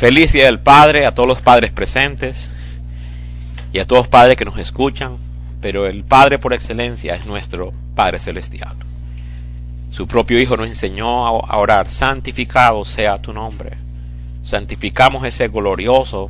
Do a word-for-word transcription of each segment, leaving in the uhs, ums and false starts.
Feliz Día del Padre a todos los padres presentes y a todos los padres que nos escuchan, pero el Padre por excelencia es nuestro Padre Celestial. Su propio Hijo nos enseñó a orar: santificado sea tu nombre. Santificamos ese glorioso,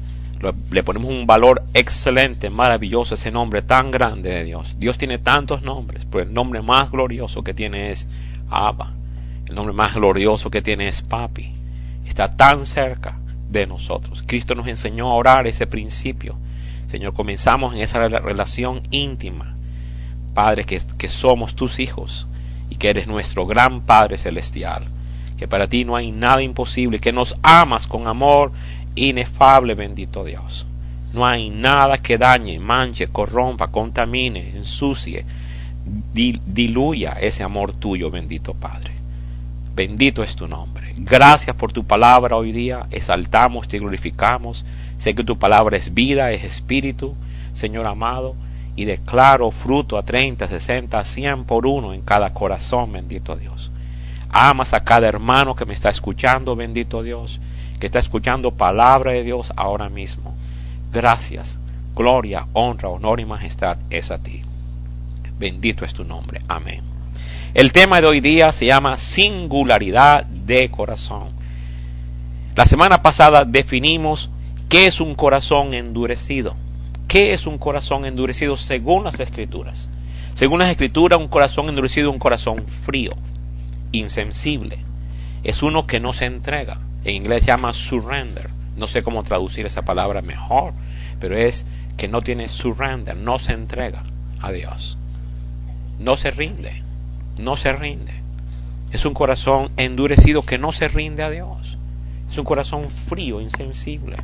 le ponemos un valor excelente, maravilloso, ese nombre tan grande de Dios. Dios tiene tantos nombres, pero el nombre más glorioso que tiene es Abba. El nombre más glorioso que tiene es Papi. Está tan cerca de nosotros. Cristo nos enseñó a orar ese principio. Señor, comenzamos en esa relación íntima. Padre, que, que somos tus hijos y que eres nuestro gran Padre Celestial. Que para ti no hay nada imposible, que nos amas con amor inefable, bendito Dios. No hay nada que dañe, manche, corrompa, contamine, ensucie, dil, diluya ese amor tuyo, bendito Padre. Bendito es tu nombre. Gracias por tu palabra hoy día. Exaltamos, te glorificamos. Sé que tu palabra es vida, es espíritu, Señor amado. Y declaro fruto a treinta, sesenta, cien por uno en cada corazón, bendito Dios. Amas a cada hermano que me está escuchando, bendito Dios, que está escuchando palabra de Dios ahora mismo. Gracias, gloria, honra, honor y majestad es a ti. Bendito es tu nombre. Amén. El tema de hoy día se llama singularidad de corazón. La semana pasada definimos qué es un corazón endurecido. ¿Qué es un corazón endurecido según las Escrituras? Según las Escrituras, un corazón endurecido es un corazón frío, insensible. Es uno que no se entrega. En inglés se llama surrender. No sé cómo traducir esa palabra mejor, pero es que no tiene surrender, no se entrega a Dios. No se rinde. No se rinde. Es un corazón endurecido que no se rinde a Dios. Es un corazón frío, insensible.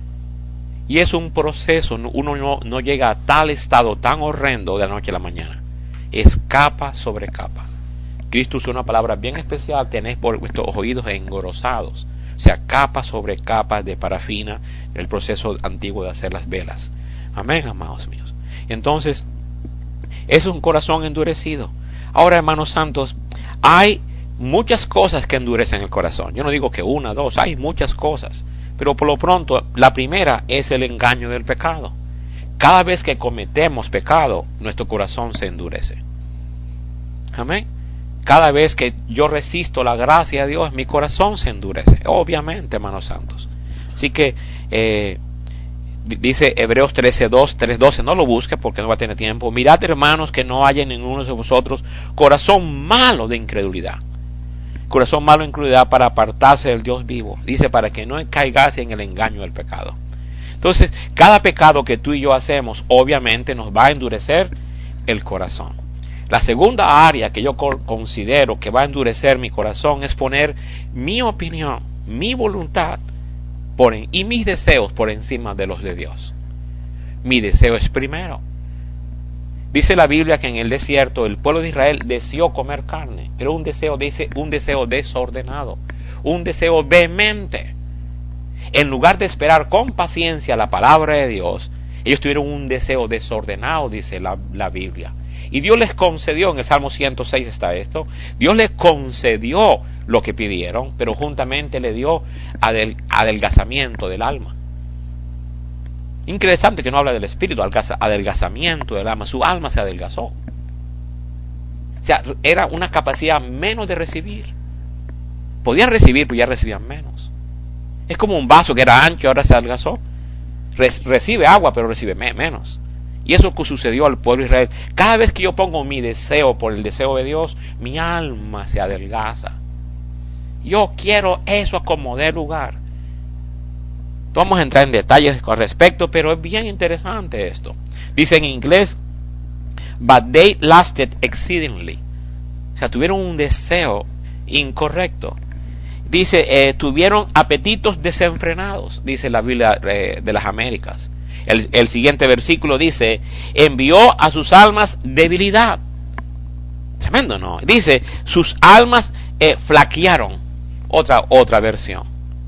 Y es un proceso. Uno no, no llega a tal estado tan horrendo de la noche a la mañana. Es capa sobre capa. Cristo usó una palabra bien especial: tenéis por vuestros oídos engrosados. O sea, capa sobre capa de parafina, el proceso antiguo de hacer las velas. Amén, amados míos. Entonces, es un corazón endurecido. Ahora, hermanos santos, hay muchas cosas que endurecen el corazón. Yo no digo que una, dos, hay muchas cosas. Pero por lo pronto, la primera es el engaño del pecado. Cada vez que cometemos pecado, nuestro corazón se endurece. Amén. Cada vez que yo resisto la gracia de Dios, mi corazón se endurece. Obviamente, hermanos santos. Así que, eh, dice Hebreos trece, dos, tres, doce, no lo busque porque no va a tener tiempo. Mirad, hermanos, que no haya en ninguno de vosotros corazón malo de incredulidad. Corazón malo de incredulidad para apartarse del Dios vivo. Dice, para que no caigas en el engaño del pecado. Entonces, cada pecado que tú y yo hacemos, obviamente nos va a endurecer el corazón. La segunda área que yo considero que va a endurecer mi corazón es poner mi opinión, mi voluntad por en, y mis deseos por encima de los de Dios. Mi deseo es primero. Dice la Biblia que en el desierto el pueblo de Israel deseó comer carne, pero un deseo, dice, un deseo desordenado, un deseo vehemente. En lugar de esperar con paciencia la palabra de Dios, ellos tuvieron un deseo desordenado, dice la, la Biblia. Y Dios les concedió, en el Salmo ciento seis está esto, Dios les concedió lo que pidieron, pero juntamente le dio adel, adelgazamiento del alma. Interesante que no habla del espíritu, adelgazamiento del alma. Su alma se adelgazó. O sea, era una capacidad menos de recibir. Podían recibir, pero ya recibían menos. Es como un vaso que era ancho, ahora se adelgazó. Re- recibe agua, pero recibe me- menos. Y eso que sucedió al pueblo de Israel. Cada vez que yo pongo mi deseo por el deseo de Dios, mi alma se adelgaza. Yo quiero eso a como dé lugar. Vamos a entrar en detalles con respecto, pero es bien interesante esto. Dice en inglés, but they lasted exceedingly. O sea, tuvieron un deseo incorrecto. Dice, eh, tuvieron apetitos desenfrenados, dice la Biblia eh, de las Américas. El, el siguiente versículo dice, envió a sus almas debilidad. Tremendo, ¿no? Dice, sus almas eh, flaquearon. Otra, otra versión.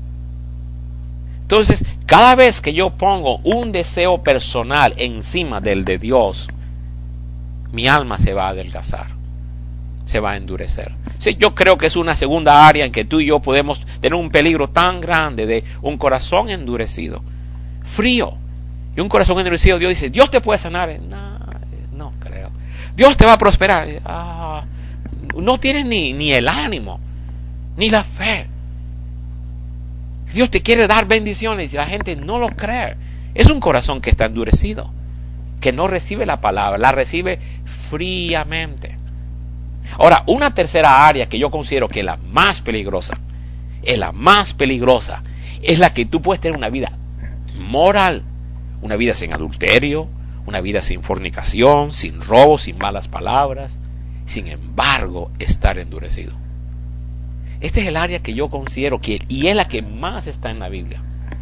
Entonces, cada vez que yo pongo un deseo personal encima del de Dios, mi alma se va a adelgazar, se va a endurecer. Sí, yo creo que es una segunda área en que tú y yo podemos tener un peligro tan grande de un corazón endurecido, frío. Y un corazón endurecido, Dios dice, Dios te puede sanar. No, no creo. Dios te va a prosperar. Ah, no tienes ni, ni el ánimo, ni la fe. Dios te quiere dar bendiciones y la gente no lo cree. Es un corazón que está endurecido, que no recibe la palabra, la recibe fríamente. Ahora, una tercera área que yo considero que es la más peligrosa, es la más peligrosa, es la que tú puedes tener una vida moral, una vida sin adulterio, una vida sin fornicación, sin robo, sin malas palabras, sin embargo, estar endurecido. Este es el área que yo considero que, y es la que más está en la Biblia.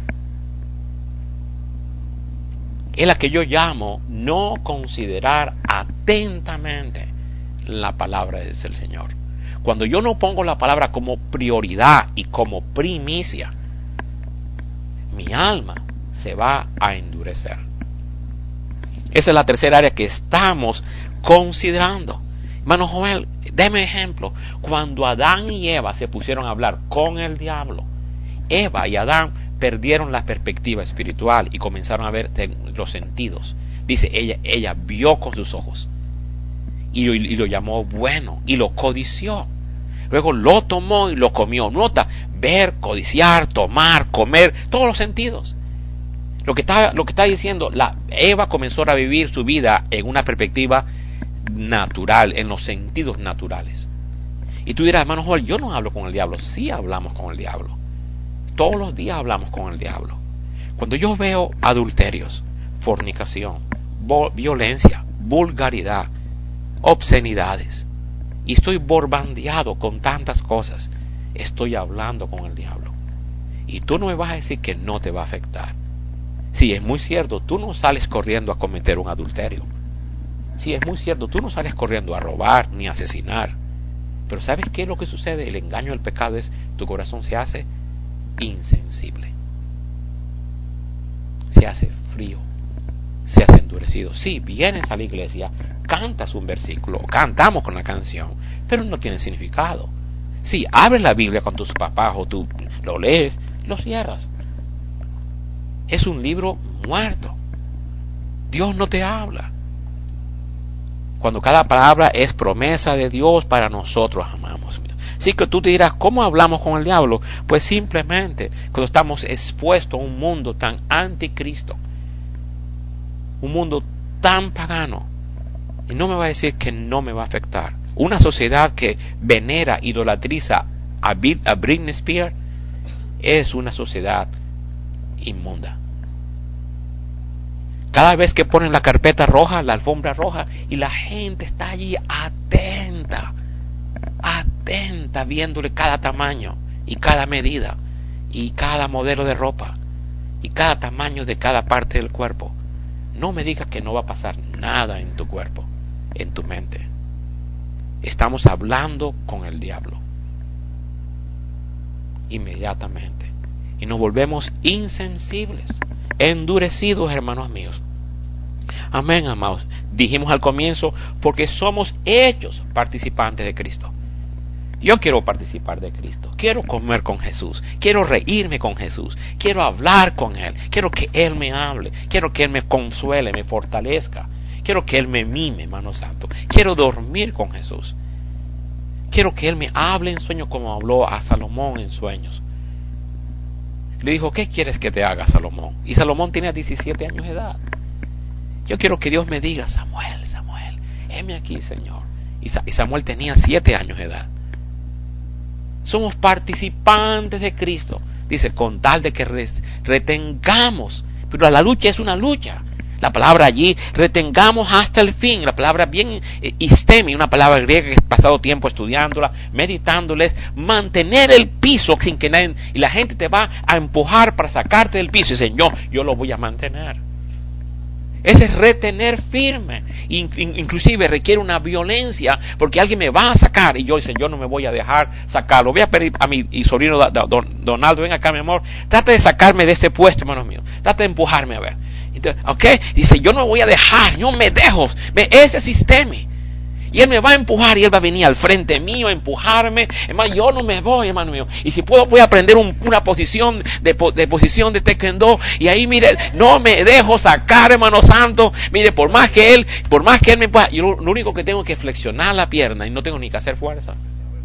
Es la que yo llamo no considerar atentamente la palabra del Señor. Cuando yo no pongo la palabra como prioridad y como primicia, mi alma se va a endurecer. Esa es la tercera área que estamos considerando. Hermano Joel, déme ejemplo. Cuando Adán y Eva se pusieron a hablar con el diablo, Eva y Adán perdieron la perspectiva espiritual y comenzaron a ver los sentidos. Dice, ella, ella vio con sus ojos y lo, y lo llamó bueno y lo codició. Luego lo tomó y lo comió. Nota, ver, codiciar, tomar, comer, todos los sentidos. Lo que está, lo que está diciendo, la Eva comenzó a vivir su vida en una perspectiva natural, en los sentidos naturales. Y tú dirás, hermano Joel, yo no hablo con el diablo. Sí hablamos con el diablo. Todos los días hablamos con el diablo. Cuando yo veo adulterios, fornicación, violencia, vulgaridad, obscenidades, y estoy bombardeado con tantas cosas, estoy hablando con el diablo. Y tú no me vas a decir que no te va a afectar. Sí, es muy cierto, tú no sales corriendo a cometer un adulterio. Sí, es muy cierto, tú no sales corriendo a robar ni a asesinar. Pero ¿sabes qué es lo que sucede? El engaño del pecado es, tu corazón se hace insensible. Se hace frío. Se hace endurecido. Sí, vienes a la iglesia, cantas un versículo, cantamos con la canción, pero no tiene significado. Sí, abres la Biblia con tus papás o tú lo lees, lo cierras. Es un libro muerto. Dios no te habla. Cuando cada palabra es promesa de Dios para nosotros, amamos. Así que tú te dirás, ¿cómo hablamos con el diablo? Pues simplemente cuando estamos expuestos a un mundo tan anticristo, un mundo tan pagano, y no me va a decir que no me va a afectar. Una sociedad que venera, idolatriza a Britney Spears es una sociedad inmunda. Cada vez que ponen la carpeta roja, la alfombra roja, y la gente está allí atenta, atenta, viéndole cada tamaño y cada medida y cada modelo de ropa y cada tamaño de cada parte del cuerpo. No me digas que no va a pasar nada en tu cuerpo, en tu mente. Estamos hablando con el diablo inmediatamente y nos volvemos insensibles, endurecidos, hermanos míos. Amén, amados. Dijimos al comienzo, porque somos hechos participantes de Cristo. Yo quiero participar de Cristo, quiero comer con Jesús, quiero reírme con Jesús, quiero hablar con Él, quiero que Él me hable, quiero que Él me consuele, me fortalezca, quiero que Él me mime, hermano santo, quiero dormir con Jesús, quiero que Él me hable en sueños como habló a Salomón en sueños. Le dijo, ¿qué quieres que te haga, Salomón? Y Salomón tenía diecisiete años de edad. Yo quiero que Dios me diga, Samuel, Samuel, heme aquí, Señor. Y Samuel tenía siete años de edad. Somos participantes de Cristo. Dice, con tal de que retengamos. Pero la lucha es una lucha. La palabra allí, retengamos hasta el fin. La palabra bien eh, istemi, una palabra griega que he pasado tiempo estudiándola, meditándola, es mantener el piso sin que nadie, y la gente te va a empujar para sacarte del piso. Y dicen, yo, yo lo voy a mantener. Ese es retener firme. In, in, inclusive requiere una violencia, porque alguien me va a sacar y yo dice, yo no me voy a dejar sacarlo. Voy a pedir a mi y sobrino don, Donaldo, ven acá, mi amor, trata de sacarme de este puesto, hermano mío, trata de empujarme a ver. Entonces, ok, dice, yo no voy a dejar, yo me dejo. Ve ese sistema. Y Él me va a empujar y Él va a venir al frente mío a empujarme. Hermano, yo no me voy, hermano mío. Y si puedo, voy a aprender un, una posición de, de posición de taekwondo. Y ahí, mire, no me dejo sacar, hermano santo. Mire, por más que Él, por más que Él me empuja, yo lo, lo único que tengo que flexionar la pierna y no tengo ni que hacer fuerza.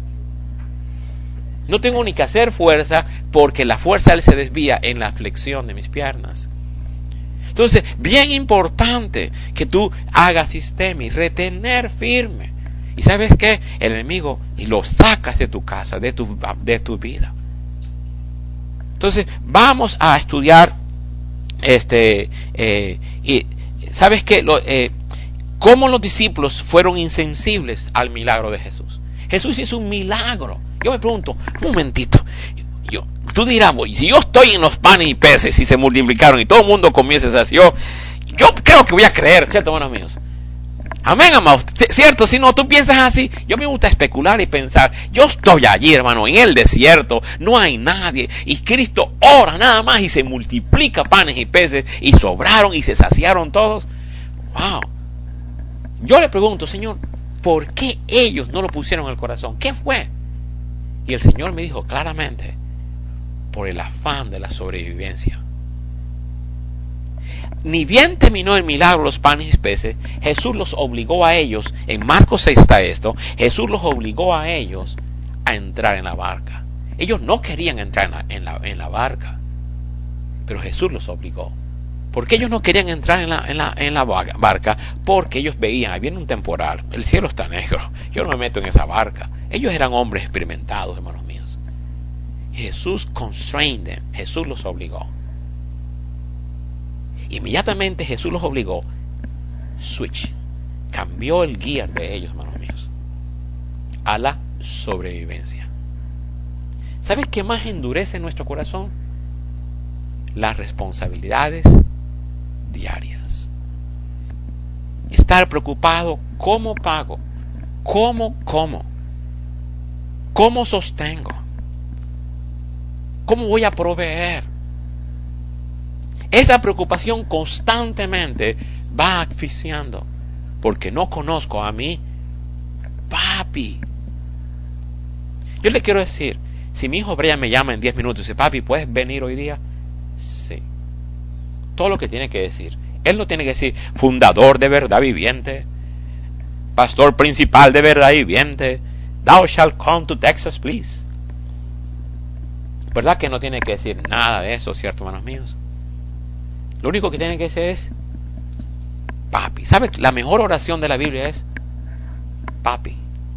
No tengo ni que hacer fuerza porque la fuerza Él se desvía en la flexión de mis piernas. Entonces, bien importante que tú hagas sistema y retener firme. ¿Y sabes qué? El enemigo y lo sacas de tu casa, de tu, de tu vida. Entonces, vamos a estudiar este eh, y ¿sabes qué? Lo, eh, cómo los discípulos fueron insensibles al milagro de Jesús. Jesús hizo un milagro. Yo me pregunto, un momentito, yo, tú dirás, si yo estoy en los panes y peces y se multiplicaron y todo el mundo comienza a hacer, yo, yo creo que voy a creer, ¿cierto, hermanos míos? Amén, amados, ¿cierto? Si no, tú piensas así, yo me gusta especular y pensar, yo estoy allí, hermano, en el desierto, no hay nadie, y Cristo ora nada más y se multiplica panes y peces, y sobraron y se saciaron todos. Wow. Yo le pregunto, Señor, ¿por qué ellos no lo pusieron en el corazón? ¿Qué fue? Y el Señor me dijo claramente, por el afán de la sobrevivencia. Ni bien terminó el milagro los panes y peces, Jesús los obligó a ellos, en Marcos seis está esto, Jesús los obligó a ellos a entrar en la barca. Ellos no querían entrar en la, en la, en la barca, pero Jesús los obligó. ¿Por qué ellos no querían entrar en la, en la, en la barca? Porque ellos veían, ahí viene un temporal, el cielo está negro, yo no me meto en esa barca. Ellos eran hombres experimentados, hermanos míos. Jesús constrained them, Jesús los obligó. Inmediatamente Jesús los obligó, switch, cambió el guía de ellos, hermanos míos, a la sobrevivencia. ¿Sabes qué más endurece nuestro corazón? Las responsabilidades diarias. Estar preocupado, ¿cómo pago? ¿Cómo como? ¿Cómo sostengo? ¿Cómo voy a proveer? Esa preocupación constantemente va asfixiando, porque no conozco a mi papi. Yo le quiero decir, si mi hijo Brian me llama en diez minutos y dice, papi, ¿puedes venir hoy día? Sí. Todo lo que tiene que decir. Él no tiene que decir, fundador de verdad viviente, pastor principal de verdad viviente, thou shalt come to Texas, please. ¿Verdad que no tiene que decir nada de eso, cierto, hermanos míos? Lo único que tiene que decir es papi. ¿Sabes? La mejor oración de la Biblia es papi.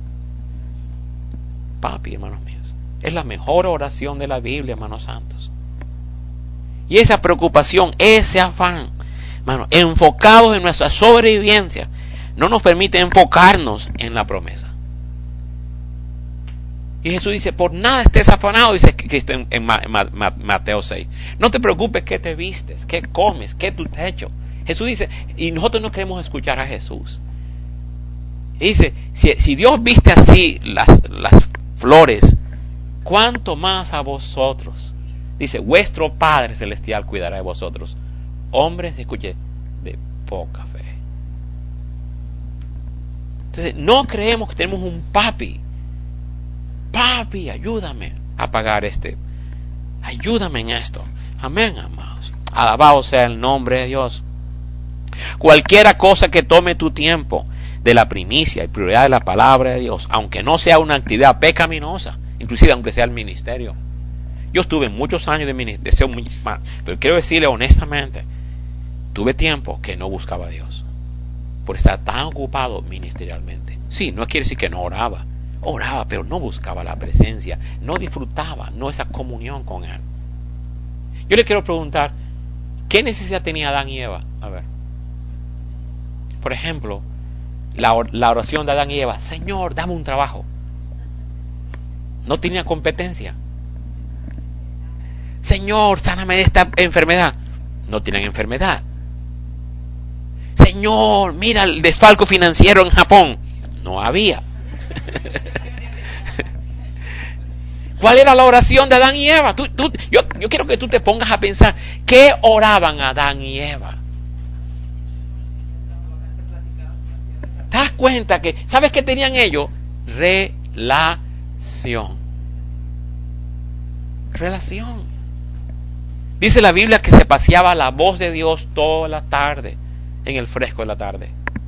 Papi, hermanos míos. Es la mejor oración de la Biblia, hermanos santos. Y esa preocupación, ese afán, hermano, enfocados en nuestra sobrevivencia, no nos permite enfocarnos en la promesa. Y Jesús dice, por nada estés afanado, dice Cristo en, en, en Mateo seis. No te preocupes qué te vistes, qué comes, qué tu techo. Jesús dice, y nosotros no queremos escuchar a Jesús. Y dice, si, si Dios viste así las, las flores, ¿cuánto más a vosotros? Dice, vuestro Padre Celestial cuidará de vosotros. Hombres, escuche, de poca fe. Entonces, no creemos que tenemos un papi. Papi, ayúdame a pagar este. Ayúdame en esto. Amén, amados. Alabado sea el nombre de Dios. Cualquiera cosa que tome tu tiempo de la primicia y prioridad de la palabra de Dios, aunque no sea una actividad pecaminosa, inclusive aunque sea el ministerio. Yo estuve muchos años de ministerio, pero quiero decirle honestamente, tuve tiempo que no buscaba a Dios, por estar tan ocupado ministerialmente. Sí, no quiere decir que no oraba. Oraba, pero no buscaba la presencia, no disfrutaba, no esa comunión con Él. Yo le quiero preguntar, ¿qué necesidad tenía Adán y Eva? A ver, por ejemplo, la, or- la oración de Adán y Eva, Señor, dame un trabajo. No tenía competencia. Señor, sáname de esta enfermedad. No tienen enfermedad. Señor, mira el desfalco financiero en Japón. No había. ¿Cuál era la oración de Adán y Eva? Tú, tú, yo, yo quiero que tú te pongas a pensar, ¿qué oraban Adán y Eva? ¿Te das cuenta que, ¿sabes qué tenían ellos? Relación. Relación. Dice la Biblia que se paseaba la voz de Dios toda la tarde, en el fresco de la tarde.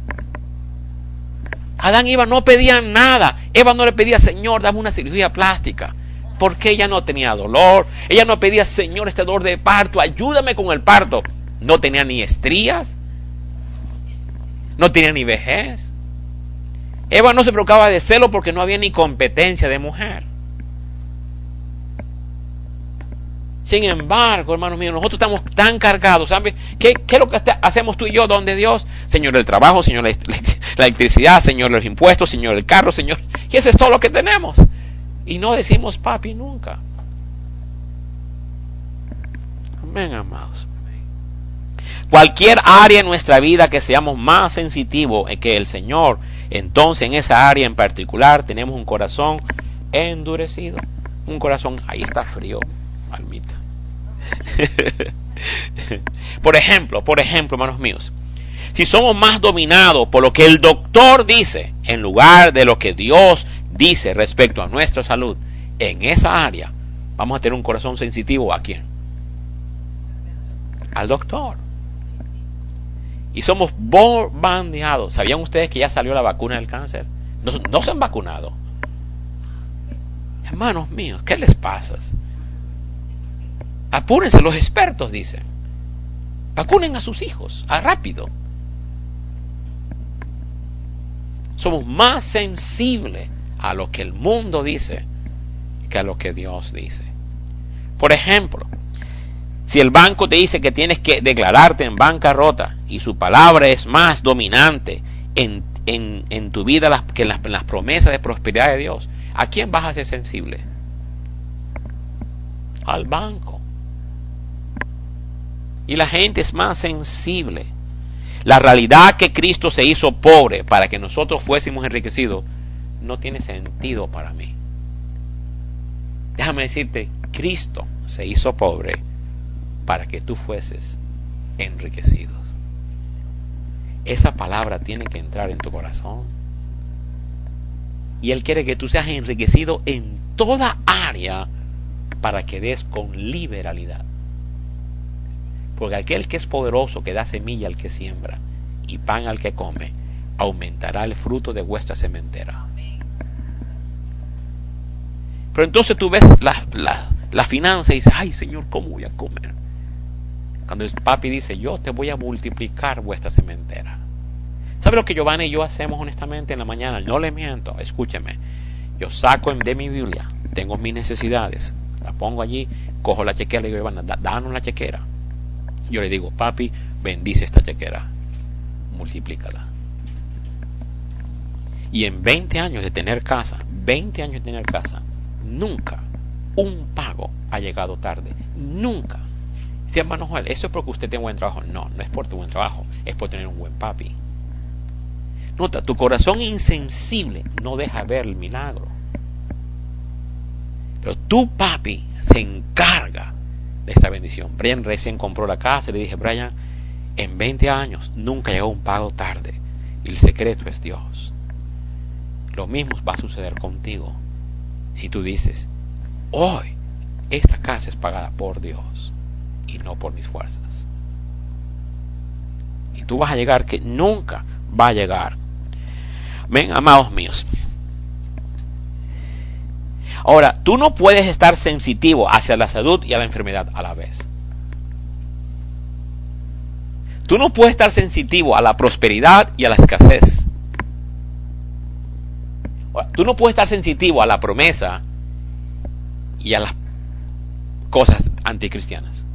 Adán y Eva no pedían nada. Eva no le pedía, Señor, dame una cirugía plástica, porque ella no tenía dolor. Ella no pedía, Señor, este dolor de parto, ayúdame con el parto. No tenía ni estrías, no tenía ni vejez. Eva no se preocupaba de celo porque no había ni competencia de mujer. Sin embargo, hermanos míos, nosotros estamos tan cargados, ¿sabes? ¿Qué, qué es lo que hacemos tú y yo donde Dios? Señor, el trabajo, Señor, la, la electricidad, Señor, los impuestos, Señor, el carro, Señor. Y eso es todo lo que tenemos. Y no decimos papi nunca. Amén, amados. Cualquier área en nuestra vida que seamos más sensitivos que el Señor, entonces en esa área en particular tenemos un corazón endurecido. Un corazón, ahí está frío, almita. Por ejemplo, por ejemplo, hermanos míos, si somos más dominados por lo que el doctor dice en lugar de lo que Dios dice respecto a nuestra salud, en esa área vamos a tener un corazón sensitivo. ¿A quién? Al doctor. Y somos bombardeados. ¿Sabían ustedes que ya salió la vacuna del cáncer? No, no se han vacunado. Hermanos míos, ¿qué les pasa? Apúrense, los expertos dicen. Vacunen a sus hijos, a rápido. Somos más sensibles a lo que el mundo dice que a lo que Dios dice. Por ejemplo, si el banco te dice que tienes que declararte en bancarrota y su palabra es más dominante en, en, en tu vida las, que las, las promesas de prosperidad de Dios, ¿a quién vas a ser sensible? Al banco. Y la gente es más sensible. La realidad que Cristo se hizo pobre para que nosotros fuésemos enriquecidos no tiene sentido para mí. Déjame decirte, Cristo se hizo pobre para que tú fueses enriquecidos. Esa palabra tiene que entrar en tu corazón. Y Él quiere que tú seas enriquecido en toda área para que des con liberalidad. Porque aquel que es poderoso, que da semilla al que siembra y pan al que come, aumentará el fruto de vuestra sementera. Pero entonces tú ves la, la, la finanza y dices, ay Señor, ¿cómo voy a comer? Cuando el papi dice, yo te voy a multiplicar vuestra sementera. ¿Sabe lo que Giovanna y yo hacemos honestamente en la mañana? No le miento, escúcheme. Yo saco de mi Biblia, tengo mis necesidades, la pongo allí, cojo la chequera y le digo, Giovanna, danos la chequera. Yo le digo, papi, bendice esta chequera, multiplícala. Y en veinte años de tener casa, veinte años de tener casa, nunca un pago ha llegado tarde. Nunca. Si hermano Joel, ¿eso es porque usted tiene buen trabajo? No, no es por tu buen trabajo, es por tener un buen papi. Nota, tu corazón insensible no deja ver el milagro. Pero tu papi se encarga de esta bendición. Brian recién compró la casa y le dije, Brian, en veinte años nunca llegó un pago tarde. Y el secreto es Dios. Lo mismo va a suceder contigo. Si tú dices, hoy esta casa es pagada por Dios y no por mis fuerzas. Y tú vas a llegar que nunca va a llegar. Ven, amados míos. Ahora, tú no puedes estar sensitivo hacia la salud y a la enfermedad a la vez. Tú no puedes estar sensitivo a la prosperidad y a la escasez. Ahora, tú no puedes estar sensitivo a la promesa y a las cosas anticristianas.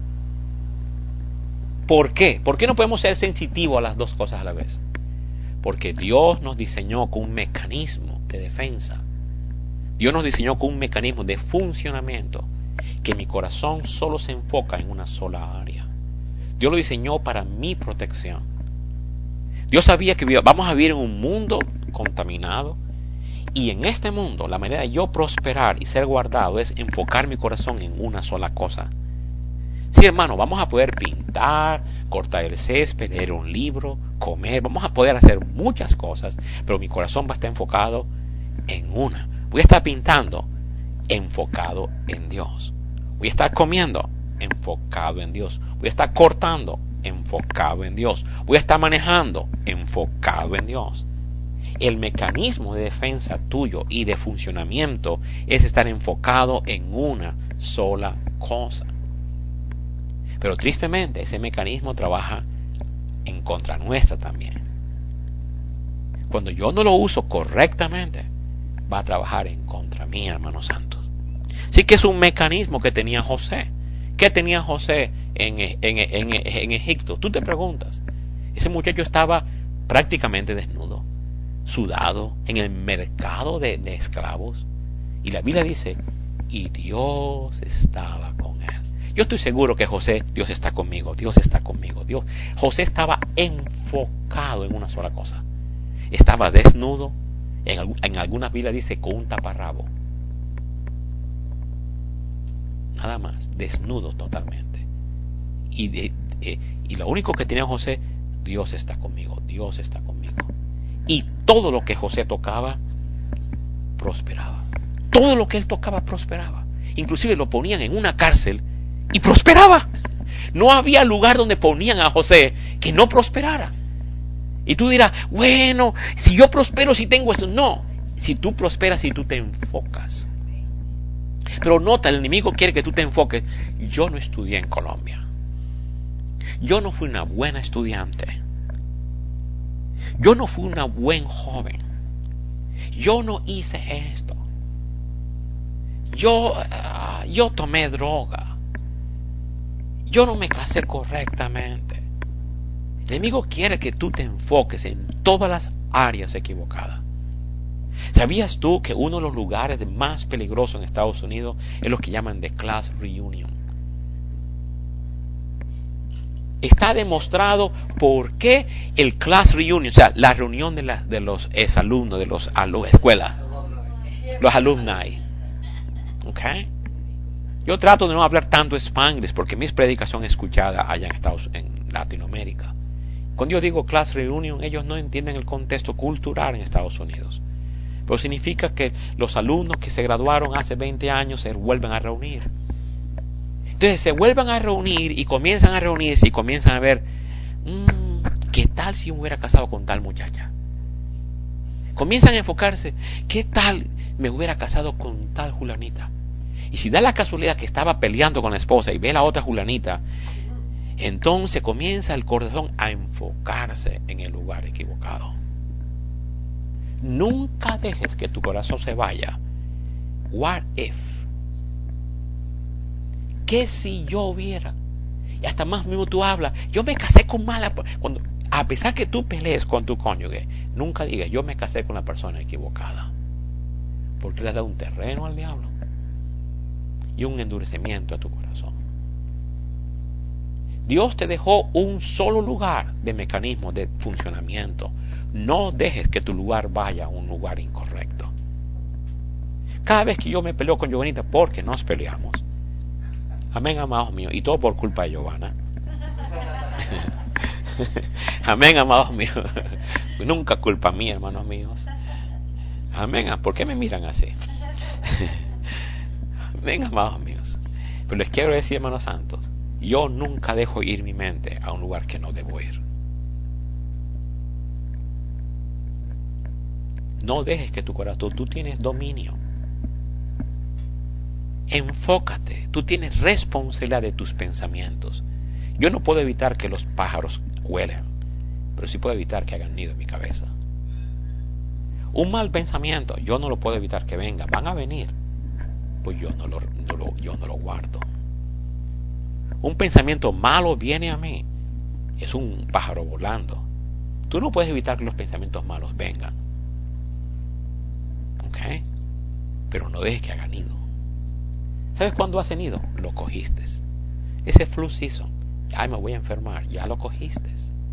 ¿Por qué? ¿Por qué no podemos ser sensitivos a las dos cosas a la vez? Porque Dios nos diseñó con un mecanismo de defensa. Dios nos diseñó con un mecanismo de funcionamiento que mi corazón solo se enfoca en una sola área. Dios lo diseñó para mi protección. Dios sabía que vamos a vivir en un mundo contaminado y en este mundo la manera de yo prosperar y ser guardado es enfocar mi corazón en una sola cosa. Sí, hermano, vamos a poder pintar, cortar el césped, leer un libro, comer. Vamos a poder hacer muchas cosas, pero mi corazón va a estar enfocado en una. Voy a estar pintando, enfocado en Dios. Voy a estar comiendo, enfocado en Dios. Voy a estar cortando, enfocado en Dios. Voy a estar manejando, enfocado en Dios. El mecanismo de defensa tuyo y de funcionamiento es estar enfocado en una sola cosa. Pero tristemente ese mecanismo trabaja en contra nuestra también. Cuando yo no lo uso correctamente, va a trabajar en contra mí, hermanos santos. Así que es un mecanismo que tenía José. ¿Qué tenía José en, en, en, en Egipto? Tú te preguntas. Ese muchacho estaba prácticamente desnudo, sudado, en el mercado de, de esclavos. Y la Biblia dice, y Dios estaba con él. Yo estoy seguro que José, Dios está conmigo, Dios está conmigo. Dios. José estaba enfocado en una sola cosa. Estaba desnudo, en, en algunas Biblias dice con un taparrabo. Nada más, desnudo totalmente. Y, de, de, y lo único que tenía José, Dios está conmigo, Dios está conmigo. Y todo lo que José tocaba, prosperaba. Todo lo que él tocaba, prosperaba. Inclusive lo ponían en una cárcel y prosperaba. No había lugar donde ponían a José que no prosperara. Y tú dirás, bueno, si yo prospero, si tengo esto. No, si tú prosperas, si tú te enfocas. Pero nota, el enemigo quiere que tú te enfoques. Yo no estudié en Colombia. Yo no fui una buena estudiante. Yo no fui una buen joven. Yo no hice esto. Yo, uh, yo tomé droga. Yo no me casé correctamente. El enemigo quiere que tú te enfoques en todas las áreas equivocadas. ¿Sabías tú que uno de los lugares más peligrosos en Estados Unidos es lo que llaman the class reunion? Está demostrado por qué el class reunion, o sea, la reunión de, la, de los exalumnos de las escuelas, los alumni. ¿Ok? Yo trato de no hablar tanto Spanglish porque mis predicaciones son escuchadas allá en Estados en Latinoamérica. Cuando yo digo class reunion, ellos no entienden el contexto cultural en Estados Unidos. Pero significa que los alumnos que se graduaron hace veinte años se vuelven a reunir. Entonces se vuelven a reunir y comienzan a reunirse y comienzan a ver, mmm, ¿qué tal si yo me hubiera casado con tal muchacha? Comienzan a enfocarse, ¿qué tal me hubiera casado con tal Julanita? Y si da la casualidad que estaba peleando con la esposa y ve a la otra Julanita, entonces comienza el corazón a enfocarse en el lugar equivocado. Nunca dejes que tu corazón se vaya. What if? ¿Qué si yo hubiera? Y hasta más mismo tú hablas, yo me casé con mala. Cuando, a pesar que tú pelees con tu cónyuge, nunca digas, yo me casé con la persona equivocada. Porque le has dado un terreno al diablo y un endurecimiento a tu corazón. Dios te dejó un solo lugar de mecanismo de funcionamiento. No dejes que tu lugar vaya a un lugar incorrecto. Cada vez que yo me peleo con Giovanita, porque nos peleamos. Amén, amados míos. Y todo por culpa de Giovanna. Amén, amados míos. Nunca culpa mía, hermanos míos. Amén. ¿Por qué me miran así? Amén, amados míos. Pero les quiero decir, hermanos santos, yo nunca dejo ir mi mente a un lugar que no debo ir. No dejes que tu corazón, tú tienes dominio. Enfócate, tú tienes responsabilidad de tus pensamientos. Yo no puedo evitar que los pájaros huelan, pero sí puedo evitar que hagan nido en mi cabeza. Un mal pensamiento, yo no lo puedo evitar que venga, van a venir, pues yo no lo, no lo, yo no lo guardo. Un pensamiento malo viene a mí, es un pájaro volando. Tú no puedes evitar que los pensamientos malos vengan. ¿Ok? Pero no dejes que haga nido. ¿Sabes cuándo hace nido? Lo cogiste. Ese flu season, ay, me voy a enfermar, ya lo cogiste.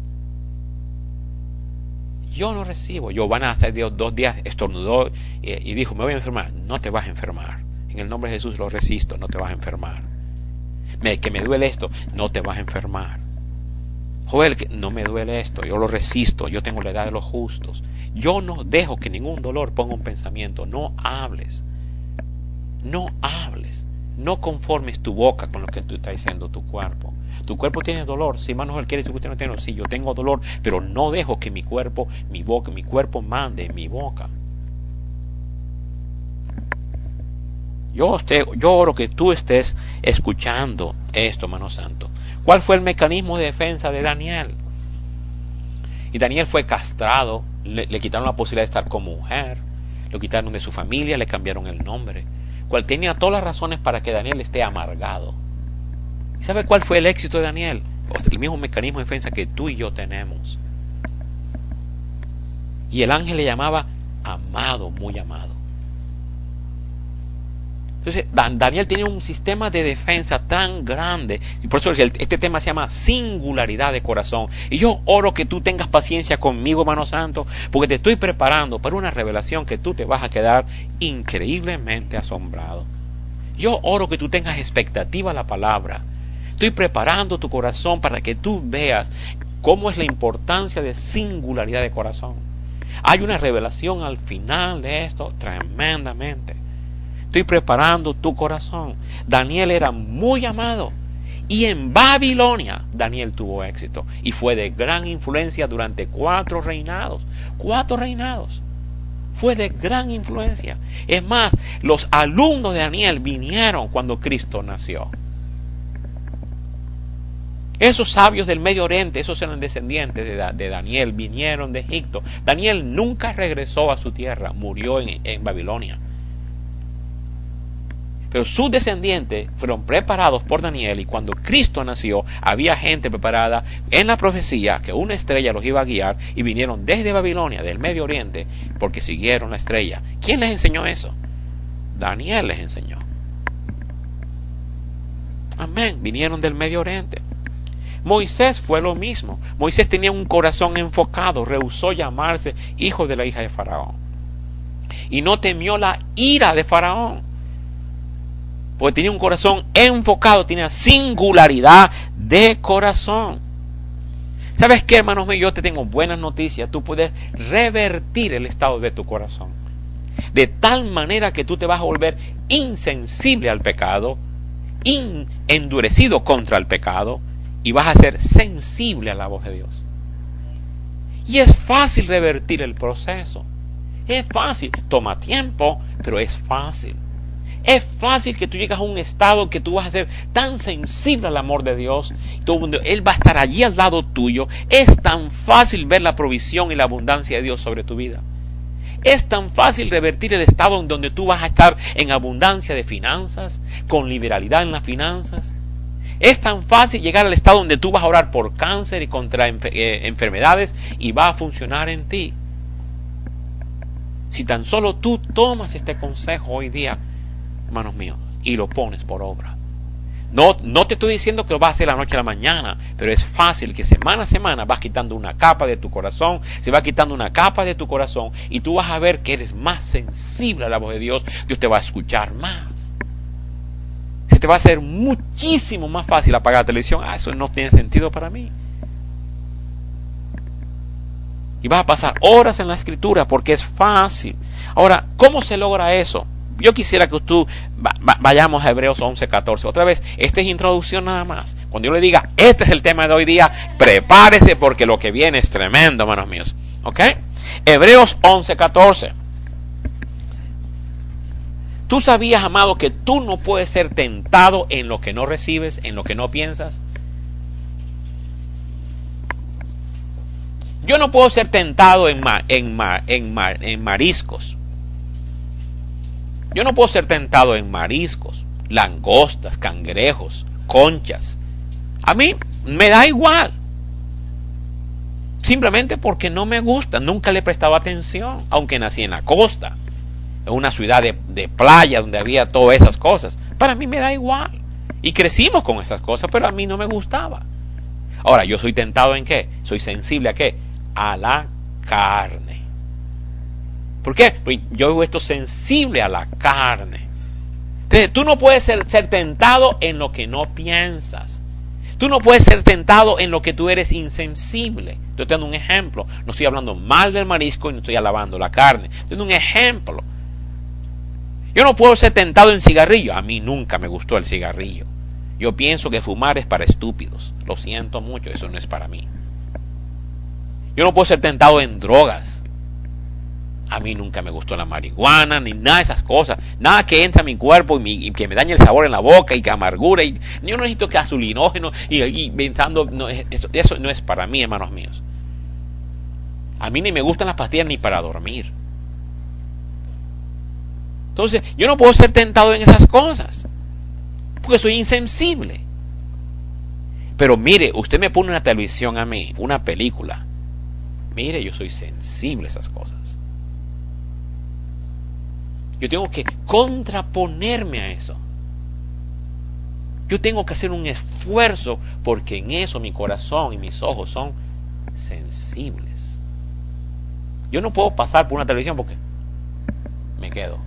Yo no recibo. Giovanna hace dos días estornudó y dijo, me voy a enfermar. No te vas a enfermar. En el nombre de Jesús lo resisto, no te vas a enfermar. Me, que me duele esto, no te vas a enfermar. Joel, que no me duele esto, yo lo resisto, yo tengo la edad de los justos. Yo no dejo que ningún dolor ponga un pensamiento. No hables. No hables. No conformes tu boca con lo que tú estás diciendo tu cuerpo. Tu cuerpo tiene dolor. Si más no quiere decir que usted no tiene. Sí, yo tengo dolor, pero no dejo que mi cuerpo, mi boca, mi cuerpo mande mi boca. Yo, esté, yo oro que tú estés escuchando esto, hermano santo. ¿Cuál fue el mecanismo de defensa de Daniel? Y Daniel fue castrado, le, le quitaron la posibilidad de estar con mujer, lo quitaron de su familia, le cambiaron el nombre, cual tenía todas las razones para que Daniel esté amargado. ¿Y sabe cuál fue el éxito de Daniel? El mismo mecanismo de defensa que tú y yo tenemos. Y el ángel le llamaba amado, muy amado. Entonces, Daniel tenía un sistema de defensa tan grande, y por eso este tema se llama singularidad de corazón. Y yo oro que tú tengas paciencia conmigo, hermano santo, porque te estoy preparando para una revelación que tú te vas a quedar increíblemente asombrado. Yo oro que tú tengas expectativa a la palabra. Estoy preparando tu corazón para que tú veas cómo es la importancia de singularidad de corazón. Hay una revelación al final de esto tremendamente. Estoy preparando tu corazón. Daniel era muy amado. Y en Babilonia Daniel tuvo éxito. Y fue de gran influencia durante cuatro reinados. Cuatro reinados. Fue de gran influencia. Es más, los alumnos de Daniel vinieron cuando Cristo nació. Esos sabios del Medio Oriente, esos eran descendientes de, de Daniel, vinieron de Egipto. Daniel nunca regresó a su tierra, murió en, en Babilonia. Pero sus descendientes fueron preparados por Daniel, y cuando Cristo nació, había gente preparada en la profecía que una estrella los iba a guiar, y vinieron desde Babilonia, del Medio Oriente, porque siguieron la estrella. ¿Quién les enseñó eso? Daniel les enseñó. Amén, vinieron del Medio Oriente. Moisés fue lo mismo. Moisés tenía un corazón enfocado, rehusó llamarse hijo de la hija de Faraón. Y no temió la ira de Faraón, porque tenía un corazón enfocado, tenía singularidad de corazón. ¿Sabes qué, hermanos míos? Yo te tengo buenas noticias. Tú puedes revertir el estado de tu corazón, de tal manera que tú te vas a volver insensible al pecado, in, endurecido contra el pecado, y vas a ser sensible a la voz de Dios. Y es fácil revertir el proceso. Es fácil. Toma tiempo, pero es fácil. Es fácil que tú llegas a un estado que tú vas a ser tan sensible al amor de Dios, donde Él va a estar allí al lado tuyo. Es tan fácil ver la provisión y la abundancia de Dios sobre tu vida. Es tan fácil revertir el estado en donde tú vas a estar en abundancia de finanzas, con liberalidad en las finanzas. Es tan fácil llegar al estado donde tú vas a orar por cáncer y contra enfer- eh, enfermedades y va a funcionar en ti. Si tan solo tú tomas este consejo hoy día, hermanos míos, y lo pones por obra. No, no te estoy diciendo que lo vas a hacer la noche a la mañana, pero es fácil que semana a semana vas quitando una capa de tu corazón, se va quitando una capa de tu corazón, y tú vas a ver que eres más sensible a la voz de Dios. Dios te va a escuchar más. Se te va a hacer muchísimo más fácil apagar la televisión. Ah, eso no tiene sentido para mí. Y vas a pasar horas en la escritura porque es fácil. Ahora, ¿cómo se logra eso? Yo quisiera que tú vayamos a Hebreos once catorce. Otra vez, esta es introducción nada más. Cuando yo le diga, este es el tema de hoy día, prepárese porque lo que viene es tremendo, hermanos míos. ¿Ok? Hebreos once catorce. ¿Tú sabías, amado, que tú no puedes ser tentado en lo que no recibes, en lo que no piensas? Yo no puedo ser tentado en, ma, en, ma, en, ma, en mariscos. Yo no puedo ser tentado en mariscos, langostas, cangrejos, conchas. A mí me da igual. Simplemente porque no me gusta. Nunca le he prestado atención, aunque nací en la costa, en una ciudad de, de playa donde había todas esas cosas. Para mí me da igual. Y crecimos con esas cosas, pero a mí no me gustaba. Ahora, ¿yo soy tentado en qué? ¿Soy sensible a qué? A la carne. ¿Por qué? Pues yo estoy sensible a la carne. Entonces, tú no puedes ser, ser tentado en lo que no piensas. Tú no puedes ser tentado en lo que tú eres insensible. Estoy dando un ejemplo. No estoy hablando mal del marisco y no estoy alabando la carne. Estoy dando un ejemplo. Yo no puedo ser tentado en cigarrillo. A mí nunca me gustó el cigarrillo. Yo pienso que fumar es para estúpidos. Lo siento mucho, eso no es para mí. Yo no puedo ser tentado en drogas. A mí nunca me gustó la marihuana, ni nada de esas cosas. Nada que entre a mi cuerpo y, mi, y que me dañe el sabor en la boca y que amargura. Y, yo no necesito que azulinógeno y, y pensando, no, eso, eso no es para mí, hermanos míos. A mí ni me gustan las pastillas ni para dormir. Entonces, yo no puedo ser tentado en esas cosas, porque soy insensible. Pero mire, usted me pone una televisión a mí, una película. Mire, yo soy sensible a esas cosas. Yo tengo que contraponerme a eso. Yo tengo que hacer un esfuerzo porque en eso mi corazón y mis ojos son sensibles. Yo no puedo pasar por una televisión porque me quedo.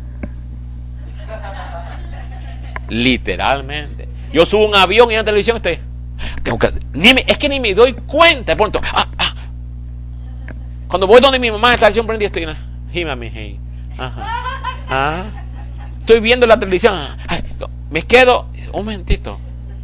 Literalmente. Yo subo un avión y en la televisión estoy, tengo que, ni me, es que ni me doy cuenta. De pronto, ah, ah. Cuando voy donde mi mamá, la televisión prendida, estoy, hey, mami, hey. Ajá. Ah, estoy viendo la televisión. Ay, me quedo un momentito.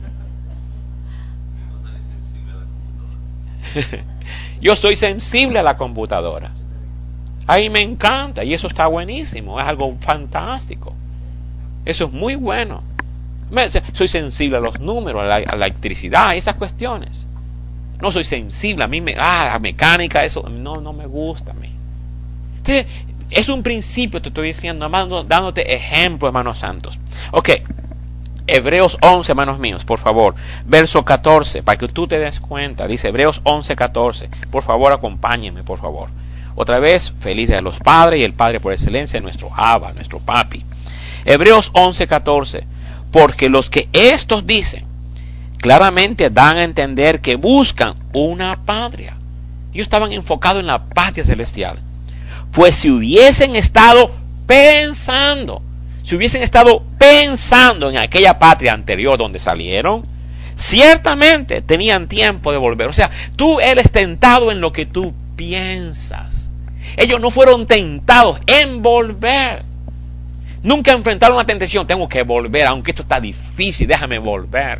Yo soy sensible a la computadora. Ahí me encanta y eso está buenísimo. Es algo fantástico. Eso es muy bueno. Soy sensible a los números, a la, a la electricidad, a esas cuestiones. No soy sensible a mí, me, ah, la mecánica, eso no, no me gusta a mí. Entonces, es un principio, te estoy diciendo, hermano, dándote ejemplo, hermanos santos. Ok, Hebreos once, hermanos míos, por favor, verso catorce, para que tú te des cuenta, dice Hebreos once, catorce, por favor, acompáñenme, por favor. Otra vez, feliz de los padres y el Padre por excelencia, nuestro Abba, nuestro Papi. Hebreos once, catorce, porque los que estos dicen, claramente dan a entender que buscan una patria. Ellos estaban enfocados en la patria celestial. Pues si hubiesen estado pensando, si hubiesen estado pensando en aquella patria anterior donde salieron, ciertamente tenían tiempo de volver. O sea, tú eres tentado en lo que tú piensas. Ellos no fueron tentados en volver. Nunca enfrentaron la tentación, tengo que volver, aunque esto está difícil, déjame volver.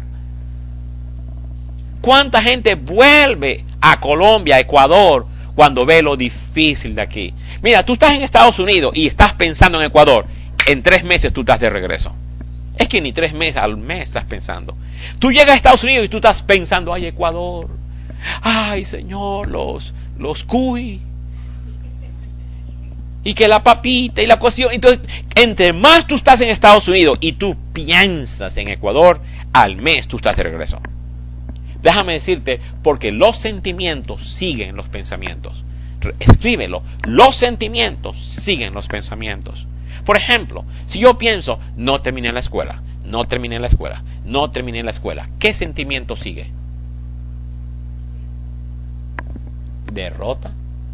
¿Cuánta gente vuelve a Colombia, a Ecuador, cuando ve lo difícil de aquí? Mira, tú estás en Estados Unidos y estás pensando en Ecuador. En tres meses tú estás de regreso. Es que ni tres meses, al mes estás pensando. Tú llegas a Estados Unidos y tú estás pensando, ay, Ecuador. Ay, Señor, los, los cuy. Y que la papita y la cuestión. Entonces, entre más tú estás en Estados Unidos y tú piensas en Ecuador, al mes tú estás de regreso. Déjame decirte, porque los sentimientos siguen los pensamientos. Escríbelo, los sentimientos siguen los pensamientos. Por ejemplo, si yo pienso, no terminé la escuela, no terminé la escuela, no terminé la escuela, ¿qué sentimiento sigue? Derrota.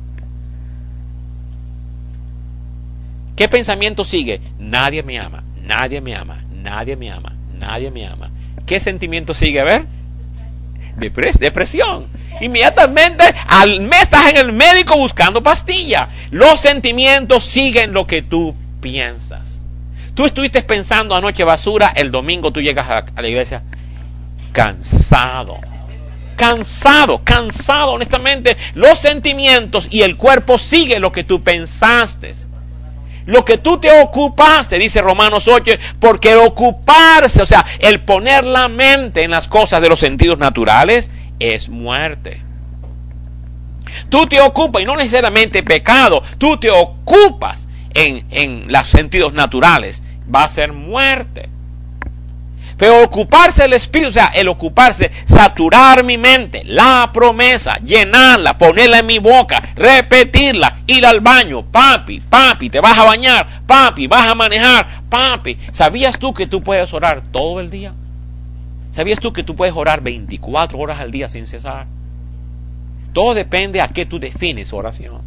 ¿Qué pensamiento sigue? Nadie me ama, nadie me ama, nadie me ama, nadie me ama. ¿Qué sentimiento sigue? A ver. Depres- depresión. Inmediatamente al mes estás en el médico buscando pastilla. Los sentimientos siguen lo que tú piensas. Tú estuviste pensando anoche basura, el domingo tú llegas a, a la iglesia cansado. Cansado, cansado, honestamente. Los sentimientos y el cuerpo sigue lo que tú pensaste. Lo que tú te ocupaste, dice Romanos ocho, porque el ocuparse, o sea, el poner la mente en las cosas de los sentidos naturales, es muerte. Tú te ocupas, y no necesariamente pecado, tú te ocupas en, en los sentidos naturales, va a ser muerte. Pero ocuparse el espíritu, o sea, el ocuparse, saturar mi mente, la promesa, llenarla, ponerla en mi boca, repetirla, ir al baño, papi, papi, te vas a bañar, papi, vas a manejar, papi. ¿Sabías tú que tú puedes orar todo el día? ¿Sabías tú que tú puedes orar veinticuatro horas al día sin cesar? Todo depende a qué tú defines oración.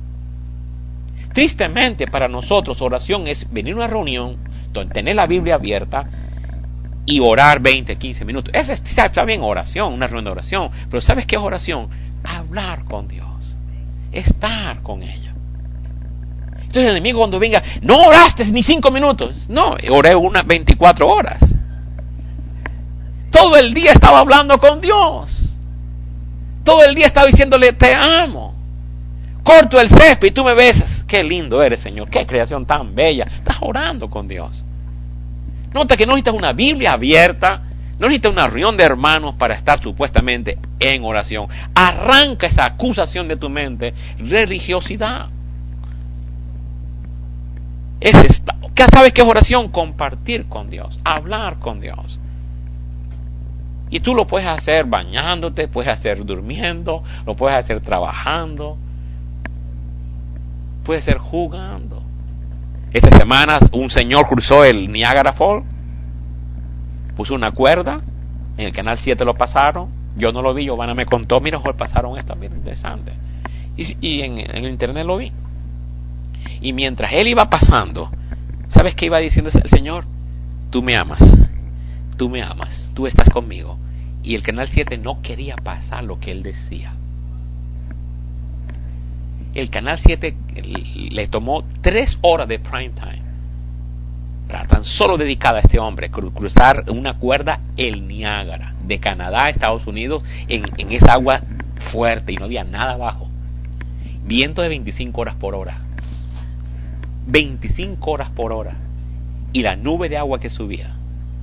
Tristemente para nosotros oración es venir a una reunión, tener la Biblia abierta, y orar veinte, quince minutos. Esa está bien, oración, una reunión de oración. Pero ¿sabes qué es oración? Hablar con Dios. Estar con ella. Entonces el enemigo cuando venga, no oraste ni cinco minutos. No, oré unas veinticuatro horas. Todo el día estaba hablando con Dios. Todo el día estaba diciéndole, te amo. Corto el césped y tú me besas. Qué lindo eres, Señor. Qué creación tan bella. Estás orando con Dios. Nota que no necesitas una Biblia abierta, no necesitas una reunión de hermanos para estar supuestamente en oración. Arranca esa acusación de tu mente, religiosidad. Es esta, ¿qué sabes qué es oración? Compartir con Dios, hablar con Dios. Y tú lo puedes hacer bañándote, puedes hacer durmiendo, lo puedes hacer trabajando, puedes hacer jugando. Esta semana un señor cruzó el Niagara Falls, puso una cuerda, en el canal siete lo pasaron, yo no lo vi, Giovanna me contó, mira, mejor pasaron esto, mira, interesante. Y, y en, en internet lo vi. Y mientras él iba pasando, ¿sabes qué iba diciendo el Señor? Tú me amas, tú me amas, tú estás conmigo. Y el canal siete no quería pasar lo que él decía. El canal siete le tomó tres horas de prime time para tan solo dedicada a este hombre cruzar una cuerda, el Niágara, de Canadá a Estados Unidos, en, en esa agua fuerte y no había nada abajo. Viento de veinticinco horas por hora. veinticinco horas por hora. Y la nube de agua que subía.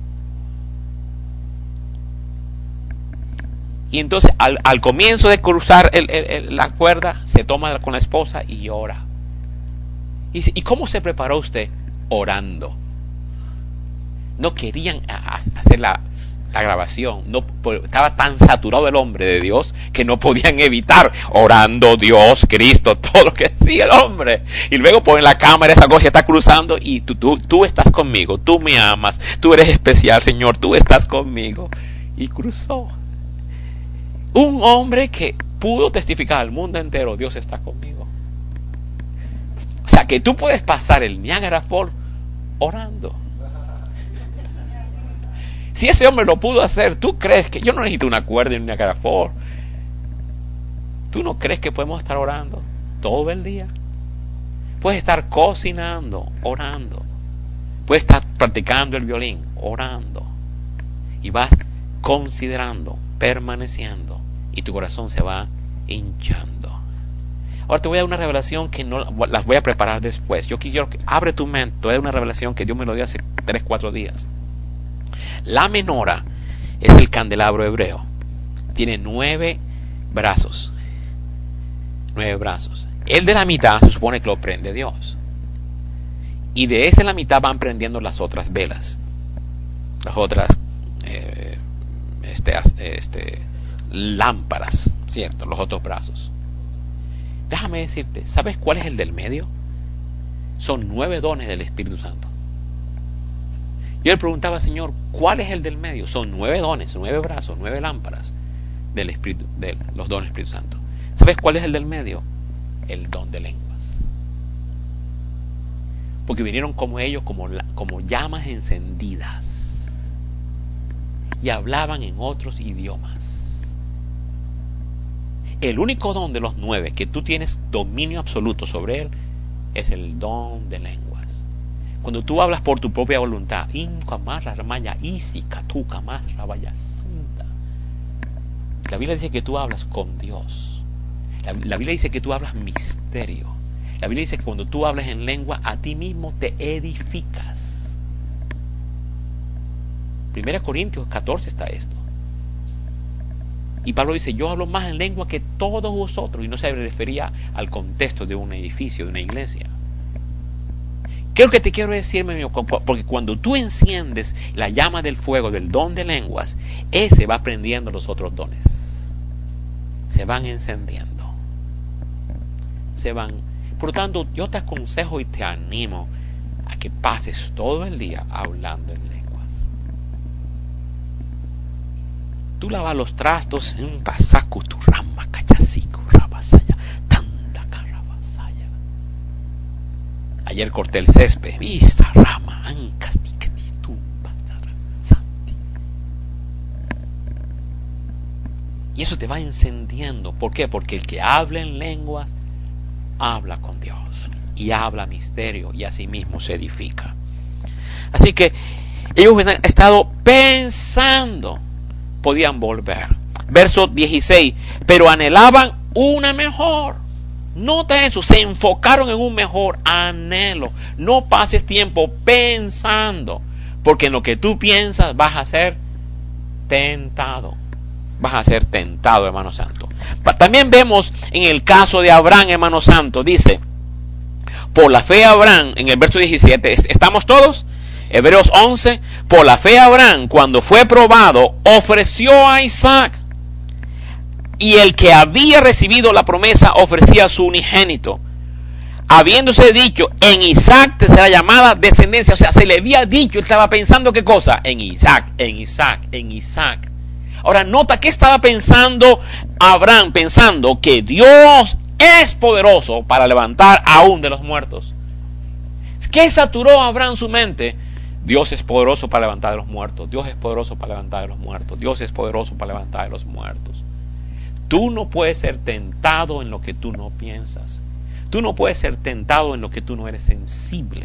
Y entonces al, al comienzo de cruzar el, el, el, la cuerda, se toma con la esposa y llora. Y, ¿y cómo se preparó usted? Orando. No querían hacer la, la grabación. No, estaba tan saturado el hombre de Dios que no podían evitar orando, Dios, Cristo, todo lo que decía el hombre. Y luego ponen la cámara, esa cosa está cruzando y tú, tú, tú estás conmigo, tú me amas, tú eres especial, Señor, tú estás conmigo. Y cruzó. Un hombre que pudo testificar al mundo entero, Dios está conmigo. O sea que tú puedes pasar el Niagara Falls orando. Si ese hombre lo pudo hacer, ¿tú crees que yo no necesito una cuerda en un Niagara Falls? ¿Tú no crees que podemos estar orando todo el día? Puedes estar cocinando, orando. Puedes estar practicando el violín, orando. Y vas considerando, permaneciendo, y tu corazón se va hinchando. Ahora te voy a dar una revelación que no las voy a preparar después. Yo quiero que abre tu mente. Te voy a dar una revelación que Dios me lo dio hace tres, cuatro días. La menora es el candelabro hebreo. Tiene nueve brazos. Nueve brazos. El de la mitad se supone que lo prende Dios. Y de ese en la mitad van prendiendo las otras velas. Las otras eh, este, este, lámparas, ¿cierto? Los otros brazos. Déjame decirte, ¿sabes cuál es el del medio? Son nueve dones del Espíritu Santo. Yo le preguntaba, Señor, ¿cuál es el del medio? Son nueve dones, nueve brazos, nueve lámparas del Espíritu, de los dones del Espíritu Santo. ¿Sabes cuál es el del medio? El don de lenguas. Porque vinieron como ellos, como, como llamas encendidas. Y hablaban en otros idiomas. El único don de los nueve que tú tienes dominio absoluto sobre él es el don de lenguas. Cuando tú hablas por tu propia voluntad, la Biblia dice que tú hablas con Dios. La, la Biblia dice que tú hablas misterio. La Biblia dice que cuando tú hablas en lengua, a ti mismo te edificas. Primera Corintios catorce está esto. Y Pablo dice, yo hablo más en lengua que todos vosotros. Y no se refería al contexto de un edificio, de una iglesia. ¿Qué es lo que te quiero decir, mi amigo? Porque cuando tú enciendes la llama del fuego, del don de lenguas, ese va prendiendo los otros dones. Se van encendiendo. Se van. Por lo tanto, yo te aconsejo y te animo a que pases todo el día hablando en lenguas. Tú lavas los trastos en un pasaco, tu rama, cachasico, rabasaya, tanta carabasaya. Ayer corté el césped, vista rama, ancas, tu santi. eso te va encendiendo. ¿Por qué? Porque el que habla en lenguas habla con Dios y habla misterio y así mismo se edifica. Así que ellos han estado pensando, podían volver. Verso dieciséis, pero anhelaban una mejor. Nota eso, se enfocaron en un mejor anhelo. No pases tiempo pensando, porque en lo que tú piensas vas a ser tentado. Vas a ser tentado, hermano santo. También vemos en el caso de Abraham, hermano santo, dice, por la fe Abraham, en el verso diecisiete, ¿estamos todos? Hebreos once, por la fe Abraham, cuando fue probado, ofreció a Isaac. Y el que había recibido la promesa ofrecía a su unigénito, habiéndose dicho, en Isaac te será llamada descendencia. O sea, se le había dicho, él estaba pensando ¿qué cosa? En Isaac, en Isaac, en Isaac. Ahora nota que estaba pensando Abraham, pensando que Dios es poderoso para levantar aún de los muertos. ¿Qué saturó a Abraham su mente? Dios es poderoso para levantar de los muertos. Dios es poderoso para levantar de los muertos. Dios es poderoso para levantar de los muertos. Tú no puedes ser tentado en lo que tú no piensas. Tú no puedes ser tentado en lo que tú no eres sensible.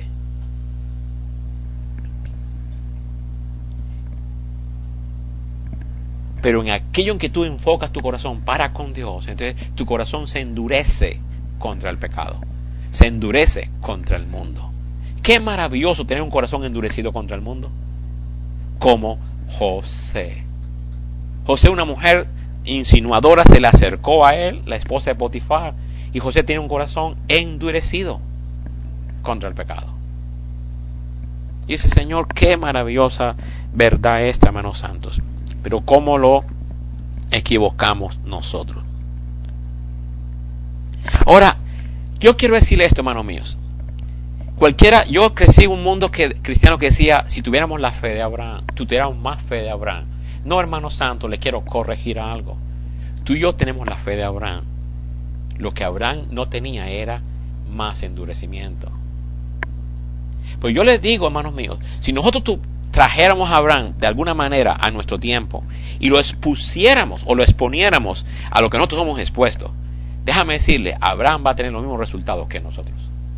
Pero en aquello en que tú enfocas tu corazón para con Dios, entonces tu corazón se endurece contra el pecado. Se endurece contra el mundo. Qué maravilloso tener un corazón endurecido contra el mundo. Como José. José, una mujer insinuadora, se le acercó a él, la esposa de Potifar, y José tiene un corazón endurecido contra el pecado. Y ese Señor, qué maravillosa verdad esta, hermanos santos. Pero cómo lo equivocamos nosotros. Ahora, yo quiero decirle esto, hermanos míos. Cualquiera, yo crecí en un mundo que, cristiano que decía, si tuviéramos la fe de Abraham, tú tuviéramos más fe de Abraham. No, hermano santo, le quiero corregir algo. Tú y yo tenemos la fe de Abraham. Lo que Abraham no tenía era más endurecimiento. Pues yo les digo, hermanos míos, si nosotros tu, trajéramos a Abraham de alguna manera a nuestro tiempo y lo expusiéramos o lo exponiéramos a lo que nosotros somos expuestos, déjame decirle, Abraham va a tener los mismos resultados que nosotros.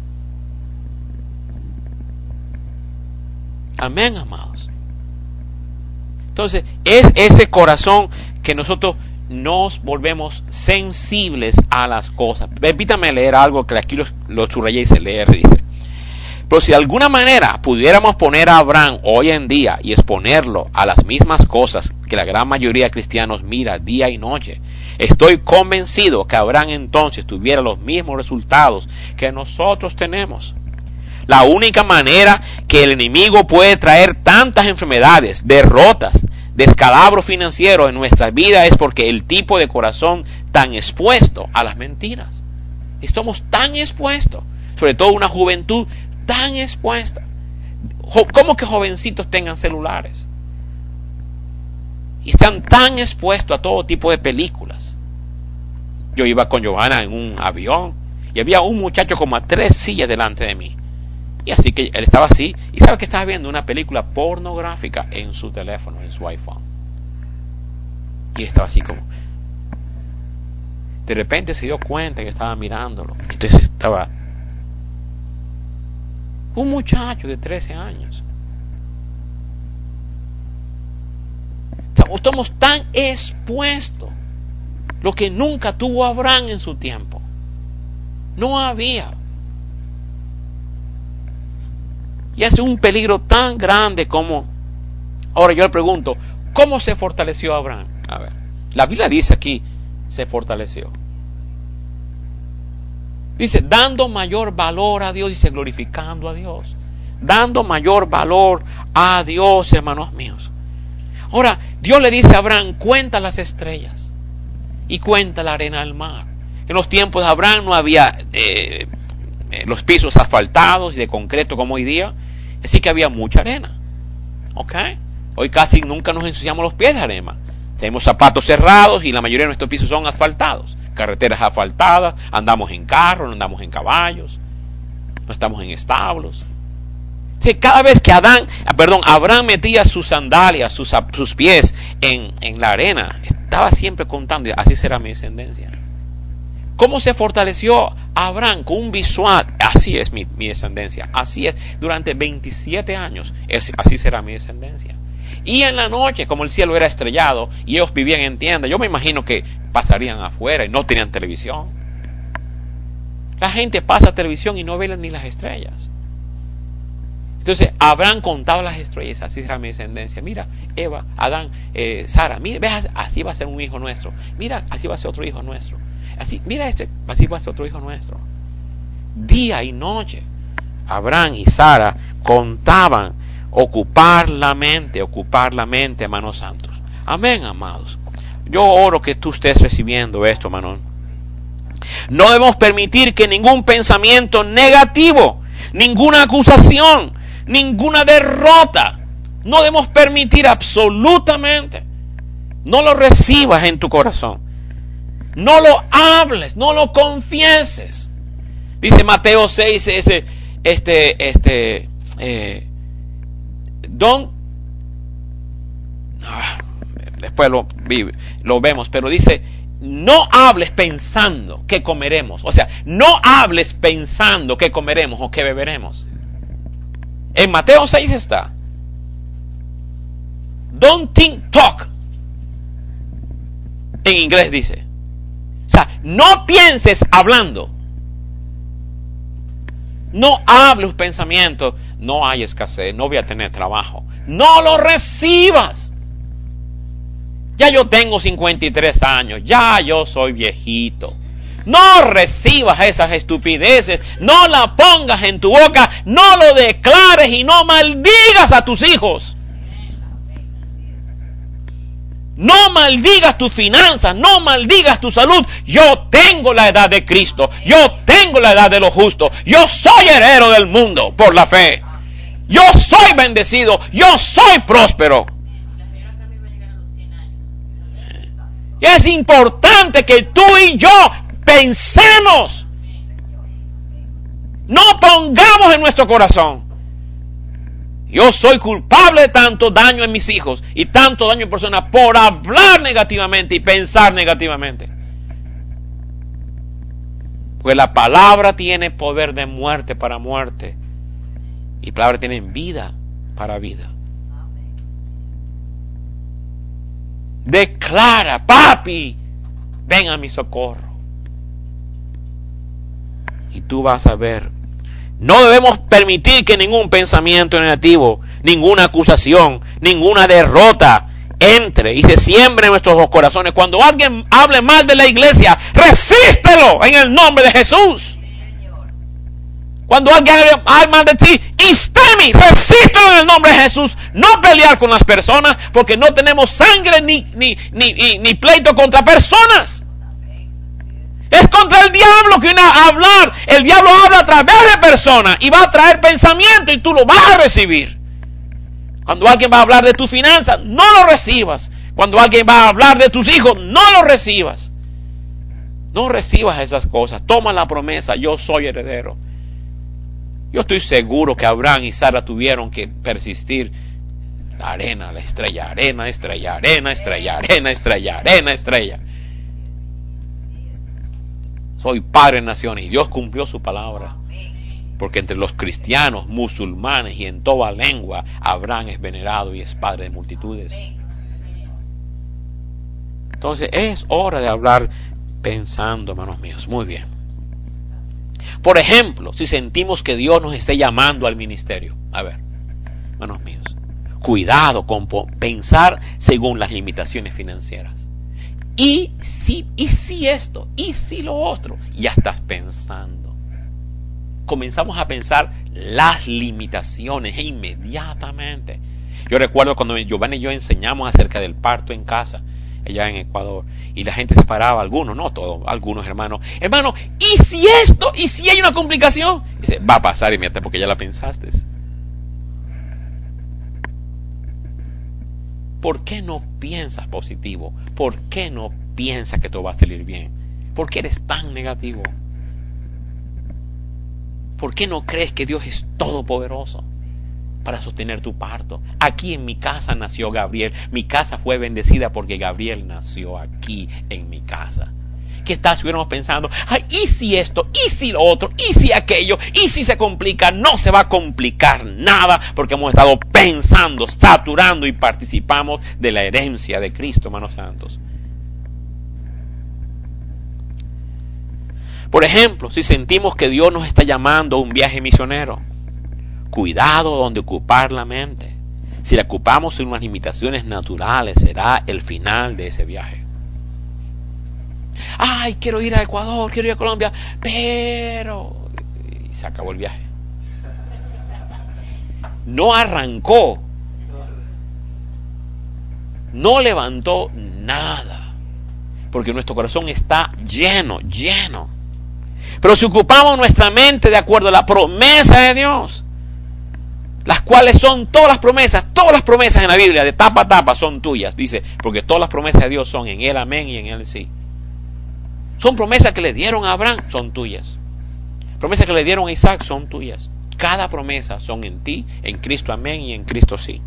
Amén, amados. Entonces, es ese corazón que nosotros nos volvemos sensibles a las cosas. Permítame leer algo que aquí lo, lo subrayé y se leer, dice. Pero si de alguna manera pudiéramos poner a Abraham hoy en día y exponerlo a las mismas cosas que la gran mayoría de cristianos mira día y noche, estoy convencido que Abraham entonces tuviera los mismos resultados que nosotros tenemos. La única manera que el enemigo puede traer tantas enfermedades, derrotas, descalabro financiero en nuestra vida es porque el tipo de corazón tan expuesto a las mentiras. Estamos tan expuestos, sobre todo una juventud tan expuesta. ¿Cómo que jovencitos tengan celulares? Y están tan expuestos a todo tipo de películas. Yo iba con Giovanna en un avión y había un muchacho como a tres sillas delante de mí. Y así que él estaba así, y sabe que estaba viendo una película pornográfica en su teléfono, en su iPhone. Y estaba así como... De repente se dio cuenta que estaba mirándolo. Entonces estaba... Un muchacho de trece años. Estamos tan expuestos. Lo que nunca tuvo Abraham en su tiempo. No había. Y hace un peligro tan grande como... Ahora yo le pregunto, ¿cómo se fortaleció Abraham? A ver, la Biblia dice aquí, se fortaleció. Dice, dando mayor valor a Dios, dice, glorificando a Dios. Dando mayor valor a Dios, hermanos míos. Ahora, Dios le dice a Abraham, cuenta las estrellas y cuenta la arena del mar. En los tiempos de Abraham no había eh, los pisos asfaltados y de concreto como hoy día. Así que había mucha arena. ¿Ok? Hoy casi nunca nos ensuciamos los pies de arena. Tenemos zapatos cerrados y la mayoría de nuestros pisos son asfaltados. Carreteras asfaltadas, andamos en carro, no andamos en caballos, no estamos en establos. Sí, cada vez que Adán, perdón, Abraham metía sus sandalias, sus, sus pies en, en la arena, estaba siempre contando, así será mi descendencia. ¿Cómo se fortaleció Abraham con un visual? Así es mi, mi descendencia, así es, durante veintisiete años, es, así será mi descendencia. Y en la noche, como el cielo era estrellado y ellos vivían en tiendas, yo me imagino que pasarían afuera y no tenían televisión. La gente pasa televisión y no ve ni las estrellas. Entonces Abraham contaba las estrellas, así será mi descendencia. Mira, Eva, Adán, eh, Sara, mira, ve, así va a ser un hijo nuestro. Mira, así va a ser otro hijo nuestro. Así, mira este, así va a ser otro hijo nuestro. Día y noche, Abraham y Sara contaban ocupar la mente, ocupar la mente, hermanos santos. Amén, amados. Yo oro que tú estés recibiendo esto, hermano. No debemos permitir que ningún pensamiento negativo, ninguna acusación, ninguna derrota, no debemos permitir absolutamente. No lo recibas en tu corazón. No lo hables, no lo confieses. Dice Mateo seis, ese, este, este, eh, don, ah, después lo, lo vemos, pero dice, no hables pensando que comeremos. O sea, no hables pensando que comeremos o que beberemos. En Mateo seis está. Don't think, talk. En inglés dice. O sea, no pienses hablando. No hables pensamientos. No hay escasez, no voy a tener trabajo. No lo recibas. Ya yo tengo cincuenta y tres años, ya yo soy viejito. No recibas esas estupideces, no la pongas en tu boca, no lo declares y no maldigas a tus hijos. No maldigas tus finanzas, no maldigas tu salud. Yo tengo la edad de Cristo, yo tengo la edad de los justos, yo soy heredero del mundo por la fe. Yo soy bendecido, yo soy próspero. Y es importante que tú y yo pensemos, no pongamos en nuestro corazón, yo soy culpable de tanto daño en mis hijos y tanto daño en personas por hablar negativamente y pensar negativamente. Pues la palabra tiene poder de muerte para muerte y la palabra tiene vida para vida. Declara, papi, ven a mi socorro. Y tú vas a ver. No debemos permitir que ningún pensamiento negativo, ninguna acusación, ninguna derrota entre y se siembre en nuestros corazones. Cuando alguien hable mal de la iglesia, resístelo en el nombre de Jesús. Cuando alguien hable mal de ti, instemi, resístelo en el nombre de Jesús. No pelear con las personas, porque no tenemos sangre ni, ni, ni, ni, ni pleito contra personas. Es contra el diablo que viene a hablar. El diablo habla a través de personas y va a traer pensamiento y tú lo vas a recibir. Cuando alguien va a hablar de tus finanzas, no lo recibas. Cuando alguien va a hablar de tus hijos, no lo recibas. No recibas esas cosas. Toma la promesa, yo soy heredero. Yo estoy seguro que Abraham y Sara tuvieron que persistir. La arena, la estrella, arena, estrella, arena, estrella, arena, estrella, arena, estrella. Soy padre de naciones y Dios cumplió su palabra. Porque entre los cristianos, musulmanes y en toda lengua, Abraham es venerado y es padre de multitudes. Entonces es hora de hablar pensando, hermanos míos. Muy bien. Por ejemplo, si sentimos que Dios nos esté llamando al ministerio. A ver, hermanos míos, cuidado con pensar según las limitaciones financieras. Y si, y si esto, y si lo otro, ya estás pensando. Comenzamos a pensar las limitaciones e inmediatamente. Yo recuerdo cuando Giovanni y yo enseñamos acerca del parto en casa, allá en Ecuador, y la gente se paraba, algunos, no todos, algunos hermanos, hermano, ¿y si esto, y si hay una complicación? Y dice, va a pasar inmediatamente porque ya la pensaste. ¿Por qué no piensas positivo? ¿Por qué no piensas que todo va a salir bien? ¿Por qué eres tan negativo? ¿Por qué no crees que Dios es todopoderoso para sostener tu parto. Aquí en mi casa nació Gabriel. Mi casa fue bendecida porque Gabriel nació aquí en mi casa. ¿Qué tal si hubiéramos pensando, ay, y si esto, y si lo otro, y si aquello, y si se complica? No se va a complicar nada porque hemos estado pensando, saturando y participamos de la herencia de Cristo, hermanos santos. Por ejemplo, si sentimos que Dios nos está llamando a un viaje misionero, cuidado donde ocupar la mente. Si la ocupamos en unas limitaciones naturales, será el final de ese viaje. Ay, quiero ir a Ecuador, quiero ir a Colombia, pero... y se acabó el viaje. No arrancó. No levantó nada. Porque nuestro corazón está lleno, lleno. Pero si ocupamos nuestra mente de acuerdo a la promesa de Dios, las cuales son todas las promesas, todas las promesas en la Biblia, de tapa a tapa, son tuyas. Dice, porque todas las promesas de Dios son en Él amén y en Él sí. Son promesas que le dieron a Abraham, son tuyas. Promesas que le dieron a Isaac, son tuyas. Cada promesa son en ti, en Cristo amén y en Cristo sí.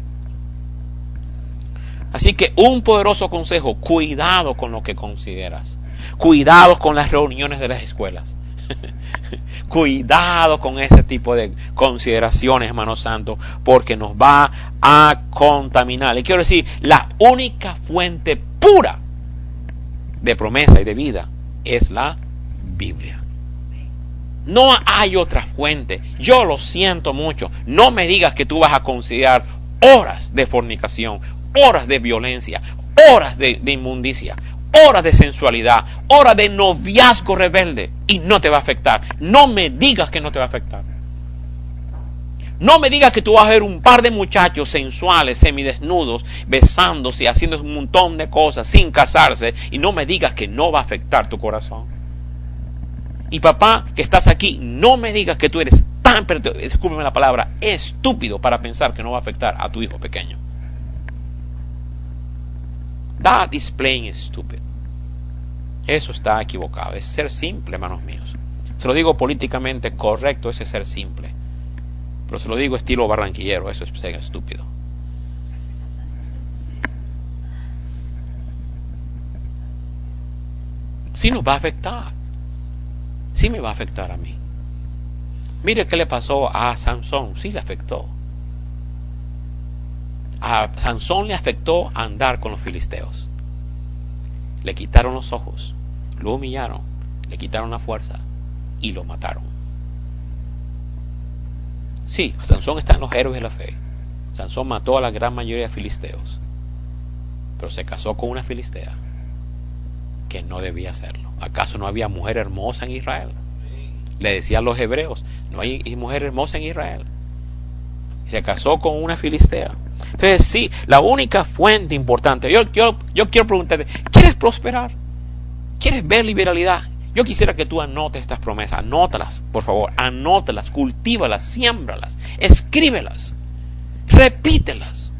Así que un poderoso consejo, cuidado con lo que consideras. Cuidado con las reuniones de las escuelas. Cuidado con ese tipo de consideraciones, hermano santo, porque nos va a contaminar. Le quiero decir, la única fuente pura de promesa y de vida es la Biblia. No hay otra fuente. Yo lo siento mucho. No me digas que tú vas a considerar horas de fornicación, horas de violencia, horas de, de inmundicia, horas de sensualidad, horas de noviazgo rebelde y no te va a afectar. No me digas que no te va a afectar. No me digas que tú vas a ver un par de muchachos sensuales, semidesnudos, besándose, haciendo un montón de cosas sin casarse, y no me digas que no va a afectar tu corazón. Y papá, que estás aquí, no me digas que tú eres tan, discúlpeme la palabra, estúpido para pensar que no va a afectar a tu hijo pequeño. That is plain stupid. Eso está equivocado. Es ser simple, hermanos míos. Se lo digo políticamente correcto, ese es ser simple. Pero se lo digo estilo barranquillero, eso es ser estúpido. Sí nos va a afectar. Sí me va a afectar a mí. Mire qué le pasó a Sansón. Sí le afectó. A Sansón le afectó andar con los filisteos. Le quitaron los ojos, lo humillaron, le quitaron la fuerza y lo mataron. Sí, Sansón está en los héroes de la fe. Sansón mató a la gran mayoría de filisteos, pero se casó con una filistea que no debía hacerlo. ¿Acaso no había mujer hermosa en Israel? Le decía a los hebreos, no hay mujer hermosa en Israel. Se casó con una filistea. Entonces sí, la única fuente importante, yo, yo, yo quiero preguntarte, ¿quieres prosperar? ¿Quieres ver liberalidad? Yo quisiera que tú anotes estas promesas, anótalas, por favor, anótalas, cultívalas, siémbralas, escríbelas, repítelas,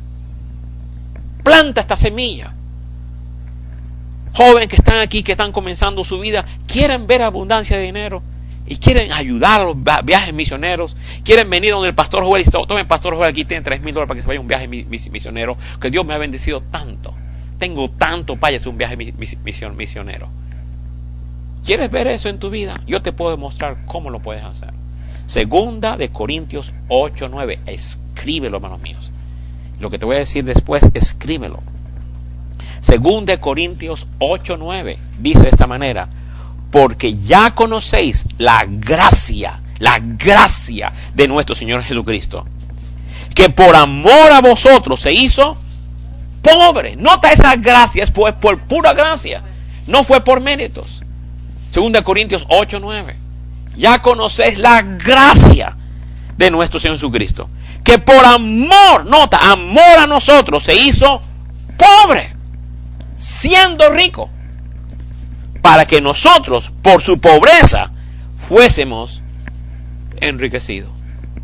planta esta semilla. Jóvenes que están aquí, que están comenzando su vida, quieren ver abundancia de dinero y quieren ayudar a los viajes misioneros, quieren venir donde el pastor Joel y dice, tomen pastor Joel, aquí tienen tres mil dólares para que se vaya a un viaje misionero, que Dios me ha bendecido tanto, tengo tanto para hacer un viaje misionero. ¿Quieres ver eso en tu vida? Yo te puedo demostrar cómo lo puedes hacer. Segunda de Corintios ocho nueve, escríbelo, hermanos míos. Lo que te voy a decir después, escríbelo. Segunda de Corintios ocho nueve dice de esta manera: porque ya conocéis la gracia, la gracia de nuestro Señor Jesucristo, que por amor a vosotros se hizo pobre. Nota esa gracia, es por, por pura gracia, no fue por méritos. Segunda Corintios ocho nueve. Ya conocéis la gracia de nuestro Señor Jesucristo, que por amor, nota, amor a nosotros se hizo pobre, siendo rico, para que nosotros, por su pobreza, fuésemos enriquecidos.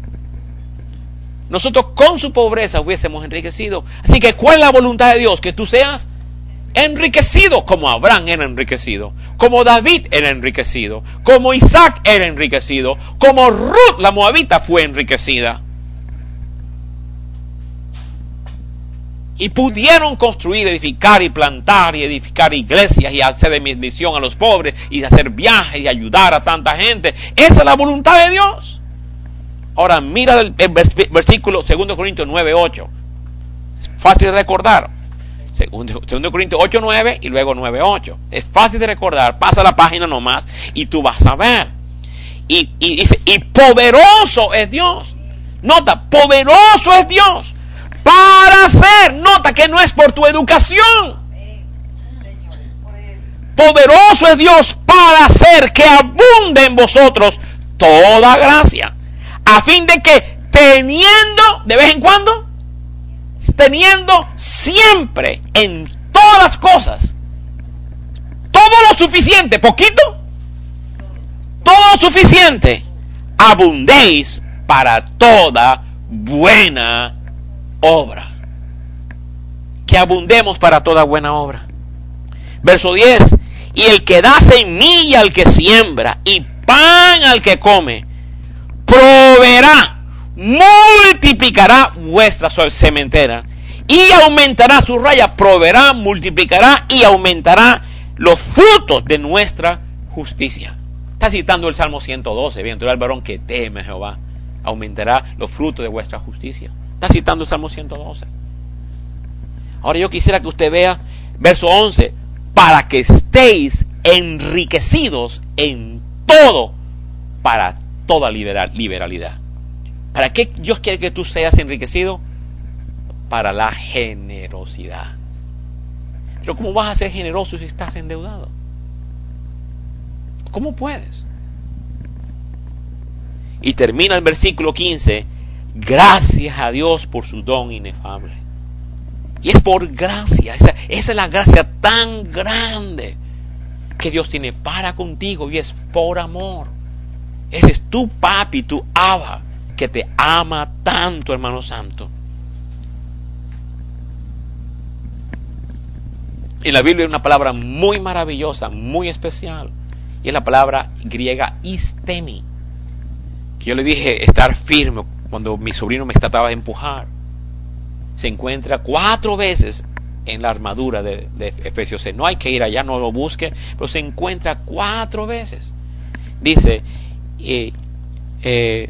Nosotros con su pobreza hubiésemos enriquecido. Así que, ¿cuál es la voluntad de Dios? Que tú seas enriquecido, como Abraham era enriquecido, como David era enriquecido, como Isaac era enriquecido, como Ruth la moabita fue enriquecida. Y pudieron construir, edificar y plantar y edificar iglesias y hacer de misión a los pobres y hacer viajes y ayudar a tanta gente. Esa es la voluntad de Dios. Ahora mira el, el versículo dos Corintios nueve ocho. Fácil de recordar. dos Corintios ocho nueve y luego nueve ocho. Es fácil de recordar. Pasa la página nomás y tú vas a ver. Y, y dice, y poderoso es Dios. Nota, poderoso es Dios para hacer. Nota que no es por tu educación. Poderoso es Dios para hacer que abunde en vosotros toda gracia, a fin de que teniendo, de vez en cuando, teniendo siempre en todas las cosas todo lo suficiente, poquito, todo lo suficiente, abundéis para toda buena obra. Que abundemos para toda buena obra. Verso diez. Y el que da semilla al que siembra y pan al que come, proveerá, multiplicará vuestra sementera y aumentará su raya. Proveerá, multiplicará y aumentará los frutos de nuestra justicia. Está citando el Salmo ciento doce. Bienaventurado el varón que teme a Jehová, aumentará los frutos de vuestra justicia. Está citando el Salmo ciento doce. Ahora yo quisiera que usted vea verso once. Para que estéis enriquecidos en todo, para toda liberal, liberalidad. ¿Para qué Dios quiere que tú seas enriquecido? Para la generosidad. Pero ¿cómo vas a ser generoso si estás endeudado? ¿Cómo puedes? Y termina el versículo quince. Gracias a Dios por su don inefable. Y es por gracia. Esa, esa es la gracia tan grande que Dios tiene para contigo. Y es por amor. Ese es tu papi, tu Abba, que te ama tanto, hermano santo. En la Biblia hay una palabra muy maravillosa, muy especial. Y es la palabra griega istemi. Que yo le dije estar firme cuando mi sobrino me trataba de empujar. Se encuentra cuatro veces en la armadura de, de Efesios seis. No hay que ir allá, no lo busque, pero se encuentra cuatro veces. Dice, eh, eh,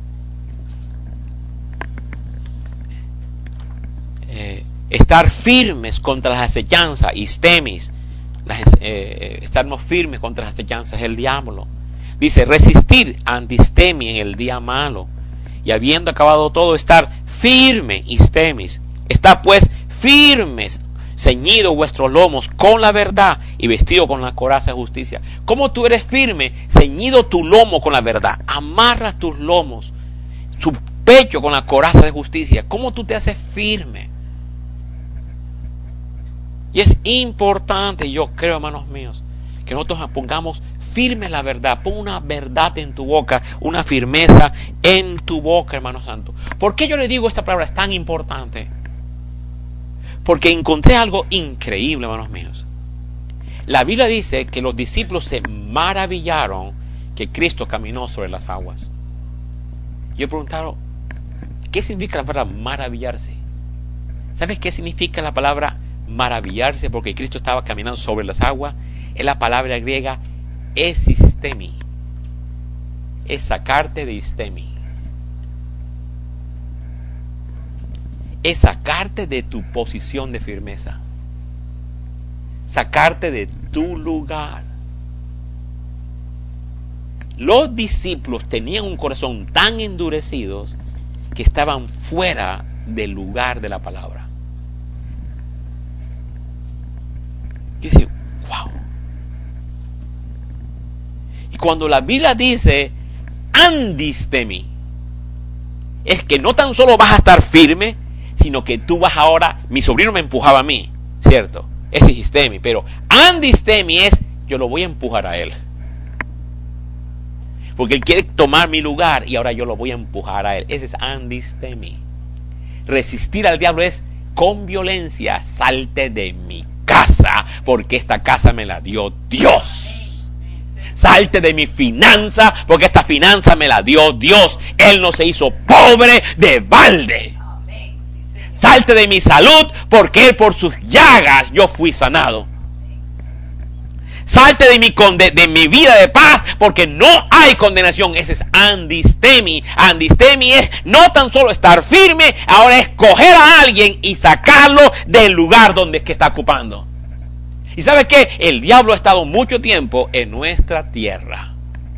eh, estar firmes contra las acechanzas, istemis, las, eh, estarnos firmes contra las acechanzas del diablo. Dice, resistir antistemi en el día malo, y habiendo acabado todo, estar firme, istemis. Está pues firmes, ceñidos vuestros lomos con la verdad y vestido con la coraza de justicia. ¿Cómo tú eres firme? Ceñido tu lomo con la verdad. Amarras tus lomos, su pecho con la coraza de justicia. ¿Cómo tú te haces firme? Y es importante, yo creo, hermanos míos, que nosotros pongamos firme la verdad. Pon una verdad en tu boca, una firmeza en tu boca, hermano santo. ¿Por qué yo le digo esta palabra es tan importante? Porque encontré algo increíble, hermanos míos. La Biblia dice que los discípulos se maravillaron que Cristo caminó sobre las aguas. Yo he preguntado, ¿qué significa la palabra maravillarse? ¿Sabes qué significa la palabra maravillarse? Porque Cristo estaba caminando sobre las aguas. Es la palabra griega esistemi. Es sacarte de istemi. Es sacarte de tu posición de firmeza. Sacarte de tu lugar. Los discípulos tenían un corazón tan endurecido que estaban fuera del lugar de la palabra. Y dice, wow. Y cuando la Biblia dice andistemi, es que no tan solo vas a estar firme, sino que tú vas ahora, mi sobrino me empujaba a mí, ¿cierto? Ese es istemi, pero andistemi es, yo lo voy a empujar a él. Porque él quiere tomar mi lugar y ahora yo lo voy a empujar a él. Ese es andistemi. Resistir al diablo es con violencia, salte de mi casa, porque esta casa me la dio Dios. Salte de mi finanza, porque esta finanza me la dio Dios. Él no se hizo pobre de balde. Salte de mi salud, porque por sus llagas yo fui sanado. Salte de mi, de, de mi vida de paz, porque no hay condenación. Ese es andistemi. Andistemi es no tan solo estar firme, ahora es coger a alguien y sacarlo del lugar donde es que está ocupando. ¿Y sabe qué? El diablo ha estado mucho tiempo en nuestra tierra,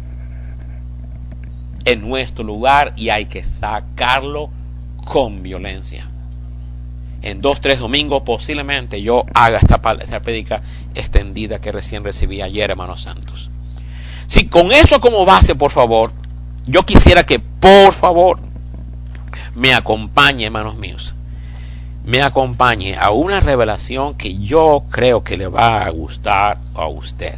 en nuestro lugar, y hay que sacarlo con violencia. En dos, tres domingos posiblemente yo haga esta, esta prédica extendida que recién recibí ayer, hermanos santos. Si con eso como base, por favor, yo quisiera que por favor me acompañe, hermanos míos, me acompañe a una revelación que yo creo que le va a gustar a usted.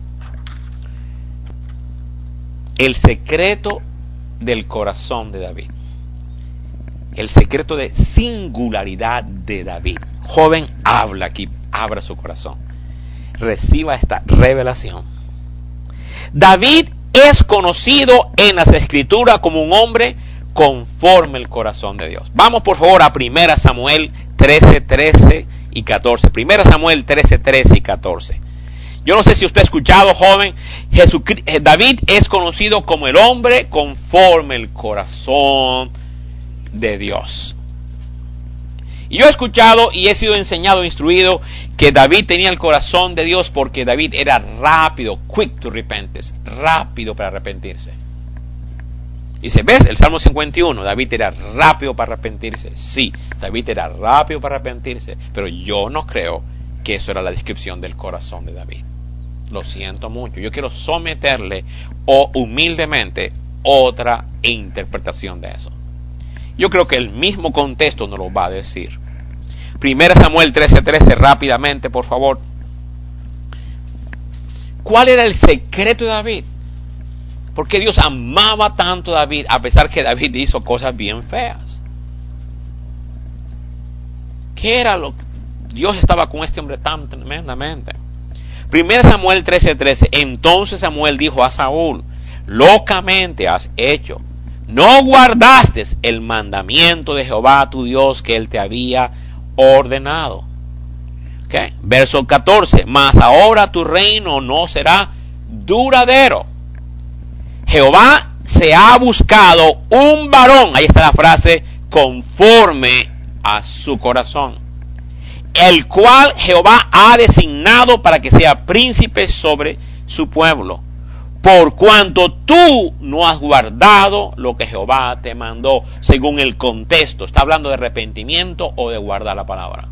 El secreto del corazón de David. El secreto de singularidad de David. Joven, habla aquí, abra su corazón. Reciba esta revelación. David es conocido en las Escrituras como un hombre conforme el corazón de Dios. Vamos por favor a primera Samuel trece, trece y catorce. primera Samuel trece, trece y catorce. Yo no sé si usted ha escuchado, joven, Jesucristo, David es conocido como el hombre conforme el corazón de Dios. Y yo he escuchado y he sido enseñado, instruido, que David tenía el corazón de Dios porque David era rápido, quick to repentance, rápido para arrepentirse. Dice, ¿ves? El Salmo cincuenta y uno, David era rápido para arrepentirse. Sí, David era rápido para arrepentirse, pero yo no creo que eso era la descripción del corazón de David. Lo siento mucho. Yo quiero someterle o humildemente otra interpretación de eso. Yo creo que el mismo contexto nos lo va a decir. primera Samuel trece, trece, rápidamente, por favor. ¿Cuál era el secreto de David? ¿Por qué Dios amaba tanto a David a pesar que David hizo cosas bien feas? ¿Qué era lo que Dios estaba con este hombre tan tremendamente? primera Samuel trece, trece. Entonces Samuel dijo a Saúl: locamente has hecho. No guardaste el mandamiento de Jehová tu Dios que él te había ordenado. ¿Okay? Verso catorce. Mas ahora tu reino no será duradero. Jehová se ha buscado un varón, ahí está la frase, conforme a su corazón, el cual Jehová ha designado para que sea príncipe sobre su pueblo. Por cuanto tú no has guardado lo que Jehová te mandó, según el contexto. Está hablando de arrepentimiento o de guardar la palabra.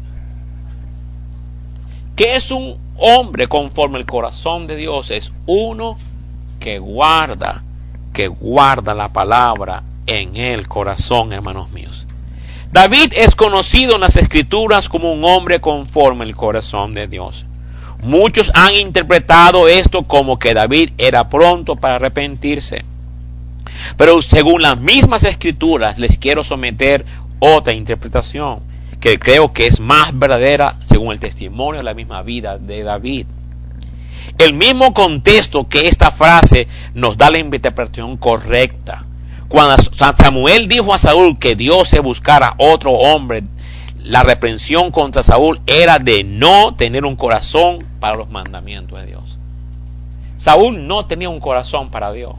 ¿Qué es un hombre conforme al corazón de Dios? Es uno que guarda, que guarda la palabra en el corazón, hermanos míos. David es conocido en las Escrituras como un hombre conforme al corazón de Dios. Muchos han interpretado esto como que David era pronto para arrepentirse. Pero según las mismas Escrituras les quiero someter otra interpretación que creo que es más verdadera según el testimonio de la misma vida de David. El mismo contexto que esta frase nos da la interpretación correcta. Cuando Samuel dijo a Saúl que Dios se buscara otro hombre, la reprensión contra Saúl era de no tener un corazón para los mandamientos de Dios. Saúl no tenía un corazón para Dios.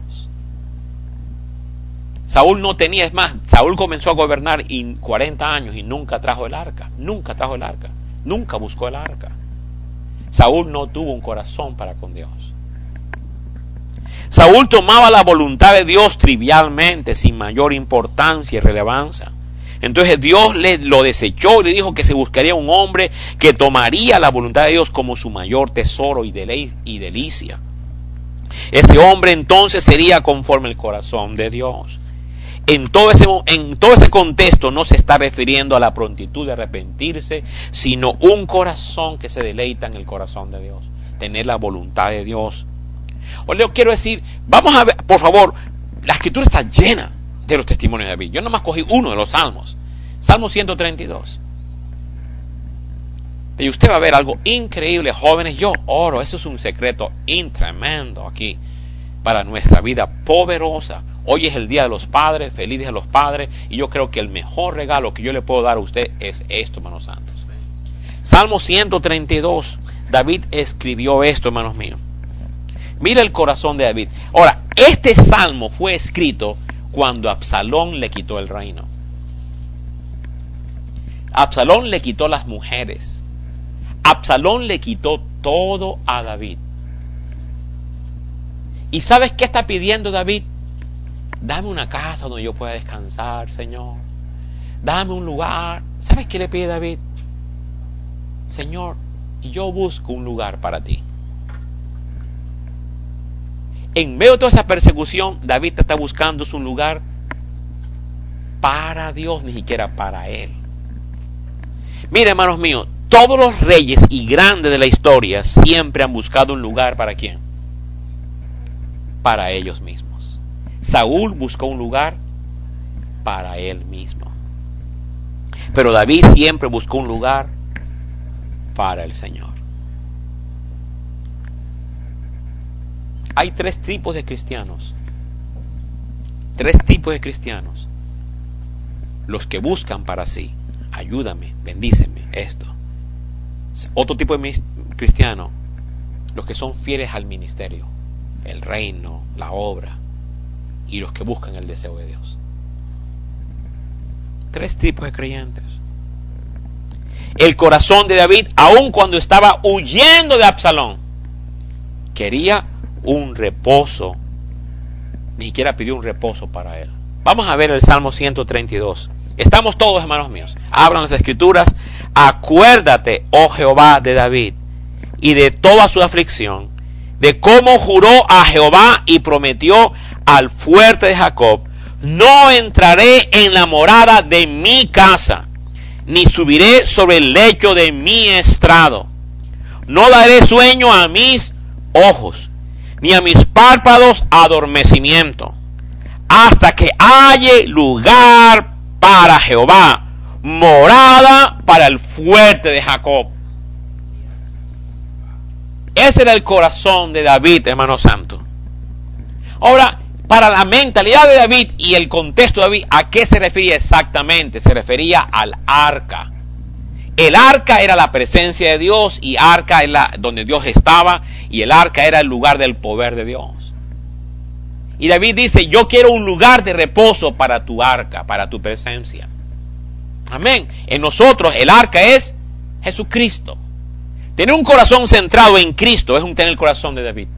Saúl no tenía, es más, Saúl comenzó a gobernar en cuarenta años y nunca trajo el arca, nunca trajo el arca, nunca buscó el arca. Saúl no tuvo un corazón para con Dios. Saúl tomaba la voluntad de Dios trivialmente, sin mayor importancia y relevancia. Entonces Dios le, lo desechó y le dijo que se buscaría un hombre que tomaría la voluntad de Dios como su mayor tesoro y, dele, y delicia. Ese hombre entonces sería conforme el corazón de Dios. En todo, ese, en todo ese contexto no se está refiriendo a la prontitud de arrepentirse, sino un corazón que se deleita en el corazón de Dios. Tener la voluntad de Dios. O le quiero decir, vamos a ver, por favor, la Escritura está llena de los testimonios de David. Yo nomás cogí uno de los salmos, Salmo ciento treinta y dos. Y usted va a ver algo increíble, jóvenes. Yo oro, eso es un secreto tremendo aquí para nuestra vida poderosa. Hoy es el Día de los Padres, feliz Día de los Padres, y yo creo que el mejor regalo que yo le puedo dar a usted es esto, hermanos santos. Salmo ciento treinta y dos, David escribió esto, hermanos míos. Mira el corazón de David. Ahora, este salmo fue escrito cuando Absalón le quitó el reino. Absalón le quitó las mujeres. Absalón le quitó todo a David. ¿Y sabes qué está pidiendo David? Dame una casa donde yo pueda descansar, Señor. Dame un lugar. ¿Sabes qué le pide David? Señor, yo busco un lugar para ti. En medio de toda esa persecución, David está buscando un lugar para Dios, ni siquiera para él. Mira, hermanos míos, todos los reyes y grandes de la historia siempre han buscado un lugar para quién. Para ellos mismos. Saúl buscó un lugar para él mismo. Pero David siempre buscó un lugar para el Señor. Hay tres tipos de cristianos. Tres tipos de cristianos. Los que buscan para sí. Ayúdame, bendíceme, esto. Otro tipo de cristiano. Los que son fieles al ministerio. El reino, la obra. Y los que buscan el deseo de Dios. Tres tipos de creyentes. El corazón de David, aun cuando estaba huyendo de Absalón, quería un reposo. Ni siquiera pidió un reposo para él. Vamos a ver el Salmo ciento treinta y dos. Estamos todos, hermanos míos. Abran las escrituras. Acuérdate, oh Jehová, de David y de toda su aflicción, de cómo juró a Jehová y prometió al fuerte de Jacob: no entraré en la morada de mi casa, ni subiré sobre el lecho de mi estrado. No daré sueño a mis ojos, ni a mis párpados adormecimiento, hasta que halle lugar para Jehová, morada para el fuerte de Jacob. Ese era el corazón de David, hermano santo. Ahora, para la mentalidad de David y el contexto de David, ¿a qué se refería exactamente? Se refería al arca. El arca era la presencia de Dios, y arca es la, donde Dios estaba, y el arca era el lugar del poder de Dios. Y David dice: yo quiero un lugar de reposo para tu arca, para tu presencia. Amén. En nosotros el arca es Jesucristo. Tener un corazón centrado en Cristo es un tener el corazón de David.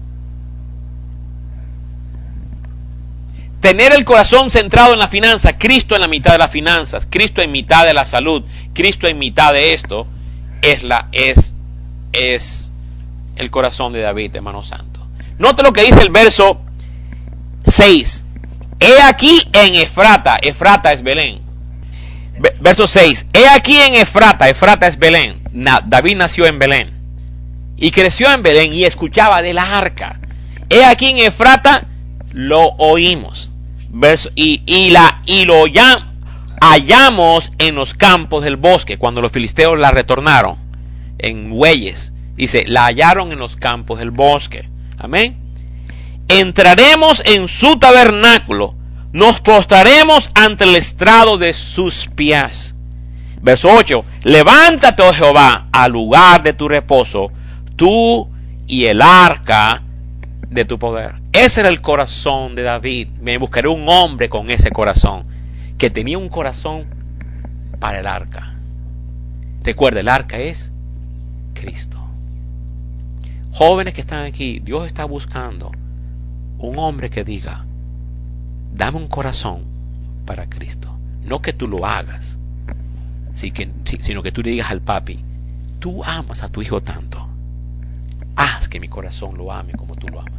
Tener el corazón centrado en la finanza, Cristo en la mitad de las finanzas, Cristo en mitad de la salud, Cristo en mitad de esto, es la es es el corazón de David, hermano santo. Note lo que dice el verso seis. He aquí en Efrata, Efrata es Belén. Verso seis. He aquí en Efrata, Efrata es Belén. Na, David nació en Belén y creció en Belén y escuchaba de la arca. He aquí en Efrata lo oímos. Verso, y, y, la, y lo ya, hallamos en los campos del bosque. Cuando los filisteos la retornaron en bueyes, dice, la hallaron en los campos del bosque. Amén. Entraremos en su tabernáculo, nos postraremos ante el estrado de sus pies. Verso ocho. Levántate, oh Jehová, al lugar de tu reposo, tú y el arca de tu poder. Ese era el corazón de David. Me buscaré un hombre con ese corazón, que tenía un corazón para el arca. Recuerda, el arca es Cristo. Jóvenes que están aquí, Dios está buscando un hombre que diga: dame un corazón para Cristo. No que tú lo hagas, sino que tú le digas al papi: tú amas a tu hijo tanto, haz que mi corazón lo ame como tú lo amas.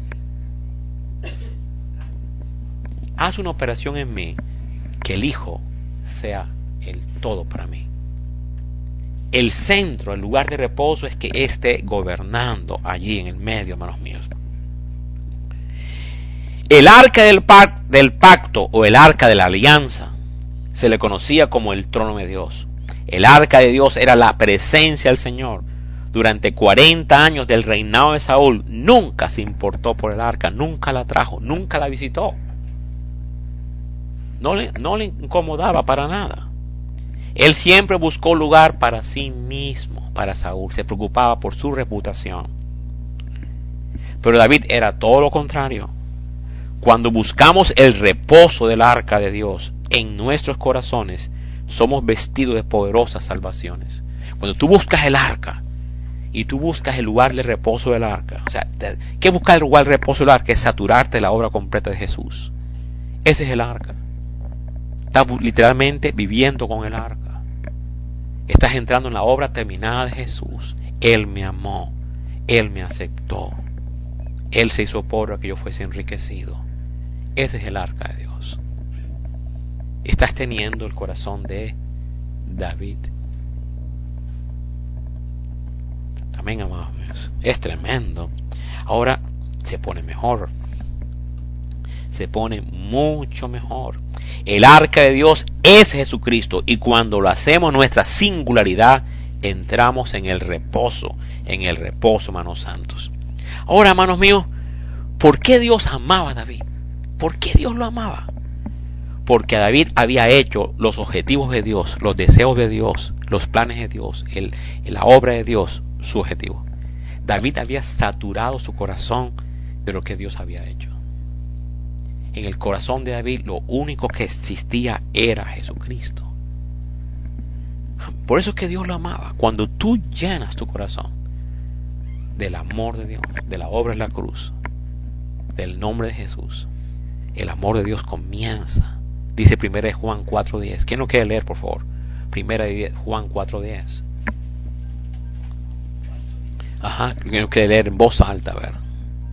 Haz una operación en mí, que el hijo sea el todo para mí. El centro, el lugar de reposo, es que esté gobernando allí en el medio, hermanos míos. El arca del, pac- del pacto o el arca de la alianza se le conocía como el trono de Dios. El arca de Dios era la presencia del Señor. Durante cuarenta años del reinado de Saúl, nunca se importó por el arca, nunca la trajo, nunca la visitó. no le, no le incomodaba para nada. Él siempre buscó lugar para sí mismo, para Saúl. Se preocupaba por su reputación. Pero David era todo lo contrario. Cuando buscamos el reposo del arca de Dios en nuestros corazones, somos vestidos de poderosas salvaciones. Cuando tú buscas el arca y tú buscas el lugar de reposo del arca, o sea, ¿qué buscar el lugar de reposo del arca? Es saturarte de la obra completa de Jesús. Ese es el arca. Estás literalmente viviendo con el arca. Estás entrando en la obra terminada de Jesús. Él me amó, Él me aceptó, Él se hizo pobre para que yo fuese enriquecido. Ese es el arca de Dios. Estás teniendo el corazón de David. Amén, amados. Es tremendo. Ahora se pone mejor. Se pone mucho mejor. El arca de Dios es Jesucristo, y cuando lo hacemos nuestra singularidad, entramos en el reposo, en el reposo, hermanos santos. Ahora, hermanos míos, ¿por qué Dios amaba a David? ¿Por qué Dios lo amaba? Porque David había hecho los objetivos de Dios, los deseos de Dios, los planes de Dios, el, la obra de Dios, su objetivo. David había saturado su corazón de lo que Dios había hecho. En el corazón de David lo único que existía era Jesucristo. Por eso es que Dios lo amaba. Cuando tú llenas tu corazón del amor de Dios, de la obra de la cruz, del nombre de Jesús, el amor de Dios comienza. Dice primera de Juan cuatro diez. ¿Quién lo quiere leer, por favor? primera de Juan cuatro diez. Ajá, ¿quién lo quiere leer en voz alta? A ver.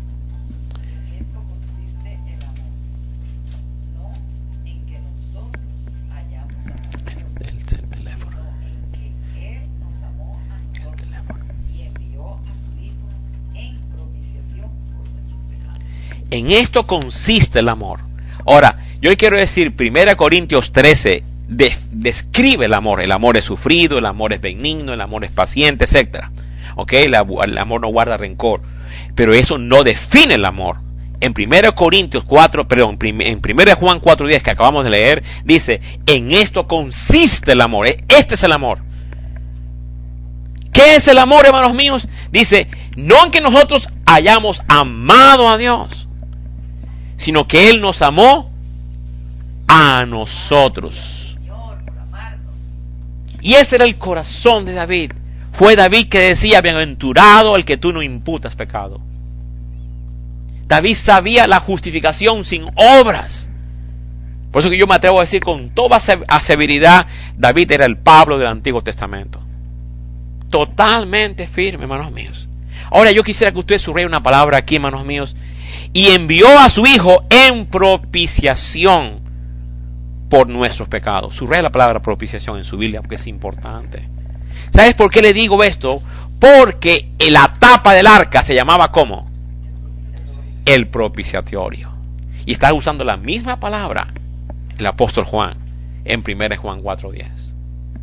En esto consiste el amor. Ahora, yo quiero decir, primera Corintios trece de, describe el amor. El amor es sufrido, el amor es benigno, el amor es paciente, etcétera. ¿Ok? El, el amor no guarda rencor. Pero eso no define el amor. En primera Corintios cuatro, perdón, en primera Juan cuatro diez que acabamos de leer, dice, en esto consiste el amor. Este es el amor. ¿Qué es el amor, hermanos míos? Dice, no en que nosotros hayamos amado a Dios, sino que Él nos amó a nosotros. Y ese era el corazón de David. Fue David que decía, bienaventurado el que tú no imputas pecado. David sabía la justificación sin obras. Por eso que yo me atrevo a decir con toda severidad, David era el Pablo del Antiguo Testamento. Totalmente firme, hermanos míos. Ahora yo quisiera que usted subraye una palabra aquí, hermanos míos. Y envió a su Hijo en propiciación por nuestros pecados. Subraya la palabra propiciación en su Biblia porque es importante. ¿Sabes por qué le digo esto? Porque la tapa del arca se llamaba ¿cómo? El propiciatorio. Y está usando la misma palabra el apóstol Juan en primera Juan cuatro diez.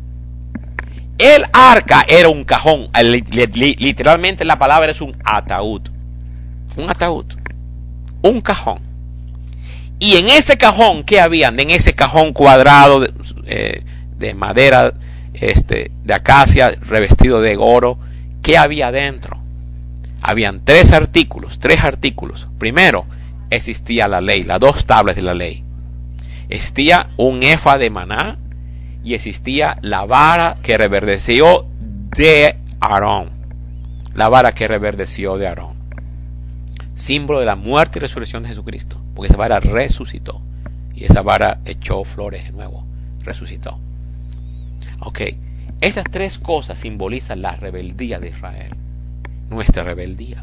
El arca era un cajón. Literalmente la palabra es un ataúd. Un ataúd. Un cajón. Y en ese cajón, ¿qué habían? En ese cajón cuadrado de, eh, de madera, este, de acacia, revestido de oro, ¿qué había dentro? Habían tres artículos, tres artículos. Primero, existía la ley, las dos tablas de la ley. Existía un efa de maná y existía la vara que reverdeció de Aarón. La vara que reverdeció de Aarón. Símbolo de la muerte y resurrección de Jesucristo. Porque esa vara resucitó. Y esa vara echó flores de nuevo. Resucitó. Ok. Esas tres cosas simbolizan la rebeldía de Israel. Nuestra rebeldía.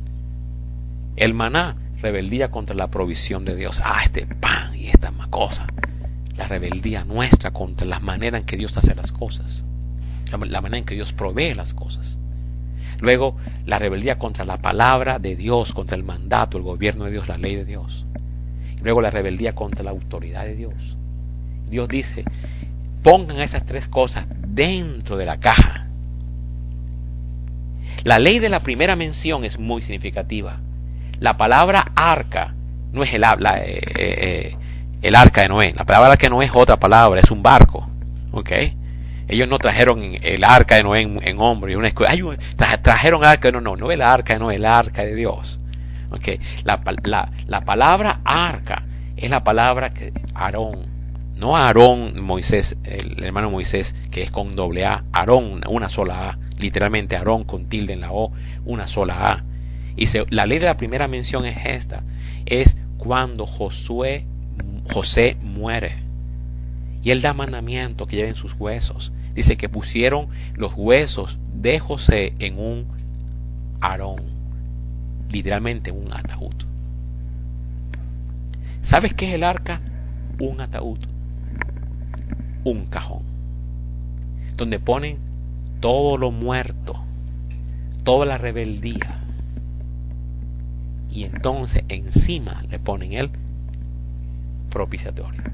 El maná, rebeldía contra la provisión de Dios. Ah, este pan y esta cosa. La rebeldía nuestra contra la manera en que Dios hace las cosas. La manera en que Dios provee las cosas. Luego, la rebeldía contra la palabra de Dios, contra el mandato, el gobierno de Dios, la ley de Dios. Luego, la rebeldía contra la autoridad de Dios. Dios dice, pongan esas tres cosas dentro de la caja. La ley de la primera mención es muy significativa. La palabra arca no es el habla, eh, eh, el arca de Noé. La palabra arca de Noé es otra palabra, es un barco. ¿Ok? Ellos no trajeron el arca de Noé en, en hombro y una escuela. Ay, tra, trajeron el arca de Noé. No, no el arca de Noé, el arca de Dios. ¿Ok? La, la, la palabra arca es la palabra que Aarón. No Aarón, Moisés, el hermano Moisés, que es con doble A. Aarón, una sola A. Literalmente Aarón con tilde en la O, una sola A. Y se, la ley de la primera mención es esta. Es cuando Josué, José muere. Y él da mandamiento que lleven sus huesos. Dice que pusieron los huesos de José en un Aarón. Literalmente un ataúd. ¿Sabes qué es el arca? Un ataúd. Un cajón. Donde ponen todo lo muerto. Toda la rebeldía. Y entonces encima le ponen el propiciatorio,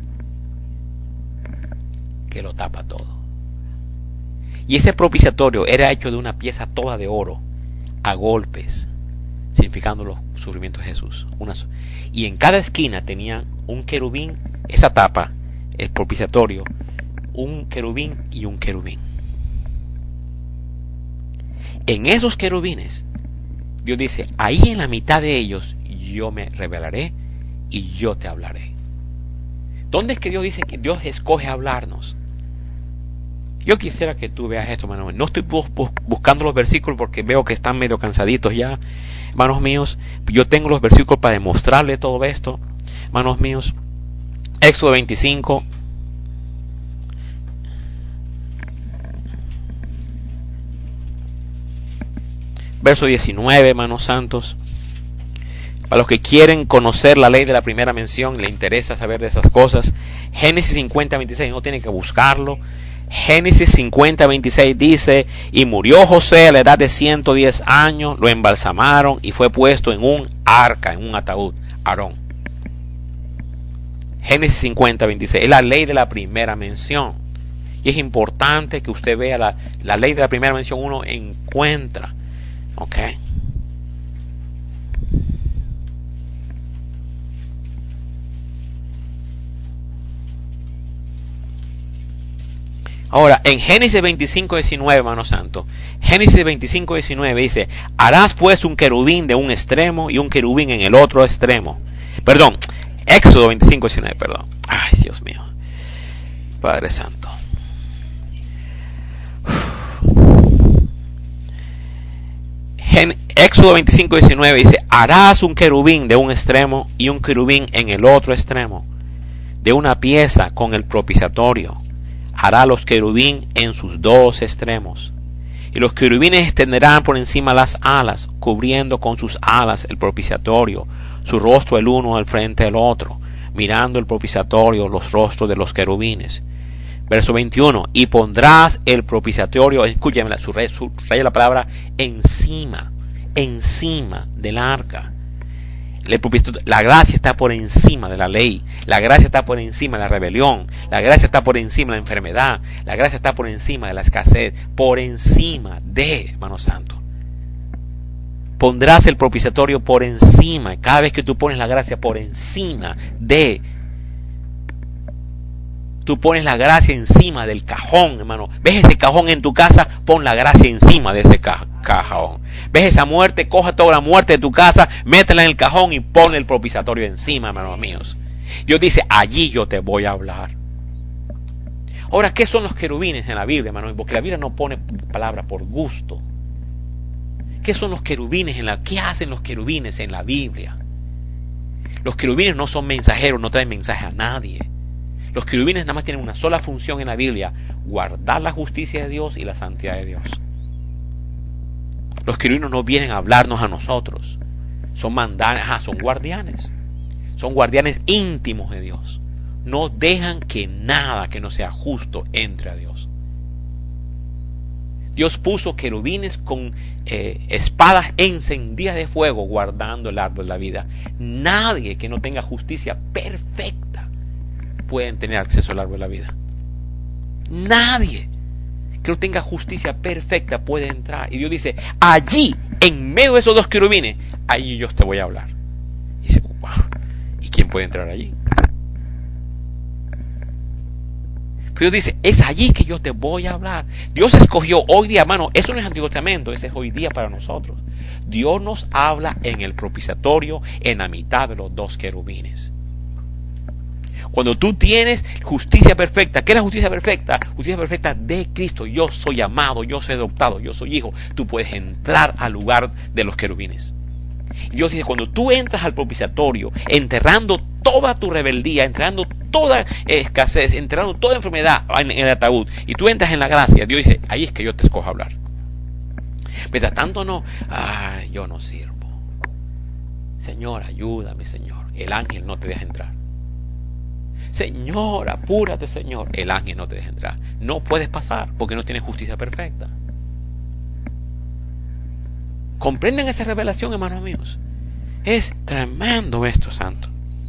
que lo tapa todo. Y ese propiciatorio era hecho de una pieza toda de oro, a golpes, significando los sufrimientos de Jesús. Una, y en cada esquina tenía un querubín, esa tapa, el propiciatorio, un querubín y un querubín. En esos querubines, Dios dice, ahí en la mitad de ellos yo me revelaré y yo te hablaré. ¿Dónde es que Dios dice que Dios escoge hablarnos? Yo quisiera que tú veas esto, hermano. No estoy bus buscando los versículos porque veo que están medio cansaditos ya, hermanos míos. Yo tengo los versículos para demostrarle todo esto, hermanos míos. Éxodo veinticinco. Verso diecinueve, hermanos santos. Para los que quieren conocer la ley de la primera mención, le interesa saber de esas cosas. Génesis cincuenta, veintiséis, no tienen que buscarlo. Génesis cincuenta, veintiséis dice, y murió José a la edad de ciento diez años, lo embalsamaron y fue puesto en un arca, en un ataúd, Aarón. Génesis cincuenta, veintiséis, es la ley de la primera mención. Y es importante que usted vea la, la ley de la primera mención, uno encuentra. Ok. Ahora, en Génesis veinticinco, diecinueve, hermano santo, Génesis veinticinco, diecinueve dice, harás pues un querubín de un extremo y un querubín en el otro extremo. Perdón, Éxodo veinticinco, diecinueve, perdón. Ay, Dios mío. Padre Santo. En Éxodo veinticinco, diecinueve dice, harás un querubín de un extremo y un querubín en el otro extremo, de una pieza con el propiciatorio. Hará los querubín en sus dos extremos. Y los querubines extenderán por encima las alas, cubriendo con sus alas el propiciatorio, su rostro el uno al frente del otro, mirando el propiciatorio los rostros de los querubines. Verso veintiuno, y pondrás el propiciatorio, escúchame, subraya la palabra encima, encima del arca. La gracia está por encima de la ley, la gracia está por encima de la rebelión, la gracia está por encima de la enfermedad, la gracia está por encima de la escasez, por encima de, hermano santo. Pondrás el propiciatorio por encima, cada vez que tú pones la gracia por encima de, tú pones la gracia encima del cajón, hermano. ¿Ves ese cajón en tu casa? Pon la gracia encima de ese ca cajón. ¿Ves esa muerte? Coja toda la muerte de tu casa, métela en el cajón y pon el propiciatorio encima, hermanos míos. Dios dice, allí yo te voy a hablar. Ahora, ¿qué son los querubines en la Biblia, hermanos? Porque la Biblia no pone palabra por gusto. ¿Qué son los querubines en la? ¿Qué hacen los querubines en la Biblia? Los querubines no son mensajeros, no traen mensaje a nadie. Los querubines nada más tienen una sola función en la Biblia: guardar la justicia de Dios y la santidad de Dios. Los querubines no vienen a hablarnos a nosotros. Son mandanes, ah, son guardianes. Son guardianes íntimos de Dios. No dejan que nada que no sea justo entre a Dios. Dios puso querubines con eh, espadas encendidas de fuego guardando el árbol de la vida. Nadie que no tenga justicia perfecta puede tener acceso al árbol de la vida. Nadie que no tenga justicia perfecta puede entrar. Y Dios dice, allí, en medio de esos dos querubines, allí yo te voy a hablar. Y dice, wow, ¿y quién puede entrar allí? Dios dice, es allí que yo te voy a hablar. Dios escogió hoy día, hermano, eso no es Antiguo Testamento, ese es hoy día para nosotros. Dios nos habla en el propiciatorio, en la mitad de los dos querubines. Cuando tú tienes justicia perfecta, ¿qué es la justicia perfecta? Justicia perfecta de Cristo. Yo soy amado, yo soy adoptado, yo soy hijo. Tú puedes entrar al lugar de los querubines. Dios dice, cuando tú entras al propiciatorio, enterrando toda tu rebeldía, enterrando toda escasez, enterrando toda enfermedad en el ataúd, y tú entras en la gracia, Dios dice, ahí es que yo te escojo hablar. Mientras tanto no, ay, yo no sirvo. Señor, ayúdame, Señor. El ángel no te deja entrar. Señor, apúrate, Señor. El ángel no te deja entrar. No puedes pasar porque no tienes justicia perfecta. ¿Comprenden esa revelación, hermanos míos? Es tremendo esto, santo.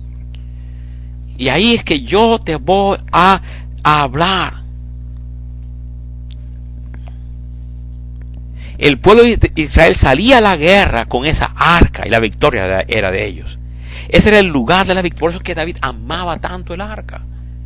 Y ahí es que yo te voy a, a hablar. El pueblo de Israel salía a la guerra con esa arca y la victoria era de ellos. Ese era el lugar de la victoria. Por eso es que David amaba tanto el arca.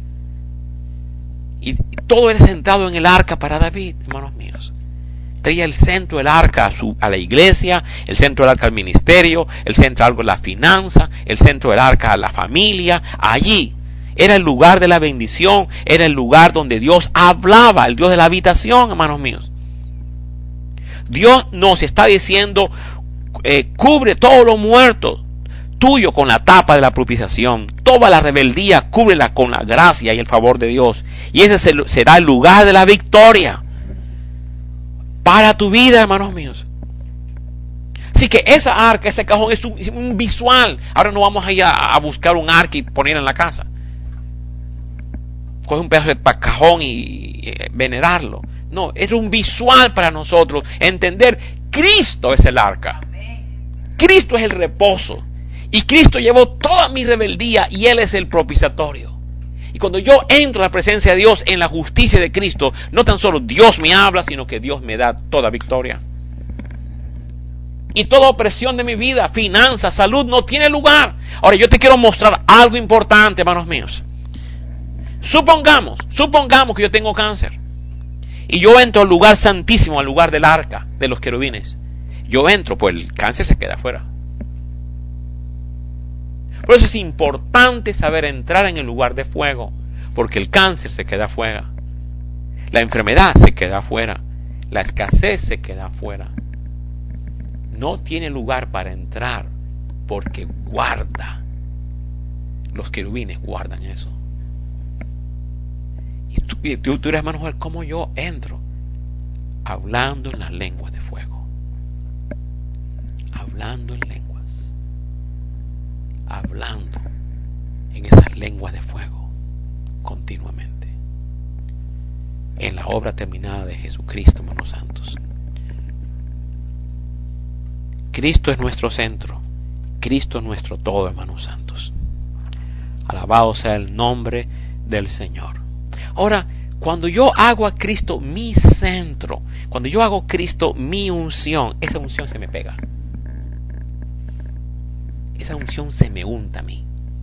Y todo era centrado en el arca para David, hermanos míos. Traía el centro del arca a, su, a la iglesia, el centro del arca al ministerio, el centro del arca a la finanza, el centro del arca a la familia. Allí era el lugar de la bendición, era el lugar donde Dios hablaba, el Dios de la habitación, hermanos míos. Dios nos está diciendo, eh, cubre todos los muertos tuyo con la tapa de la propiciación. Toda la rebeldía, cúbrela con la gracia y el favor de Dios. Y ese será el lugar de la victoria para tu vida, hermanos míos. Así que esa arca, ese cajón es un, es un visual. Ahora no vamos a ir a, a buscar un arca y ponerla en la casa. Coge un pedazo de cajón y, y venerarlo. No, es un visual para nosotros. Entender, Cristo es el arca. Cristo es el reposo. Y Cristo llevó toda mi rebeldía y Él es el propiciatorio. Y cuando yo entro a la presencia de Dios en la justicia de Cristo, no tan solo Dios me habla, sino que Dios me da toda victoria. Y toda opresión de mi vida, finanzas, salud, no tiene lugar. Ahora yo te quiero mostrar algo importante, hermanos míos. Supongamos, supongamos que yo tengo cáncer. Y yo entro al lugar santísimo, al lugar del arca, de los querubines. Yo entro, pues el cáncer se queda afuera. Por eso es importante saber entrar en el lugar de fuego, porque el cáncer se queda afuera, la enfermedad se queda afuera, la escasez se queda afuera. No tiene lugar para entrar, porque guarda. Los querubines guardan eso. Y tú, y tú, tú eres, hermano Joel, ¿cómo yo entro? Hablando en las lenguas de fuego. Hablando en lenguas. Hablando en esas lenguas de fuego continuamente, en la obra terminada de Jesucristo, hermanos santos. Cristo es nuestro centro, Cristo es nuestro todo, hermanos santos. Alabado sea el nombre del Señor. Ahora, cuando yo hago a Cristo mi centro, cuando yo hago a Cristo mi unción, esa unción se me pega. Esa unción se me unta a mí.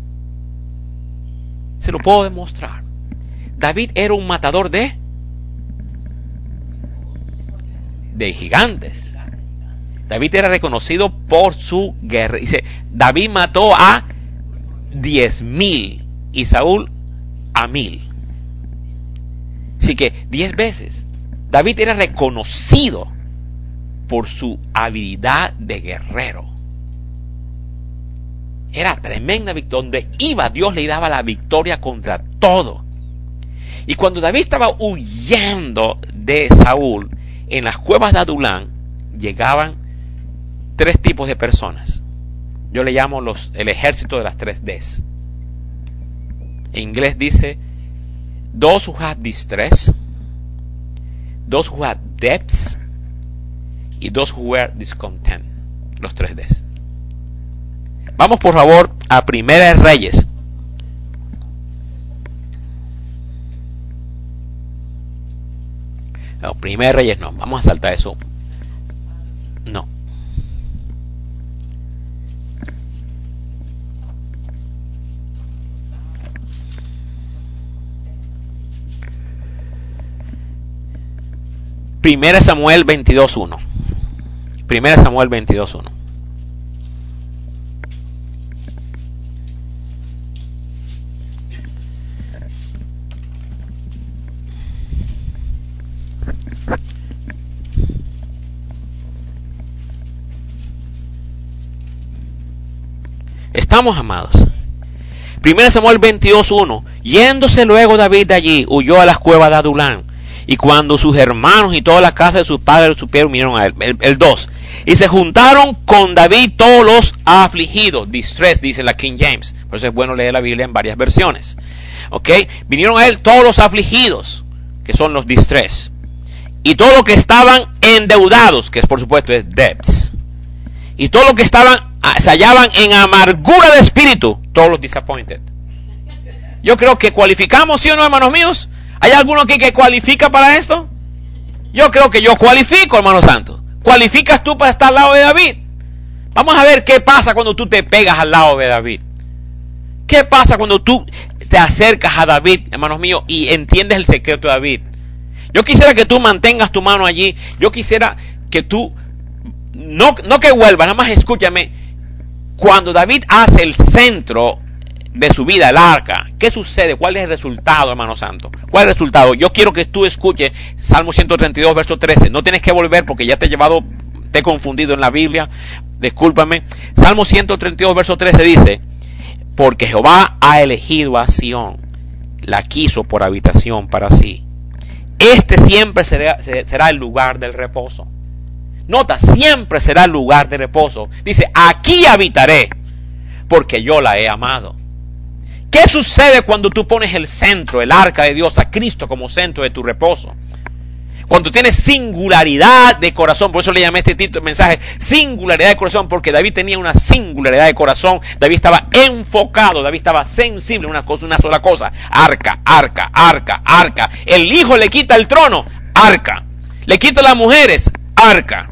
Se lo puedo demostrar. David era un matador de de gigantes. David era reconocido por su guerra. Dice, David mató a diez mil y Saúl a mil. Así que diez veces. David era reconocido por su habilidad de guerrero. Era tremenda victoria. Donde iba, Dios le daba la victoria contra todo. Y cuando David estaba huyendo de Saúl, en las cuevas de Adulán, llegaban tres tipos de personas. Yo le llamo los, el ejército de las tres Ds. En inglés dice, those who had distress, those who had debts, y those who were discontent. Los tres Ds. Vamos por favor a Primera de Reyes. No, Primera de Reyes no, vamos a saltar eso. No. Primera Samuel veintidós uno. Primera Samuel veintidós uno. Estamos, amados. Primera Samuel veintidós uno. Yéndose luego David de allí, huyó a las cuevas de Adulán. Y cuando sus hermanos y toda la casa de sus padres supieron, vinieron a él. El dos. Y se juntaron con David todos los afligidos. Distress, dice la King James. Por eso es bueno leer la Biblia en varias versiones. ¿Ok? Vinieron a él todos los afligidos, que son los distress. Y todos los que estaban endeudados, que es por supuesto es debts. Y todos los que estaban se hallaban en amargura de espíritu, todos los disappointed. Yo creo que cualificamos, ¿sí o no, hermanos míos? ¿Hay alguno aquí que cualifica para esto? Yo creo que yo cualifico, hermano santo. ¿Cualificas tú para estar al lado de David? Vamos a ver qué pasa cuando tú te pegas al lado de David. ¿Qué pasa cuando tú te acercas a David, hermanos míos, y entiendes el secreto de David? Yo quisiera que tú mantengas tu mano allí. Yo quisiera que tú, no, no que vuelvas, nada más escúchame. Cuando David hace el centro de su vida, el arca, ¿qué sucede? ¿Cuál es el resultado, hermano santo? ¿Cuál es el resultado? Yo quiero que tú escuches Salmo ciento treinta y dos, verso trece. No tienes que volver porque ya te he llevado, te he confundido en la Biblia. Discúlpame. Salmo ciento treinta y dos, verso trece dice: porque Jehová ha elegido a Sión, la quiso por habitación para sí. Este siempre será, será el lugar del reposo. Nota, siempre será el lugar de reposo. Dice, aquí habitaré, porque yo la he amado. ¿Qué sucede cuando tú pones el centro, el arca de Dios, a Cristo como centro de tu reposo? Cuando tienes singularidad de corazón, por eso le llamé este título, mensaje, singularidad de corazón, porque David tenía una singularidad de corazón. David estaba enfocado, David estaba sensible a una cosa, una sola cosa. Arca, arca, arca, arca. El hijo le quita el trono, arca. Le quita las mujeres, arca.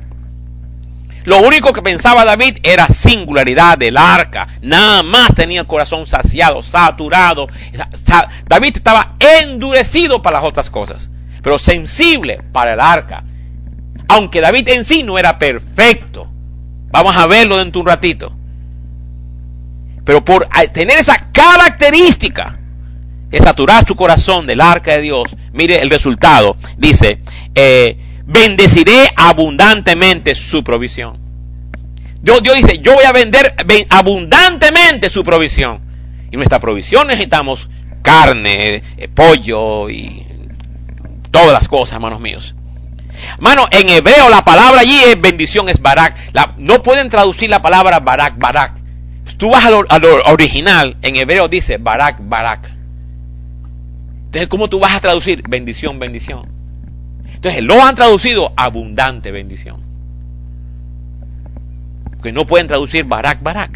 Lo único que pensaba David era singularidad del arca. Nada más tenía el corazón saciado, saturado. David estaba endurecido para las otras cosas, pero sensible para el arca. Aunque David en sí no era perfecto. Vamos a verlo dentro de un ratito. Pero por tener esa característica de saturar su corazón del arca de Dios, mire el resultado. Dice, eh, bendeciré abundantemente su provisión. Dios, Dios dice, yo voy a vender abundantemente su provisión. Y nuestra provisión necesitamos carne, eh, pollo y todas las cosas, hermanos míos. Hermano, en hebreo la palabra allí es bendición, es barak. La, no pueden traducir la palabra barak, barak. Tú vas a lo, a lo original, en hebreo dice barak, barak. Entonces, ¿cómo tú vas a traducir bendición, bendición? Entonces, lo han traducido abundante bendición. Porque no pueden traducir barak, barak.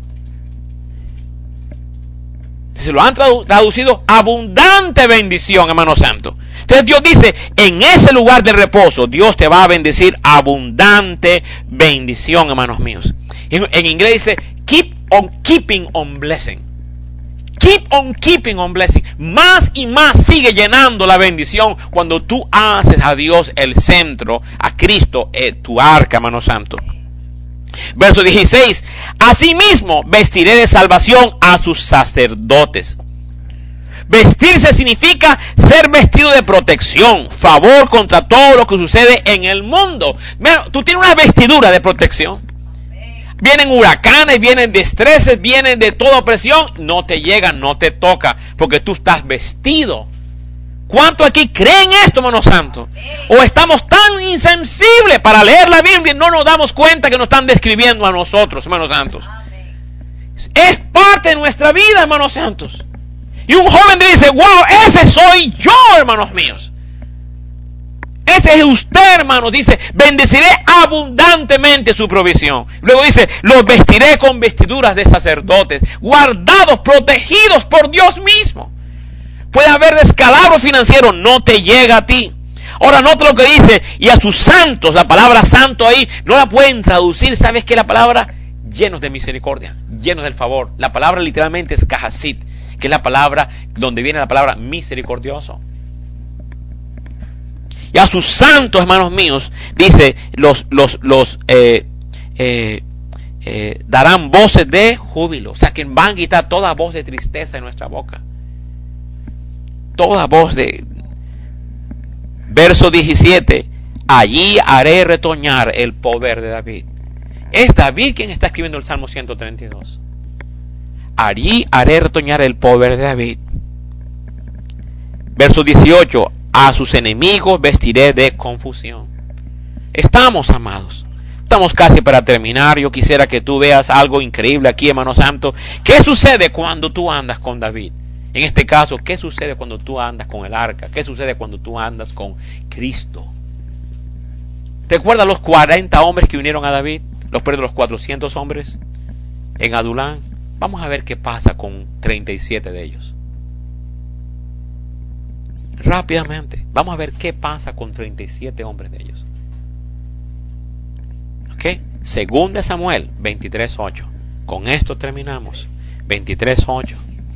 Entonces, lo han tradu- traducido abundante bendición, hermano santo. Entonces, Dios dice, en ese lugar de reposo, Dios te va a bendecir abundante bendición, hermanos míos. En, en inglés dice, keep on keeping on blessing. Keep on keeping on blessing. Más y más sigue llenando la bendición cuando tú haces a Dios el centro, a Cristo eh, tu arca, hermano santo. Verso dieciséis. Asimismo vestiré de salvación a sus sacerdotes. Vestirse significa ser vestido de protección, favor contra todo lo que sucede en el mundo. Mira, tú tienes una vestidura de protección. Vienen huracanes, vienen destreses, vienen de toda opresión. No te llegan, no te toca, porque tú estás vestido. ¿Cuántos aquí creen esto, hermano santo? O estamos tan insensibles para leer la Biblia y no nos damos cuenta que nos están describiendo a nosotros, hermanos santos. Es parte de nuestra vida, hermanos santos. Y un joven dice, wow, ese soy yo, hermanos míos. Ese es usted, hermanos. Dice, bendeciré abundantemente su provisión. Luego dice, los vestiré con vestiduras de sacerdotes, guardados, protegidos por Dios mismo. Puede haber descalabro financiero, no te llega a ti. Ahora nota lo que dice, y a sus santos, la palabra santo ahí, no la pueden traducir. ¿Sabes qué? La palabra llenos de misericordia, llenos del favor. La palabra literalmente es kahasit, que es la palabra donde viene la palabra misericordioso. Y a sus santos, hermanos míos, dice, los, los, los, eh, eh, eh, darán voces de júbilo. O sea, que van a quitar toda voz de tristeza de nuestra boca. Toda voz de... Verso diecisiete. Allí haré retoñar el poder de David. Es David quien está escribiendo el Salmo ciento treinta y dos. Allí haré retoñar el poder de David. Verso dieciocho. A sus enemigos vestiré de confusión. Estamos, amados. Estamos casi para terminar. Yo quisiera que tú veas algo increíble aquí, hermano santo. ¿Qué sucede cuando tú andas con David? En este caso, ¿qué sucede cuando tú andas con el arca? ¿Qué sucede cuando tú andas con Cristo? ¿Te acuerdas los cuarenta hombres que vinieron a David? Los perdón, los cuatrocientos hombres en Adulán. Vamos a ver qué pasa con treinta y siete de ellos. Rápidamente, vamos a ver qué pasa con treinta y siete hombres de ellos. ¿Ok? Segunda Samuel veintitrés ocho. Con esto terminamos. veintitrés ocho.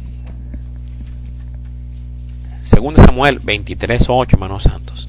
Segunda Samuel veintitrés ocho, hermanos santos.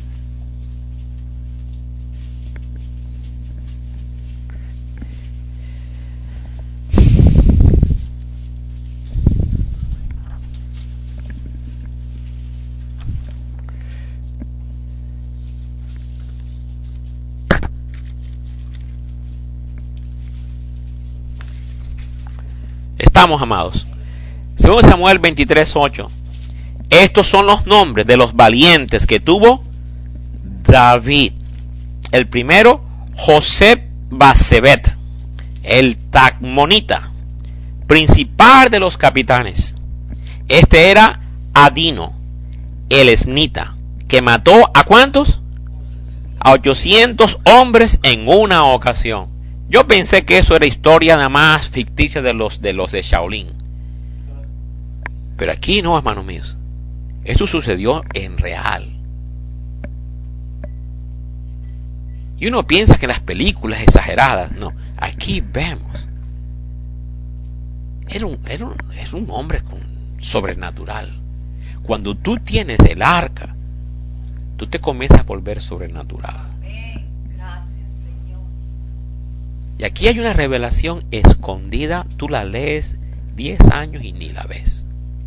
Estamos, amados. Según Samuel veintitrés ocho. Estos son los nombres de los valientes que tuvo David. El primero, José Basebet, el Tacmonita, principal de los capitanes. Este era Adino, el esnita, que mató ¿a cuántos? A ochocientos hombres en una ocasión. Yo pensé que eso era historia nada más ficticia de los de los de Shaolin. Pero aquí no, hermanos míos. Eso sucedió en real. Y uno piensa que en las películas exageradas, no. Aquí vemos. Era un, era un, es un hombre con, sobrenatural. Cuando tú tienes el arca, tú te comienzas a volver sobrenatural. Y aquí hay una revelación escondida, tú la lees diez años y ni la ves.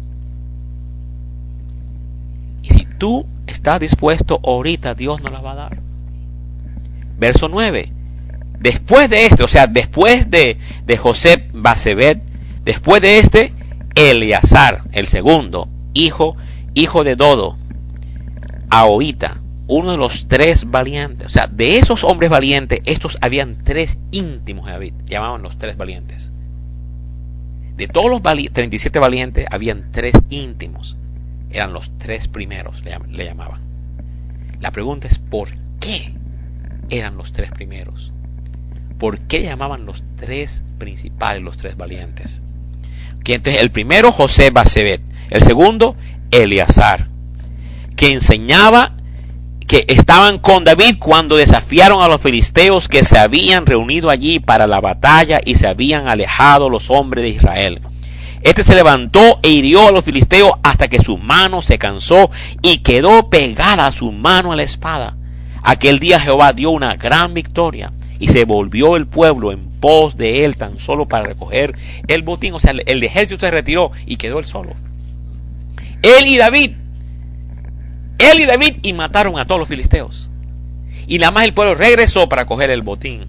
Y si tú estás dispuesto, ahorita Dios nos la va a dar. Verso nueve. Después de este, o sea, después de, de José Basebet, después de este, Eleazar, el segundo, hijo, hijo de Dodo, Ahoita, uno de los tres valientes. O sea, de esos hombres valientes, estos habían tres íntimos de David, llamaban los tres valientes. De todos los vali- treinta y siete valientes, habían tres íntimos. Eran los tres primeros, le, le llamaban. La pregunta es, ¿por qué eran los tres primeros? ¿Por qué llamaban los tres principales, los tres valientes? Que entonces, el primero, José Basebet. El segundo, Eleazar, que enseñaba que estaban con David cuando desafiaron a los filisteos que se habían reunido allí para la batalla y se habían alejado los hombres de Israel. Este se levantó e hirió a los filisteos hasta que su mano se cansó y quedó pegada a su mano a la espada. Aquel día Jehová dio una gran victoria y se volvió el pueblo en pos de él tan solo para recoger el botín. O sea, el ejército se retiró y quedó él solo. Él y David. Él y David y mataron a todos los filisteos. Y nada más el pueblo regresó para coger el botín.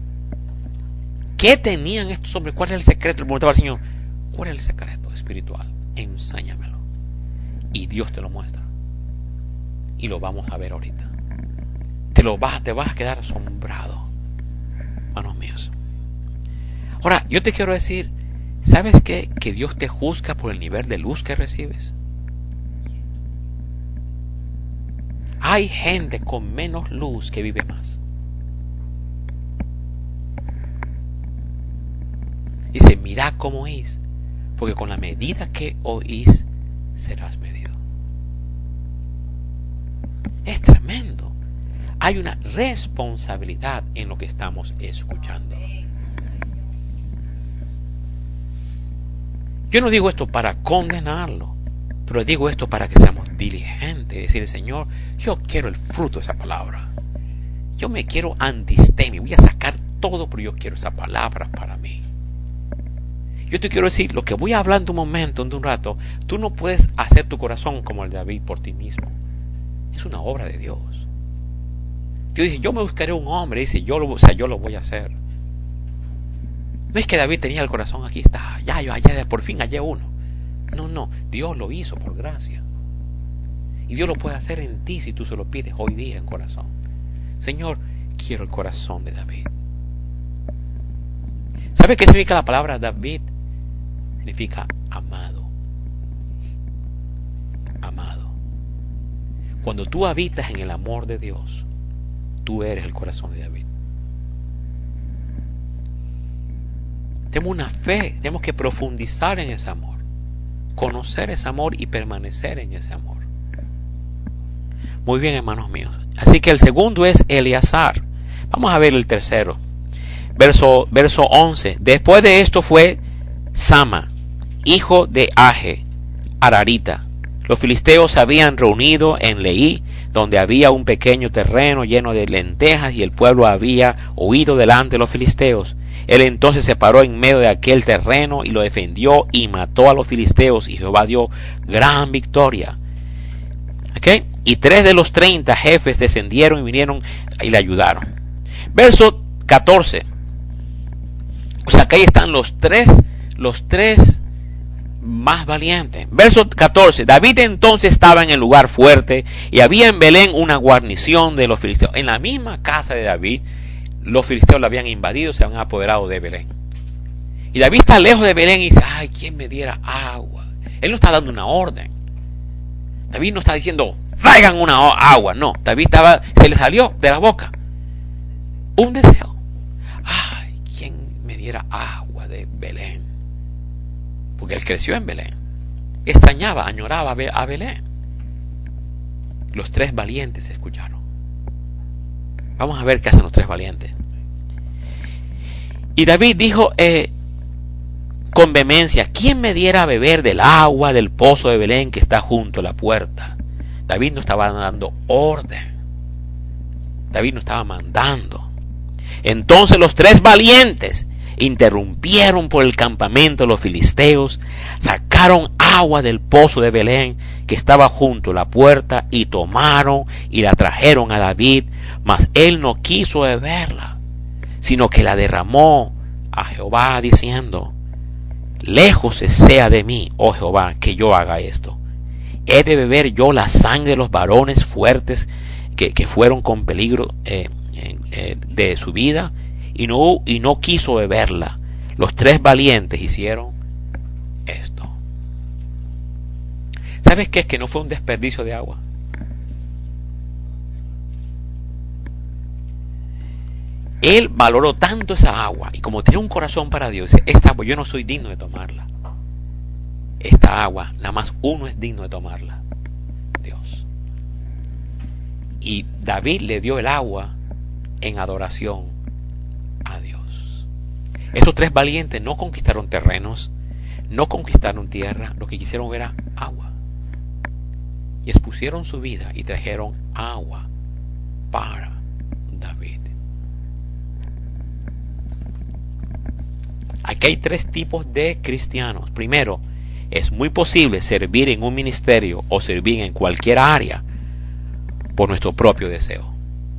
¿Qué tenían estos hombres? ¿Cuál es el secreto? Le preguntaba al Señor, ¿cuál es el secreto espiritual? Enséñamelo. Y Dios te lo muestra. Y lo vamos a ver ahorita. Te lo vas, te vas a quedar asombrado, hermanos míos. Ahora, yo te quiero decir, ¿sabes qué? Que Dios te juzga por el nivel de luz que recibes. Hay gente con menos luz que vive más. Dice, mira cómo es, porque con la medida que oís, serás medido. Es tremendo. Hay una responsabilidad en lo que estamos escuchando. Yo no digo esto para condenarlo. Pero digo esto para que seamos diligentes. Decir, Señor, yo quiero el fruto de esa palabra. Yo me quiero antistemio. Voy a sacar todo, pero yo quiero esa palabra para mí. Yo te quiero decir, lo que voy a hablar en un momento, en un rato, tú no puedes hacer tu corazón como el de David por ti mismo. Es una obra de Dios. Dios dice, yo me buscaré un hombre. Dice, yo lo, o sea, yo lo voy a hacer. No es que David tenía el corazón aquí, está, ya, yo, allá, por fin hallé uno. No, no, Dios lo hizo por gracia. Y Dios lo puede hacer en ti si tú se lo pides hoy día en corazón. Señor, quiero el corazón de David. ¿Sabe qué significa la palabra David? Significa amado. Amado. Cuando tú habitas en el amor de Dios, tú eres el corazón de David. Tenemos una fe, tenemos que profundizar en ese amor, conocer ese amor y permanecer en ese amor. Muy bien, hermanos míos. Así que el segundo es Eleazar. Vamos a ver el tercero. Verso, verso once. Después de esto fue Sama, hijo de Age, Ararita. Los filisteos se habían reunido en Leí, donde había un pequeño terreno lleno de lentejas, y el pueblo había huido delante de los filisteos. Él entonces se paró en medio de aquel terreno y lo defendió y mató a los filisteos, y Jehová dio gran victoria. ¿Okay? Y tres de los treinta jefes descendieron y vinieron y le ayudaron. Verso catorce. O sea, que ahí están los tres, los tres más valientes. Verso catorce. David entonces estaba en el lugar fuerte, y había en Belén una guarnición de los filisteos. En la misma casa de David, los filisteos la habían invadido, se habían apoderado de Belén. Y David está lejos de Belén y dice, ay, ¿quién me diera agua? Él no está dando una orden. David no está diciendo, traigan una agua. No, David estaba, se le salió de la boca un deseo. Ay, ¿quién me diera agua de Belén? Porque él creció en Belén. Extrañaba, añoraba a Belén. Los tres valientes se escucharon. Vamos a ver qué hacen los tres valientes. Y David dijo eh, con vehemencia, ¿quién me diera a beber del agua del pozo de Belén que está junto a la puerta? David no estaba dando orden. David no estaba mandando. Entonces los tres valientes interrumpieron por el campamento de los filisteos, sacaron agua del pozo de Belén que estaba junto a la puerta, y tomaron y la trajeron a David, mas él no quiso beberla, sino que la derramó a Jehová, diciendo, lejos sea de mí, oh Jehová, que yo haga esto. ¿He de beber yo la sangre de los varones fuertes que, que fueron con peligro eh, eh, de su vida? Y no, y no quiso beberla. Los tres valientes hicieron esto. ¿Sabes qué? Es que no fue un desperdicio de agua. Él valoró tanto esa agua, y como tenía un corazón para Dios, dice, esta agua yo no soy digno de tomarla. Esta agua, nada más uno es digno de tomarla, Dios. Y David le dio el agua en adoración a Dios. Estos tres valientes no conquistaron terrenos, no conquistaron tierra, lo que quisieron era agua. Y expusieron su vida y trajeron agua para David. Aquí hay tres tipos de cristianos. Primero, es muy posible servir en un ministerio o servir en cualquier área por nuestro propio deseo.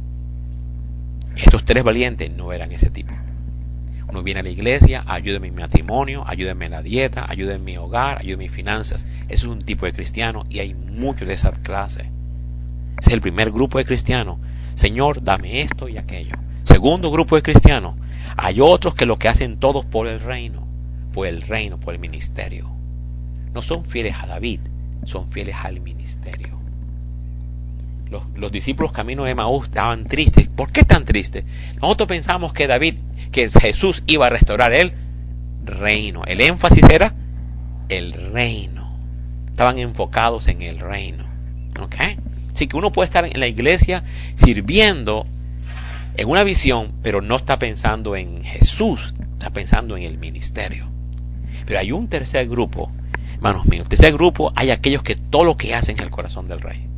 Estos tres valientes no eran ese tipo. Uno viene a la iglesia, ayúdame en mi matrimonio, ayúdame en la dieta, ayúdame en mi hogar, ayúdame en mis finanzas. Ese es un tipo de cristiano, y hay muchos de esa clase. Ese es el primer grupo de cristianos. Señor, dame esto y aquello. Segundo grupo de cristianos. Hay otros que lo que hacen todos por el reino, por el reino, por el ministerio. No son fieles a David, son fieles al ministerio. Los, los discípulos camino de Emaús estaban tristes. ¿Por qué tan tristes? Nosotros pensamos que David, que Jesús iba a restaurar el reino. El énfasis era el reino. Estaban enfocados en el reino. ¿Ok? Así que uno puede estar en la iglesia sirviendo en una visión, pero no está pensando en Jesús, está pensando en el ministerio. Pero hay un tercer grupo Hermanos míos, en tercer grupo hay aquellos que todo lo que hacen es el corazón del rey.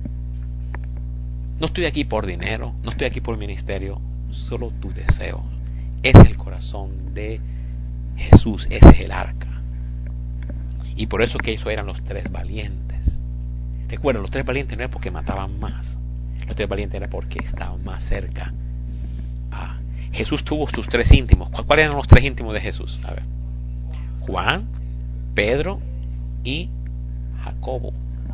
No estoy aquí por dinero, no estoy aquí por ministerio, solo tu deseo. Ese es el corazón de Jesús, ese es el arca. Y por eso que eso eran los tres valientes. Recuerden, los tres valientes no era porque mataban más. Los tres valientes era porque estaban más cerca. Ah, Jesús tuvo sus tres íntimos. ¿Cuáles eran los tres íntimos de Jesús? A ver. Juan, Pedro y Jacobo.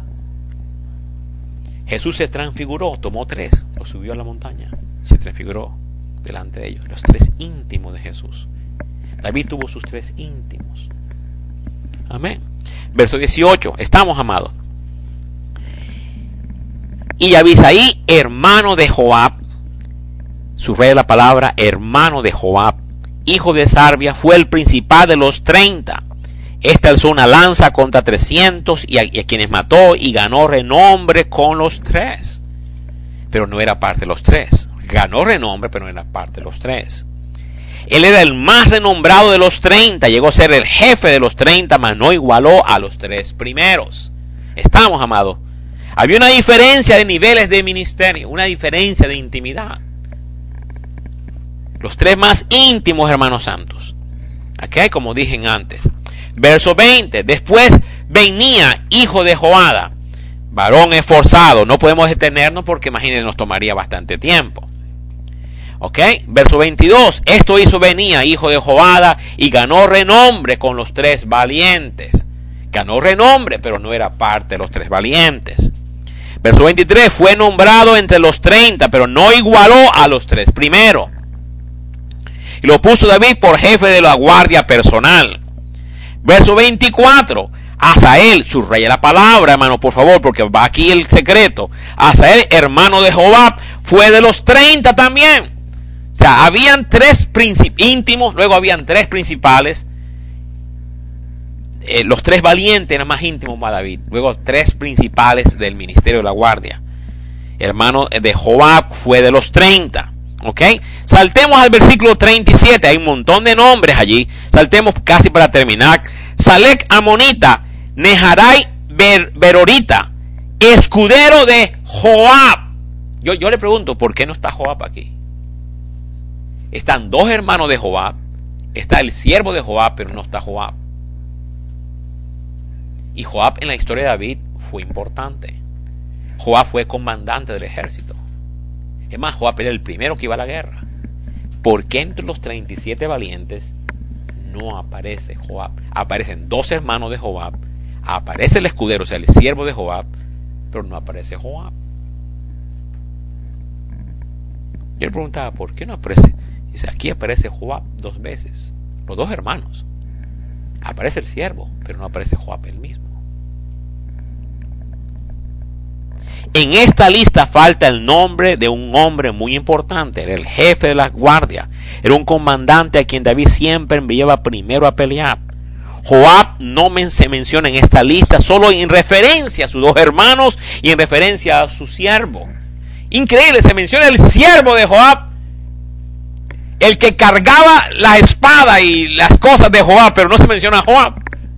Jesús se transfiguró, tomó tres, los subió a la montaña, se transfiguró delante de ellos. Los tres íntimos de Jesús. David tuvo sus tres íntimos. Amén. Verso dieciocho. Estamos, amados. Y Abisaí, hermano de Joab, subraya la palabra hermano de Joab, hijo de Sarbia, fue el principal de los treinta. Este alzó una lanza contra trescientos y a, y a quienes mató y ganó renombre con los tres. Pero no era parte de los tres. Ganó renombre, pero no era parte de los tres. Él era el más renombrado de los treinta, llegó a ser el jefe de los treinta, mas no igualó a los tres primeros. Estamos, amados. Había una diferencia de niveles de ministerio, una diferencia de intimidad. Los tres más íntimos, hermanos santos. Aquí hay, como dije antes. Verso veinte. Después venía hijo de Joada, varón esforzado. No podemos detenernos porque imagínense, nos tomaría bastante tiempo. Ok, verso veintidós. Esto hizo venía hijo de Joada y ganó renombre con los tres valientes. Ganó renombre, pero no era parte de los tres valientes. Verso veintitrés. Fue nombrado entre los treinta, pero no igualó a los tres primeros. Y lo puso David por jefe de la guardia personal. Verso veinticuatro. Asael, subraya la palabra, hermano, por favor, porque va aquí el secreto. Asael, hermano de Joab, fue de los treinta también. O sea, habían tres íntimos, luego habían tres principales. Eh, los tres valientes eran más íntimos para David. Luego tres principales del ministerio de la guardia. Hermano de Joab fue de los treinta. ¿Ok? Saltemos al versículo treinta y siete. Hay un montón de nombres allí. Saltemos casi para terminar. Salec Amonita, Neharai Ber, Berorita, escudero de Joab. Yo, yo le pregunto, ¿por qué no está Joab aquí? Están dos hermanos de Joab. Está el siervo de Joab, pero no está Joab. Y Joab en la historia de David fue importante. Joab fue comandante del ejército. Es más, Joab era el primero que iba a la guerra. ¿Por qué entre los treinta y siete valientes no aparece Joab? Aparecen dos hermanos de Joab, aparece el escudero, o sea, el siervo de Joab, pero no aparece Joab. Yo le preguntaba, ¿por qué no aparece? Dice, aquí aparece Joab dos veces, los dos hermanos. Aparece el siervo, pero no aparece Joab el mismo. En esta lista falta el nombre de un hombre muy importante. Era el jefe de la guardia. Era un comandante a quien David siempre enviaba primero a pelear. Joab no se menciona en esta lista, solo en referencia a sus dos hermanos y en referencia a su siervo. Increíble, se menciona el siervo de Joab, el que cargaba la espada y las cosas de Joab, pero no se menciona a Joab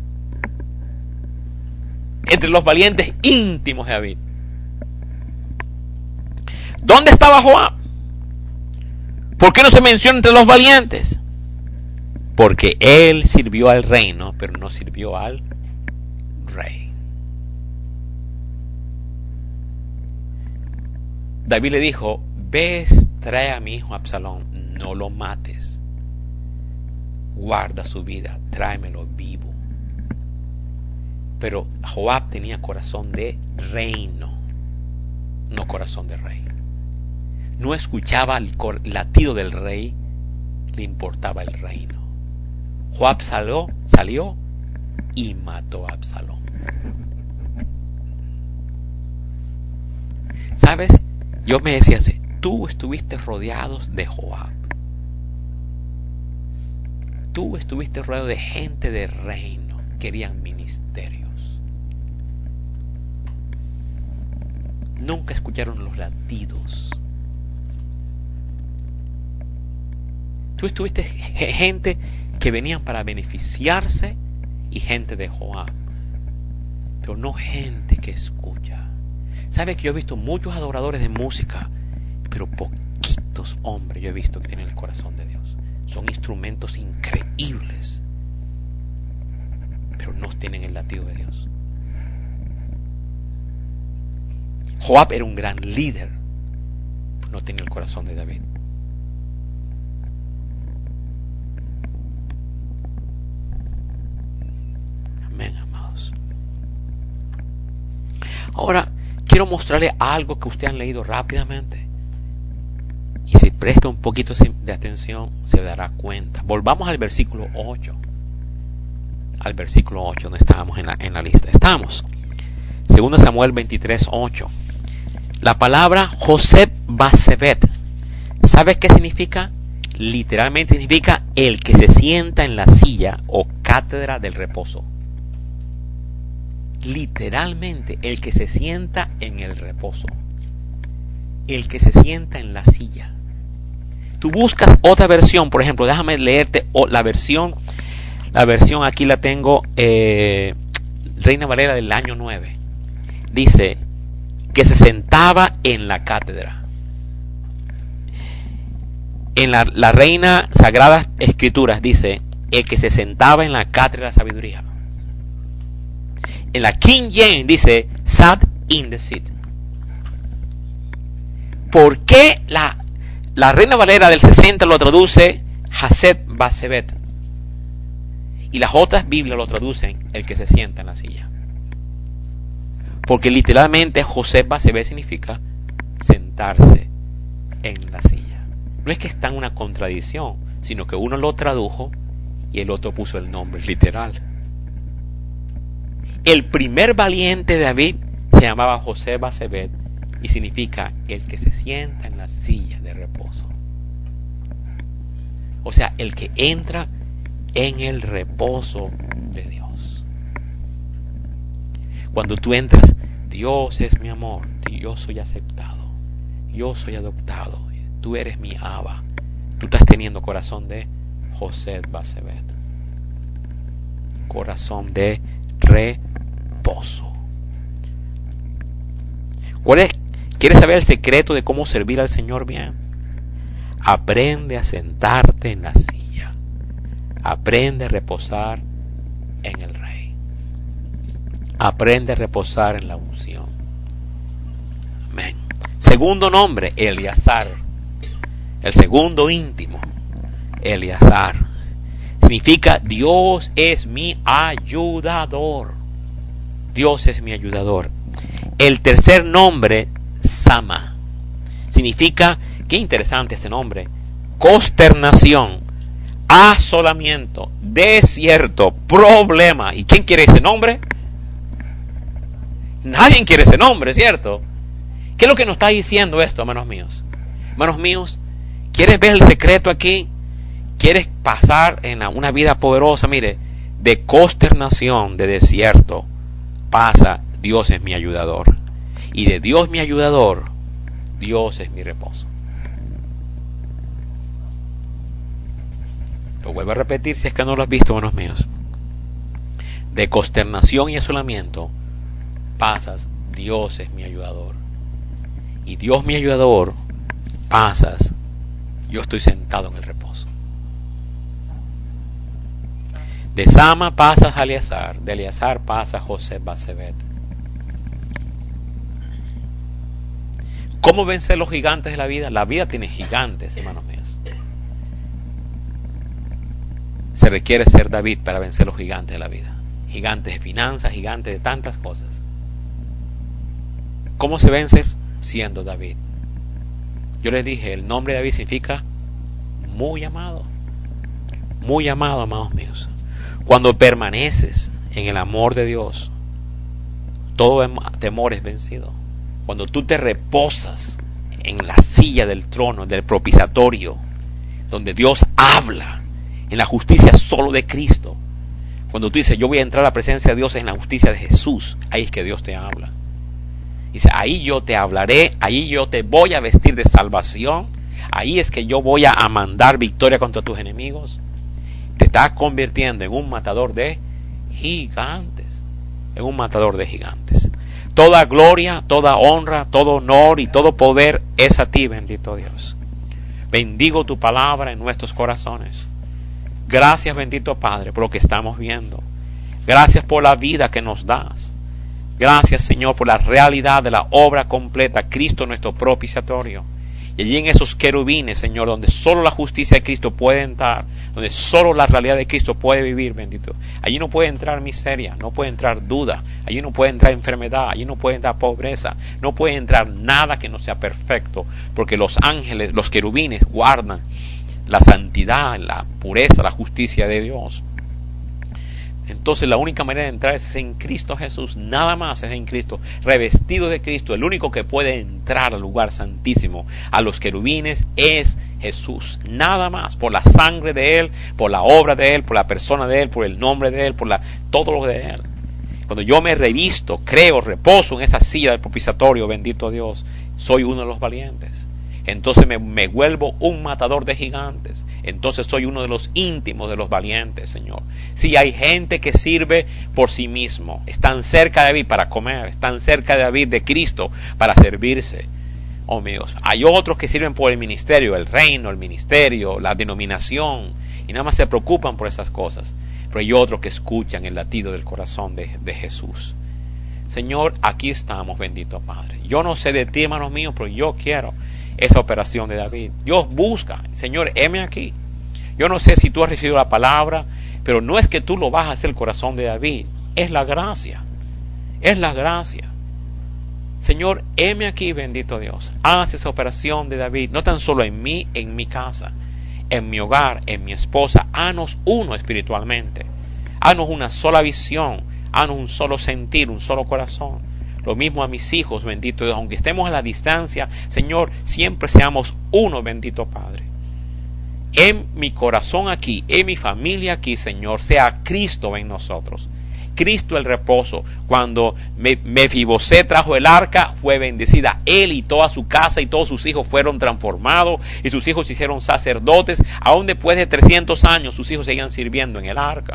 entre los valientes íntimos de David. ¿Dónde estaba Joab? ¿Por qué no se menciona entre los valientes? Porque él sirvió al reino, pero no sirvió al rey. David le dijo, ves, trae a mi hijo Absalón, no lo mates. Guarda su vida, tráemelo vivo. Pero Joab tenía corazón de reino, no corazón de rey. No escuchaba el latido del rey, le importaba el reino. Joab salió, salió y mató a Absalón. ¿Sabes? Yo me decía así, tú estuviste rodeado de Joab. Tú estuviste rodeado de gente de reino, querían ministerios. Nunca escucharon los latidos. Tú estuviste gente que venían para beneficiarse y gente de Joab. pero no gente que escucha. ¿Sabe que yo he visto muchos adoradores de música, pero poquitos hombres yo he visto que tienen el corazón de Dios? Son instrumentos increíbles, pero no tienen el latido de Dios. Joab era un gran líder, pero no tenía el corazón de David. Amén, amados. Ahora, quiero mostrarle algo que ustedes han leído rápidamente. Y si presta un poquito de atención, se dará cuenta. Volvamos al versículo ocho. Al versículo ocho, donde estábamos en la, en la lista. Estamos. Segundo Samuel veintitrés, ocho. La palabra Joseb Basebet, ¿sabe qué significa? Literalmente significa el que se sienta en la silla o cátedra del reposo. Literalmente, el que se sienta en el reposo. El que se sienta en la silla. Tú buscas otra versión, por ejemplo, déjame leerte la versión, la versión aquí la tengo, eh, Reina Valera del año nueve. Dice que se sentaba en la cátedra. En la, la Reina Sagradas Escrituras dice el que se sentaba en la cátedra de la sabiduría. En la King James dice sat in the seat. ¿Por qué la, la Reina Valera del sesenta lo traduce Hased Basebet? Y las otras Biblias lo traducen el que se sienta en la silla. Porque literalmente José Basebet significa sentarse en la silla. No es que está en una contradicción, sino que uno lo tradujo y el otro puso el nombre literal. El primer valiente de David se llamaba José Basebet y significa el que se sienta en la silla de reposo. O sea, el que entra en el reposo de Dios. Cuando tú entras, Dios es mi amor, yo soy aceptado, yo soy adoptado, tú eres mi Abba. Tú estás teniendo corazón de José Basebet, corazón de reposo. ¿Cuál es? ¿Quieres saber el secreto de cómo servir al Señor bien? Aprende a sentarte en la silla. Aprende a reposar en el Rey. Aprende a reposar en la unción. Amén. Segundo nombre, Eleazar. El segundo íntimo, Eleazar. Significa Dios es mi ayudador. Dios es mi ayudador. El tercer nombre, Sama. Significa, qué interesante este nombre, consternación, asolamiento, desierto, problema. ¿Y quién quiere ese nombre? Nadie quiere ese nombre, ¿cierto? ¿Qué es lo que nos está diciendo esto, hermanos míos? Hermanos míos, ¿quieres ver el secreto aquí? ¿Quieres pasar en una vida poderosa? Mire, de consternación, de desierto, pasa, Dios es mi ayudador. Y de Dios mi ayudador, Dios es mi reposo. Lo vuelvo a repetir si es que no lo has visto, hermanos míos. De consternación y asolamiento, pasas, Dios es mi ayudador. Y Dios mi ayudador, pasas, yo estoy sentado en el reposo. De Sama pasas a Eleazar, de Eleazar pasa José Basebet. ¿Cómo vencer los gigantes de la vida? La vida tiene gigantes, hermanos míos. Se requiere ser David para vencer los gigantes de la vida. Gigantes de finanzas, gigantes de tantas cosas. ¿Cómo se vence? Siendo David. Yo les dije, el nombre de David significa muy amado. Muy amado, amados míos. Cuando permaneces en el amor de Dios, todo temor es vencido. Cuando tú te reposas en la silla del trono, del propiciatorio, donde Dios habla, en la justicia solo de Cristo. Cuando tú dices, yo voy a entrar a la presencia de Dios en la justicia de Jesús, ahí es que Dios te habla. Dice, ahí yo te hablaré, ahí yo te voy a vestir de salvación, ahí es que yo voy a mandar victoria contra tus enemigos. Te estás convirtiendo en un matador de gigantes. en un matador de gigantes. Toda gloria, toda honra, todo honor y todo poder es a ti, bendito Dios. Bendigo tu palabra en nuestros corazones. Gracias, bendito Padre, por lo que estamos viendo. Gracias por la vida que nos das. Gracias, Señor, por la realidad de la obra completa, Cristo nuestro propiciatorio. Y allí en esos querubines, Señor, donde solo la justicia de Cristo puede entrar, donde solo la realidad de Cristo puede vivir, bendito. Allí no puede entrar miseria, no puede entrar duda, allí no puede entrar enfermedad, allí no puede entrar pobreza, no puede entrar nada que no sea perfecto, porque los ángeles, los querubines guardan la santidad, la pureza, la justicia de Dios. Entonces la única manera de entrar es en Cristo Jesús, nada más es en Cristo, revestido de Cristo. El único que puede entrar al lugar santísimo, a los querubines, es Jesús, nada más, por la sangre de Él, por la obra de Él, por la persona de Él, por el nombre de Él, por la, todo lo de Él. Cuando yo me revisto, creo, reposo en esa silla del propiciatorio, bendito Dios, soy uno de los valientes. Entonces me, me vuelvo un matador de gigantes. Entonces soy uno de los íntimos de los valientes, Señor. Si hay gente que sirve por sí mismo, están cerca de David para comer, están cerca de David, de Cristo, para servirse. Oh míos, hay otros que sirven por el ministerio, el reino, el ministerio, la denominación, y nada más se preocupan por esas cosas. Pero hay otros que escuchan el latido del corazón de, de Jesús. Señor, aquí estamos, bendito Padre. Yo no sé de ti, hermanos míos, pero yo quiero esa operación de David. Dios busca, Señor, heme aquí. Yo no sé si tú has recibido la palabra, pero no es que tú lo vas a hacer el corazón de David, es la gracia, es la gracia. Señor, heme aquí, bendito Dios. Haz esa operación de David, no tan solo en mí, en mi casa, en mi hogar, en mi esposa. Haznos uno espiritualmente. Haznos una sola visión, haznos un solo sentir, un solo corazón. Lo mismo a mis hijos, bendito Dios, aunque estemos a la distancia, Señor, siempre seamos uno, bendito Padre. En mi corazón aquí, en mi familia aquí, Señor, sea Cristo en nosotros. Cristo el reposo. Cuando Mefiboset trajo el arca, fue bendecida. Él y toda su casa y todos sus hijos fueron transformados, y sus hijos se hicieron sacerdotes. Aún después de trescientos años, sus hijos seguían sirviendo en el arca.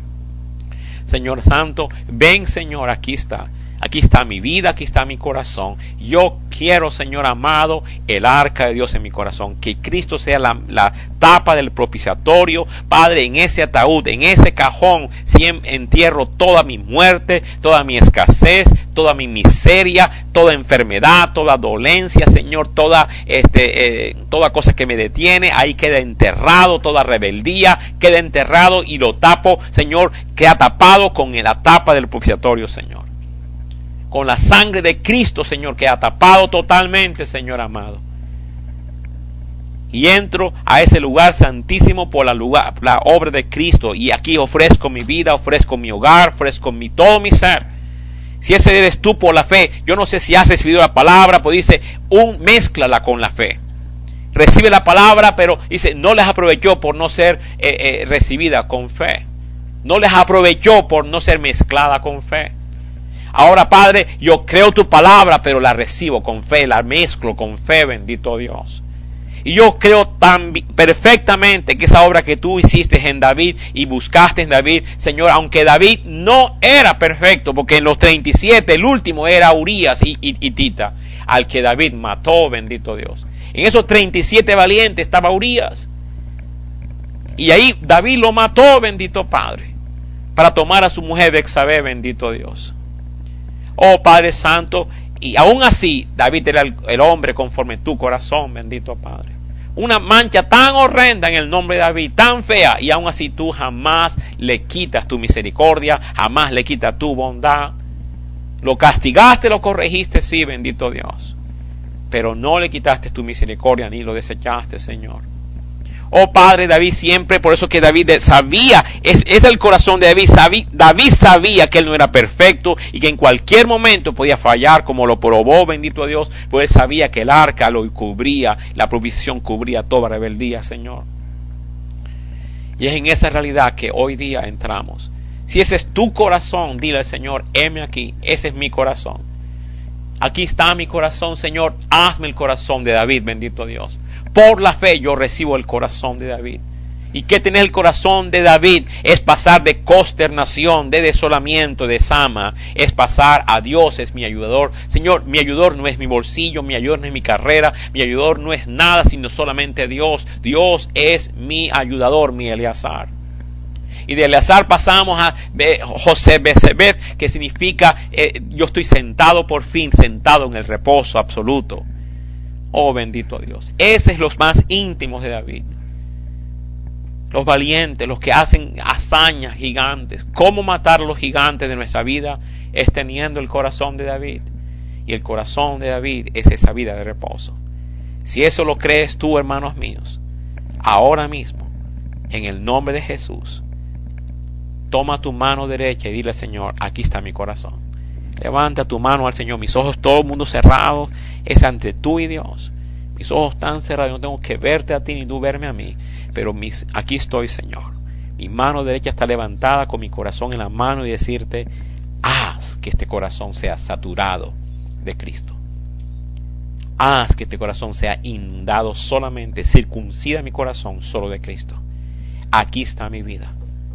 Señor Santo, ven, Señor, aquí está. Aquí está mi vida, aquí está mi corazón. Yo quiero, Señor amado, el arca de Dios en mi corazón. Que Cristo sea la, la tapa del propiciatorio. Padre, en ese ataúd, en ese cajón, siempre entierro toda mi muerte, toda mi escasez, toda mi miseria, toda enfermedad, toda dolencia, Señor, toda, este, eh, toda cosa que me detiene. Ahí queda enterrado, toda rebeldía queda enterrado y lo tapo, Señor, queda tapado con la tapa del propiciatorio, Señor. Con la sangre de Cristo, Señor, que ha tapado totalmente, Señor amado. Y entro a ese lugar santísimo por la, lugar, la obra de Cristo. Y aquí ofrezco mi vida, ofrezco mi hogar, ofrezco mi, todo mi ser. Si ese eres tú por la fe, yo no sé si has recibido la palabra, pues dice, un, mézclala con la fe. Recibe la palabra, pero dice, no les aprovechó por no ser eh, eh, recibida con fe. No les aprovechó por no ser mezclada con fe. Ahora, Padre, yo creo tu palabra, pero la recibo con fe, la mezclo con fe, bendito Dios. Y yo creo tan perfectamente que esa obra que tú hiciste en David y buscaste en David, Señor, aunque David no era perfecto, porque en los treinta y siete el último era Urías y, y, y Tita, al que David mató, bendito Dios. En esos treinta y siete valientes estaba Urías. Y ahí David lo mató, bendito Padre, para tomar a su mujer Betsabé, bendito Dios. Oh Padre Santo, y aún así David era el, el hombre conforme tu corazón, bendito Padre. Una mancha tan horrenda en el nombre de David, tan fea, y aún así tú jamás le quitas tu misericordia, jamás le quitas tu bondad. Lo castigaste, lo corregiste, sí, bendito Dios, pero no le quitaste tu misericordia ni lo desechaste, Señor. Oh Padre, David siempre, por eso que David sabía, es, es el corazón de David, sabía, David sabía que él no era perfecto y que en cualquier momento podía fallar, como lo probó, bendito Dios, pues él sabía que el arca lo cubría, la provisión cubría toda rebeldía, Señor. Y es en esa realidad que hoy día entramos. Si ese es tu corazón, dile al Señor, heme aquí, ese es mi corazón. Aquí está mi corazón, Señor, hazme el corazón de David, bendito Dios. Por la fe yo recibo el corazón de David. ¿Y qué tiene el corazón de David? Es pasar de consternación, de desolamiento, de Sama. Es pasar a Dios, es mi ayudador. Señor, mi ayudador no es mi bolsillo, mi ayudador no es mi carrera, mi ayudador no es nada, sino solamente Dios. Dios es mi ayudador, mi Eleazar. Y de Eleazar pasamos a José Besebet, que significa eh, yo estoy sentado por fin, sentado en el reposo absoluto. Oh, bendito Dios. Ese es los más íntimos de David. Los valientes, los que hacen hazañas gigantes. ¿Cómo matar a los gigantes de nuestra vida? Es teniendo el corazón de David. Y el corazón de David es esa vida de reposo. Si eso lo crees tú, hermanos míos, ahora mismo, en el nombre de Jesús, toma tu mano derecha y dile, Señor, aquí está mi corazón. Levanta tu mano al Señor. Mis ojos, todo el mundo cerrado, es ante tú y Dios. Mis ojos están cerrados, no tengo que verte a ti ni tú verme a mí. Pero mis, aquí estoy, Señor. Mi mano derecha está levantada con mi corazón en la mano y decirte, haz que este corazón sea saturado de Cristo. Haz que este corazón sea inundado solamente, circuncida mi corazón solo de Cristo. Aquí está mi vida.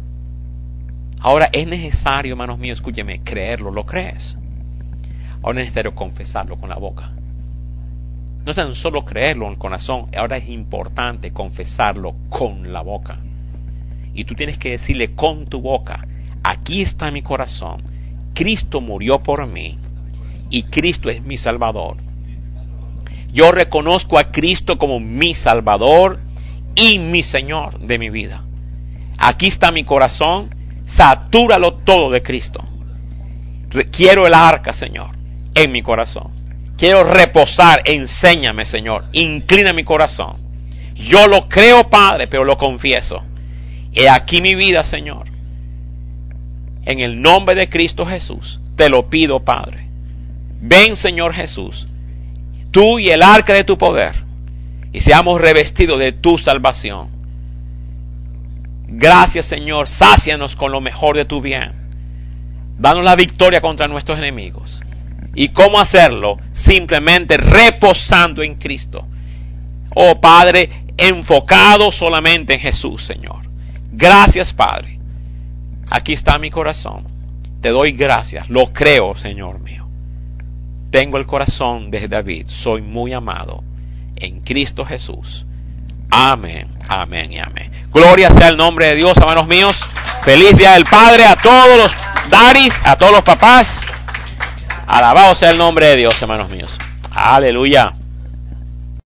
Ahora es necesario, hermanos míos, escúcheme, creerlo, ¿lo crees? Ahora es necesario confesarlo con la boca. No es tan solo creerlo en el corazón, ahora es importante confesarlo con la boca. Y tú tienes que decirle con tu boca, aquí está mi corazón, Cristo murió por mí y Cristo es mi Salvador. Yo reconozco a Cristo como mi Salvador y mi Señor de mi vida. Aquí está mi corazón, satúralo todo de Cristo. Quiero el arca, Señor, en mi corazón. Quiero reposar, enséñame, Señor, inclina mi corazón. Yo lo creo, Padre, pero lo confieso. He aquí mi vida, Señor. En el nombre de Cristo Jesús, te lo pido, Padre. Ven, Señor Jesús, tú y el arca de tu poder, y seamos revestidos de tu salvación. Gracias, Señor, sácianos con lo mejor de tu bien. Danos la victoria contra nuestros enemigos. ¿Y cómo hacerlo? Simplemente reposando en Cristo. Oh Padre, enfocado solamente en Jesús, Señor. Gracias, Padre. Aquí está mi corazón. Te doy gracias. Lo creo, Señor mío. Tengo el corazón de David. Soy muy amado en Cristo Jesús. Amén, amén y amén. Gloria sea el nombre de Dios, hermanos míos. Feliz Día del Padre a todos los daddies, a todos los papás. Alabado sea el nombre de Dios, hermanos míos. Aleluya.